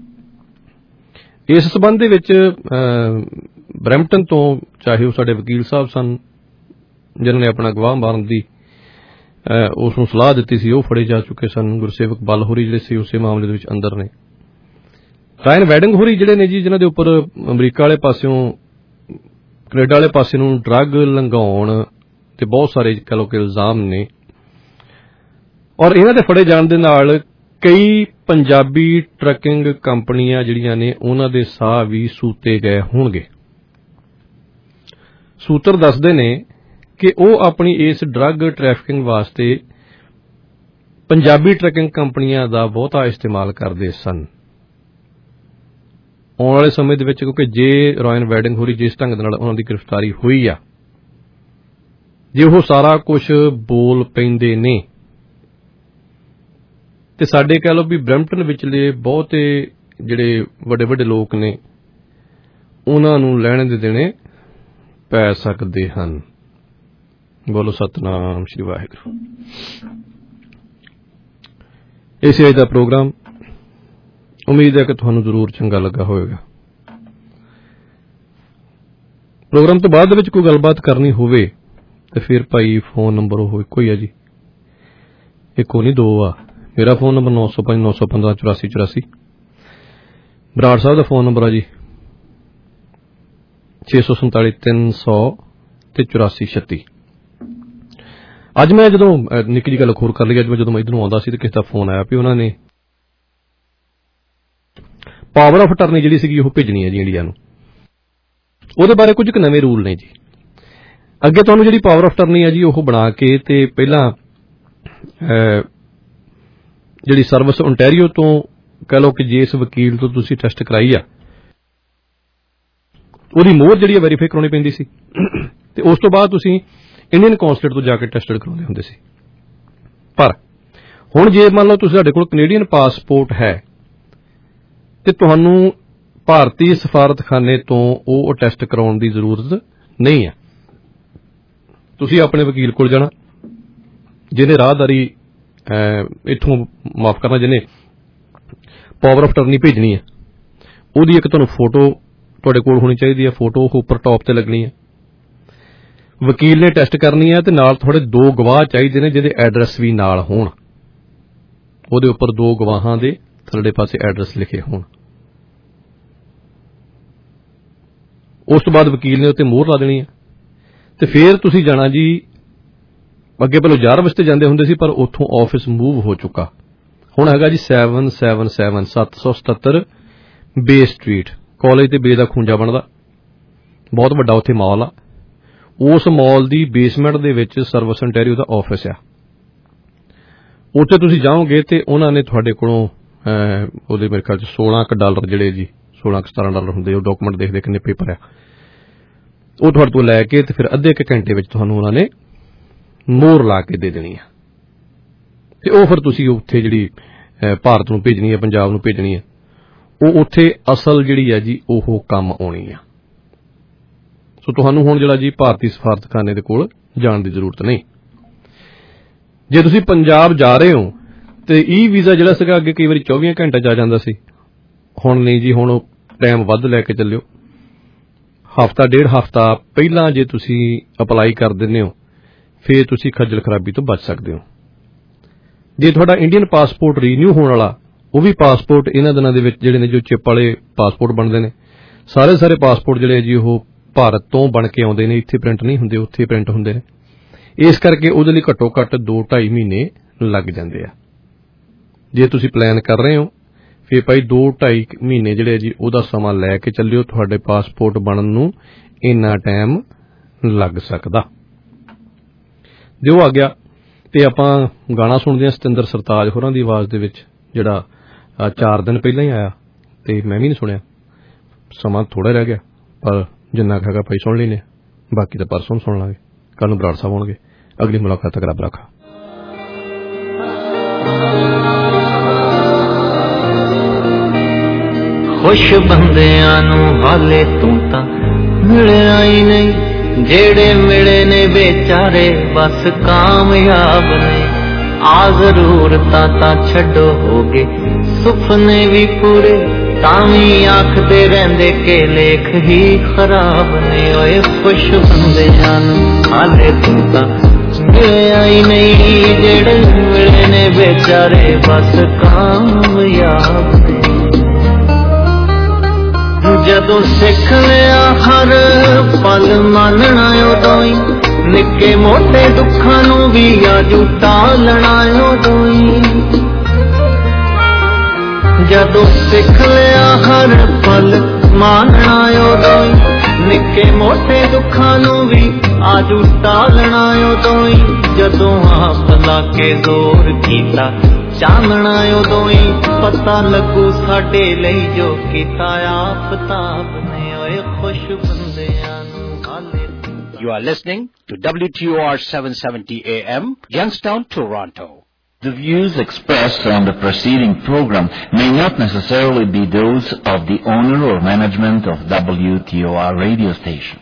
ਇਸ ਸਬੰਧ ਦੇ ਵਿੱਚ ਬਰੈਂਪਟਨ ਤੋਂ ਚਾਹੇ ਉਹ ਸਾਡੇ ਵਕੀਲ ਸਾਹਿਬ ਸਨ ਜਿਨ੍ਹਾਂ ਨੇ ਆਪਣਾ ਗਵਾਹ ਮਾਰਨ ਦੀ ਉਸ ਨੂੰ ਸਲਾਹ ਦਿੱਤੀ ਸੀ, ਉਹ ਫੜੇ ਜਾ ਚੁੱਕੇ ਸਨ। ਗੁਰਸੇਵਕ ਬਲ ਹੋਰੀ ਜਿਹੜੇ ਸੀ ਉਸੇ ਮਾਮਲੇ ਦੇ ਵਿੱਚ ਅੰਦਰ ਨੇ। ਰਾਇਨ ਵੈਡਿੰਗ ਹੋਰੀ ਜਿਹੜੇ ਨੇ ਜੀ, ਜਿਨ੍ਹਾਂ ਦੇ ਉੱਪਰ ਅਮਰੀਕਾ ਵਾਲੇ ਪਾਸਿਓਂ ਕੈਨੇਡਾ ਵਾਲੇ ਪਾਸੇ ਨੂੰ ਡਰੱਗ ਲੰਘਾਉਣ ਤੇ ਬਹੁਤ ਸਾਰੇ ਕਹਿ ਲਓ ਕਿ ਇਲਜ਼ਾਮ ਨੇ, ਔਰ ਇਹਨਾਂ ਦੇ ਫੜੇ ਜਾਣ ਦੇ ਨਾਲ ਕਈ ਪੰਜਾਬੀ ਟਰੱਕਿੰਗ ਕੰਪਨੀਆਂ ਜਿਹੜੀਆਂ ਨੇ ਉਹਨਾਂ ਦੇ ਸਾਹ ਵੀ ਸੂਤੇ ਗਏ ਹੋਣਗੇ। ਸੂਤਰ ਦੱਸਦੇ ਨੇ ਕਿ ਉਹ ਆਪਣੀ ਇਸ ਡਰੱਗ ਟ੍ਰੈਫਿਕਿੰਗ ਵਾਸਤੇ ਪੰਜਾਬੀ ਟਰੱਕਿੰਗ ਕੰਪਨੀਆਂ ਦਾ ਬਹੁਤਾ ਇਸਤੇਮਾਲ ਕਰਦੇ ਸਨ। ਆਉਣ ਵਾਲੇ ਸਮੇਂ ਦੇ ਵਿੱਚ ਕਿਉਂਕਿ ਜੇ ਰਾਇਨ ਵੈਡਿੰਗ ਹੋਰੀ ਜਿਸ ਢੰਗ ਦੇ ਨਾਲ ਉਹਨਾਂ ਦੀ ਗ੍ਰਿਫਤਾਰੀ ਹੋਈ ਆ, ਜੇ ਉਹ ਸਾਰਾ ਕੁਝ ਬੋਲ ਪੈਂਦੇ ਨੇ ਤੇ ਸਾਡੇ ਕਹਿ ਲਓ ਵੀ ਬਰੈਂਪਟਨ ਵਿਚਲੇ ਬਹੁਤੇ ਜਿਹੜੇ ਵੱਡੇ ਵੱਡੇ ਲੋਕ ਨੇ ਉਹਨਾਂ ਨੂੰ ਲੈਣੇ ਦੇ ਦੇਣੇ ਪੈ ਸਕਦੇ ਹਨ। ਬੋਲੋ ਸਤਨਾਮ ਸ਼੍ਰੀ ਵਾਹਿਗੁਰੂ। ਇਸੇ ਅੱਜ ਦਾ ਪ੍ਰੋਗਰਾਮ ਉਮੀਦ ਹੈ ਕਿ ਤੁਹਾਨੂੰ ਜ਼ਰੂਰ ਚੰਗਾ ਲੱਗਾ ਹੋਵੇਗਾ। ਪ੍ਰੋਗਰਾਮ ਤੋਂ ਬਾਅਦ ਦੇ ਵਿੱਚ ਕੋਈ ਗੱਲਬਾਤ ਕਰਨੀ ਹੋਵੇ ਤੇ ਫਿਰ ਭਾਈ ਫੋਨ ਨੰਬਰ ਉਹ ਇੱਕੋ ਹੀ ਹੈ ਜੀ, ਇੱਕੋ ਨਹੀਂ ਦੋ ਆ। ਮੇਰਾ ਫੋਨ ਨੰਬਰ 905 915 84 84, ਬਰਾੜ ਸਾਹਿਬ ਦਾ ਫੋਨ ਨੰਬਰ ਆ ਜੀ 647 300 ਤੇ 84 36। ਅੱਜ ਮੈਂ ਜਦੋਂ ਨਿੱਕੀ ਜਿਹੀ ਗੱਲ ਖੋਰ ਕਰ ਲਈ, ਅੱਜ ਮੈਂ ਜਦੋਂ ਮੈਂ ਇੱਧਰੋਂ ਆਉਂਦਾ ਸੀ ਤੇ ਕਿਸੇ ਦਾ ਫੋਨ ਆਇਆ ਵੀ ਉਹਨਾਂ ਨੇ ਪਾਵਰ ਆਫ ਅਟਰਨੀ ਜਿਹੜੀ ਸੀਗੀ ਉਹ ਭੇਜਣੀ ਹੈ ਜੀ ਇੰਡੀਆ ਨੂੰ। ਉਹਦੇ ਬਾਰੇ ਕੁਝ ਕੁ ਨਵੇਂ ਰੂਲ ਨੇ ਜੀ। ਅੱਗੇ ਤੁਹਾਨੂੰ ਜਿਹੜੀ ਪਾਵਰ ਆਫ ਅਟਰਨੀ ਹੈ ਜੀ ਉਹ ਬਣਾ ਕੇ ਤੇ ਪਹਿਲਾਂ ਜਿਹੜੀ ਸਰਵਿਸ ਓਨਟਾਰੀਓ ਤੋਂ ਕਹਿ ਲਓ ਕਿ ਜਿਸ ਵਕੀਲ ਤੋਂ ਤੁਸੀਂ ਟੈਸਟ ਕਰਾਈ ਆ ਉਹਦੀ ਮੋਹਰ ਜਿਹੜੀ ਵੈਰੀਫਾਈ ਕਰਾਉਣੀ ਪੈਂਦੀ ਸੀ ਤੇ ਉਸ ਤੋਂ ਬਾਅਦ ਤੁਸੀਂ ਇੰਡੀਅਨ ਕੌਂਸੂਲੇਟ ਤੋਂ ਜਾ ਕੇ ਟੈਸਟਡ ਕਰਾਉਂਦੇ ਹੁੰਦੇ ਸੀ। ਪਰ ਹੁਣ ਜੇ ਮੰਨ ਲਓ ਤੁਸੀਂ ਸਾਡੇ ਕੋਲ ਕੈਨੇਡੀਅਨ ਪਾਸਪੋਰਟ ਹੈ ਤੇ ਤੁਹਾਨੂੰ ਭਾਰਤੀ ਸਫਾਰਤਖਾਨੇ ਤੋਂ ਉਹ ਟੈਸਟ ਕਰਾਉਣ ਦੀ ਜ਼ਰੂਰਤ ਨਹੀਂ ਹੈ। ਤੁਸੀਂ ਆਪਣੇ ਵਕੀਲ ਕੋਲ ਜਾਣਾ, ਜਿਹਨੇ ਰਾਹਦਾਰੀ ਇੱਥੋਂ ਮਾਫ ਕਰਨਾ, ਜਿਹਨੇ ਪਾਵਰ ਆਫ ਅਟਰਨੀ ਭੇਜਣੀ ਹੈ, ਉਹਦੀ ਇੱਕ ਤੁਹਾਨੂੰ ਫੋਟੋ ਤੁਹਾਡੇ ਕੋਲ ਹੋਣੀ ਚਾਹੀਦੀ ਹੈ। ਫੋਟੋ ਉੱਪਰ ਟੌਪ ਤੇ ਲੱਗਣੀ ਹੈ। ਵਕੀਲ ਨੇ ਟੈਸਟ ਕਰਨੀ ਹੈ, ਤੇ ਨਾਲ ਤੁਹਾਡੇ 2 ਗਵਾਹ ਚਾਹੀਦੇ ਨੇ ਜਿਹਦੇ ਐਡਰੈਸ ਵੀ ਨਾਲ ਹੋਣ। ਉਹਦੇ ਉੱਪਰ 2 ਗਵਾਹਾਂ ਦੇ ਥੱਲੇ ਪਾਸੇ ਐਡਰੈਸ ਲਿਖੇ ਹੋਣ। ਉਸ ਤੋਂ ਬਾਅਦ ਵਕੀਲ ਨੇ ਉੱਤੇ ਮੋਹਰ ਲਾ ਦੇਣੀ ਹੈ, ਤੇ ਫਿਰ ਤੁਸੀਂ ਜਾਣਾ ਜੀ। ਅੱਗੇ ਪਹਿਲਾਂ ਜਾਰਵਿਸ ਤੇ ਜਾਂਦੇ ਹੁੰਦੇ ਸੀ, ਪਰ ਉੱਥੋਂ ਆਫਿਸ ਮੂਵ ਹੋ ਚੁੱਕਾ। ਹੁਣ ਹੈਗਾ ਜੀ 777 ਬੇ ਸਟਰੀਟ, ਕਾਲਜ ਤੇ ਬੇ ਦਾ ਖੂੰਜਾ ਬਣਦਾ, ਬਹੁਤ ਵੱਡਾ ਉੱਥੇ ਮਾਲ ਆ। ਉਸ ਮਾਲ ਦੀ ਬੇਸਮੈਂਟ ਦੇ ਵਿੱਚ ਸਰਵਿਸ ontario ਦਾ ਆਫਿਸ ਆ। ਉੱਥੇ ਤੁਸੀਂ ਜਾਓਗੇ ਤੇ ਉਹਨਾਂ ਨੇ ਤੁਹਾਡੇ ਕੋਲੋਂ ਉਹਦੇ ਮੇਰੇ ਖਿਆਲ ਚ $16 ਜਿਹੜੇ ਜੀ $16-17 ਹੁੰਦੇ, ਉਹ ਡਾਕੂਮੈਂਟ ਦੇਖਦੇ ਕਿੰਨੇ ਪੇਪਰ ਆ, ਉਹ ਤੁਹਾਡੇ ਤੋਂ ਲੈ ਕੇ ਤੇ ਫਿਰ ਅੱਧੇ ਕੁ ਘੰਟੇ ਵਿੱਚ ਤੁਹਾਨੂੰ ਉਹਨਾਂ ਨੇ ਮੋਹਰ ਲਾ ਕੇ ਦੇ ਦੇਣੀ ਆ। ਤੇ ਉਹ ਫਿਰ ਤੁਸੀਂ ਉੱਥੇ ਜਿਹੜੀ ਭਾਰਤ ਨੂੰ ਭੇਜਣੀ ਹੈ, ਪੰਜਾਬ ਨੂੰ ਭੇਜਣੀ ਹੈ, ਉਹ ਉੱਥੇ ਅਸਲ ਜਿਹੜੀ ਹੈ ਜੀ ਉਹ ਕੰਮ ਆਉਣੀ ਆ। ਸੋ ਤੁਹਾਨੂੰ ਹੁਣ ਜਿਹੜਾ ਜੀ ਭਾਰਤੀ ਸਫਾਰਤਖਾਨੇ ਦੇ ਕੋਲ ਜਾਣ ਦੀ ਜ਼ਰੂਰਤ ਨਹੀਂ। ਜੇ ਤੁਸੀਂ ਪੰਜਾਬ ਜਾ ਰਹੇ ਹੋ ਤੇ ਵੀਜ਼ਾ ਜਿਹੜਾ ਸੀਗਾ ਅੱਗੇ ਕਈ ਵਾਰੀ 24 ਘੰਟੇ ਚ ਆ ਜਾਂਦਾ ਸੀ, ਹੁਣ ਨਹੀਂ ਜੀ, ਹੁਣ ਟਾਈਮ ਵੱਧ ਲੈ ਕੇ ਚੱਲਿਓ। ਹਫ਼ਤਾ ਡੇਢ ਹਫ਼ਤਾ ਪਹਿਲਾਂ ਜੇ ਤੁਸੀਂ ਅਪਲਾਈ ਕਰ ਦਿੰਦੇ ਹੋ, ਫਿਰ ਤੁਸੀਂ ਖੱਜਲ ਖਰਾਬੀ ਤੋਂ ਬਚ ਸਕਦੇ ਹੋ। ਜੇ ਤੁਹਾਡਾ ਇੰਡੀਅਨ ਪਾਸਪੋਰਟ ਰੀਨਿਊ ਹੋਣ ਵਾਲਾ, ਉਹ ਵੀ ਪਾਸਪੋਰਟ ਇਹਨਾਂ ਦਿਨਾਂ ਦੇ ਵਿੱਚ ਜਿਹੜੇ ਨੇ ਜੋ ਚਿੱਪ ਵਾਲੇ ਪਾਸਪੋਰਟ ਬਣਦੇ ਨੇ, ਸਾਰੇ ਪਾਸਪੋਰਟ ਜਿਹੜੇ ਜੀ ਉਹ ਭਾਰਤ ਤੋਂ ਬਣ ਕੇ ਆਉਂਦੇ ਨੇ, ਇੱਥੇ ਪ੍ਰਿੰਟ ਨਹੀਂ ਹੁੰਦੇ, ਉੱਥੇ ਪ੍ਰਿੰਟ ਹੁੰਦੇ ਨੇ। ਇਸ ਕਰਕੇ ਉਹਦੇ ਲਈ ਘੱਟੋ ਘੱਟ 2-2.5 ਮਹੀਨੇ ਲੱਗ ਜਾਂਦੇ ਆ। ਜੇ ਤੁਸੀਂ ਪਲਾਨ ਕਰ ਰਹੇ ਹੋ, ਫਿਰ ਭਾਈ 2-2.5 ਮਹੀਨੇ ਜਿਹੜੇ ਜੀ ਉਹਦਾ ਸਮਾਂ ਲੈ ਕੇ ਚੱਲਿਓ। ਤੁਹਾਡੇ ਪਾਸਪੋਰਟ ਬਣਨ ਨੂੰ ਇੰਨਾ ਟਾਈਮ ਲੱਗ ਸਕਦਾ। ਦਿਓ ਆ ਗਿਆ ਤੇ ਆਪਾਂ ਗਾਣਾ ਸੁਣਦੇ ਹਾਂ ਸਤਿੰਦਰ ਸਰਤਾਜ ਹੋਰਾਂ ਦੀ ਆਵਾਜ਼ ਦੇ ਵਿੱਚ, ਜਿਹੜਾ 4 ਦਿਨ ਪਹਿਲਾਂ ਹੀ ਆਇਆ ਤੇ ਮੈਂ ਵੀ ਨਹੀਂ ਸੁਣਿਆ। ਸਮਾਂ ਥੋੜਾ ਰਹਿ ਗਿਆ, ਪਰ ਜਿੰਨਾ ਕੁ ਹੈਗਾ ਭਾਈ ਸੁਣ ਲੈਨੇ, ਬਾਕੀ ਤਾਂ ਪਰਸੋਂ ਸੁਣ ਲਾਂਗੇ। ਕੱਲ ਨੂੰ ਬਰਾੜ ਸਾਹਿਬ ਹੋਣਗੇ। ਅਗਲੀ ਮੁਲਾਕਾਤ ਤੱਕ ਰੱਬ ਰਾਖਾ। ਖੁਸ਼ ਬੰਦਿਆਂ ਨੂੰ ਹਾਲੇ ਤੂੰ ਤਾਂ ਮਿਲਿਆ ਹੀ ਨਹੀਂ, ਜਿਹੜੇ ਮਿਲੇ ਨੇ ਬੇਚਾਰੇ ਬਸ ਕਾਮਯਾਬ ਨੇ। ਆ ਜ਼ਰੂਰਤਾਂ ਤਾਂ ਛੱਡੋ ਹੋਗੇ ਸੁਪਨੇ ਵੀ ਪੂਰੇ, ਤਾਂ ਵੀ ਆਖਦੇ ਰਹਿੰਦੇ ਕਿ ਲੇਖ ਹੀ ਖਰਾਬ ਨੇ। ਓਏ ਖੁਸ਼ ਬੰਦਿਆਂ ਨੂੰ ਹਾਲੇ ਤੂੰ ਤਾਂ ਮਿਲਿਆ ਹੀ ਨਹੀਂ, ਜਿਹੜੇ ਮਿਲੇ ਨੇ ਬੇਚਾਰੇ ਬਸ ਕਾਮਯਾਬ ਨੇ। ਜਦੋਂ ਸਿੱਖ ਲਿਆ ਹਰ ਪਲ ਮੰਨਣਾ ਉਦੋਂ ਹੀ, ਨਿੱਕੇ ਮੋਟੇ ਦੁੱਖਾਂ ਨੂੰ ਵੀ ਆਜੂ ਟਾਲਣਾ ਉਦੋਂ ਹੀ। ਜਦੋਂ ਸਿੱਖ ਲਿਆ ਹਰ ਪਲ ਮੰਨਣਾ ਉਦੋਂ ਹੀ, ਨਿੱਕੇ ਮੋਟੇ ਦੁੱਖਾਂ ਨੂੰ ਵੀ ਆਜੂ ਟਾਲਣਾ ਉਦੋਂ ਹੀ। ਜਦੋਂ ਆਪ ਲਾ ਕੇ ਜ਼ੋਰ ਕੀਤਾ ਚਾਨਣਾ ਉਦੋਂ ਹੀ, ਪਤਾ ਲੱਗੂ ਸਾਡੇ ਲਈ ਜੋ ਕੀਤਾ ਆਫਤਾਬ ਨੇ। ਓਏ ਖੁਸ਼ ਬੰਦਿਆਂ ਨੂੰ ਹਾਲੇ। You are listening to WTOR 770 AM, Youngstown, Toronto. The views expressed on the preceding program may not necessarily be those of the owner or management of WTOR radio station.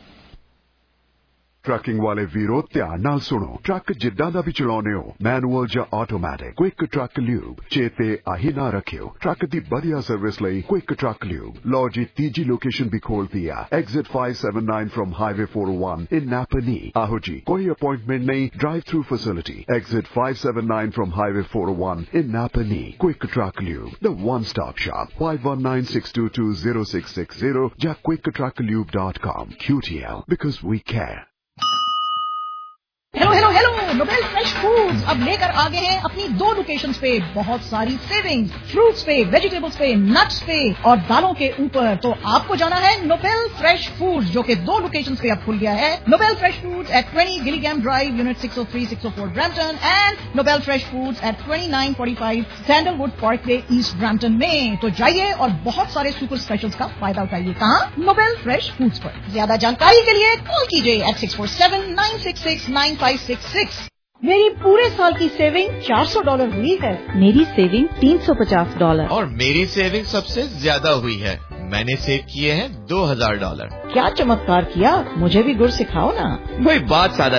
Trucking ਵਾਲੇ ਵੀਰੋ ਧਿਆਨ ਨਾਲ ਸੁਣੋ। ਟਰੱਕ ਜਿੱਦਾਂ ਦਾ ਵੀ ਚਲਾਉਣੇ ਹੋ, manual ਜਾਂ automatic, quick truck lube ਚੇਤੇ ਆਹੀ ਨਾ ਰੱਖਿਓ। ਟਰੱਕ ਦੀ ਵਧੀਆ ਸਰਵਿਸ ਲਈ ਕੁਇਕ ਟਰੱਕ ਲਿਊਬ। ਲਓ ਜੀ, ਤੀਜੀ ਲੋਕੇਸ਼ਨ ਵੀ ਖੋਲਤੀ ਆ, exit 579 from highway 401 in Napanee. ਆਹੋ ਜੀ, ਕੋਈ ਅਪਾਇੰਟਮੈਂਟ ਨਹੀਂ, drive through facility. Exit 579 from highway 401 in Napanee. Quick truck lube, the one stop shop, 5196220660 ਜਾਂ quicktrucklube.com. QTL, because we care. Hello hello hello, Noble fresh foods अब लेकर आ गए हैं अपनी 2 लोकेशंस पे बहुत सारी सेविंग्स, फ्रूट्स पे, वेजिटेबल्स पे, नट्स पे और दालों के ऊपर। तो आपको जाना है नोबेल फ्रेश फूड्स, जो कि 2 लोकेशंस पे अब खुल गया है। Noble fresh foods at 20 Gillingham drive, unit 603-604 Brampton, and Noble fresh foods at 2945 Sandalwood parkway east Brampton में। तो जाइए और बहुत सारे सुपर स्पेशल्स का फायदा उठाइए। कहाँ? नोबेल फ्रेश फूड्स पर। ज्यादा जानकारी के लिए कॉल कीजिए at 647-966-9566। मेरी पूरे साल की सेविंग $400 हुई है। मेरी सेविंग $350 और मेरी सेविंग सबसे ज्यादा हुई है। मैंने सेव किए हैं $2000। क्या चमत्कार किया, मुझे भी गुर सिखाओ ना। वही बात सादा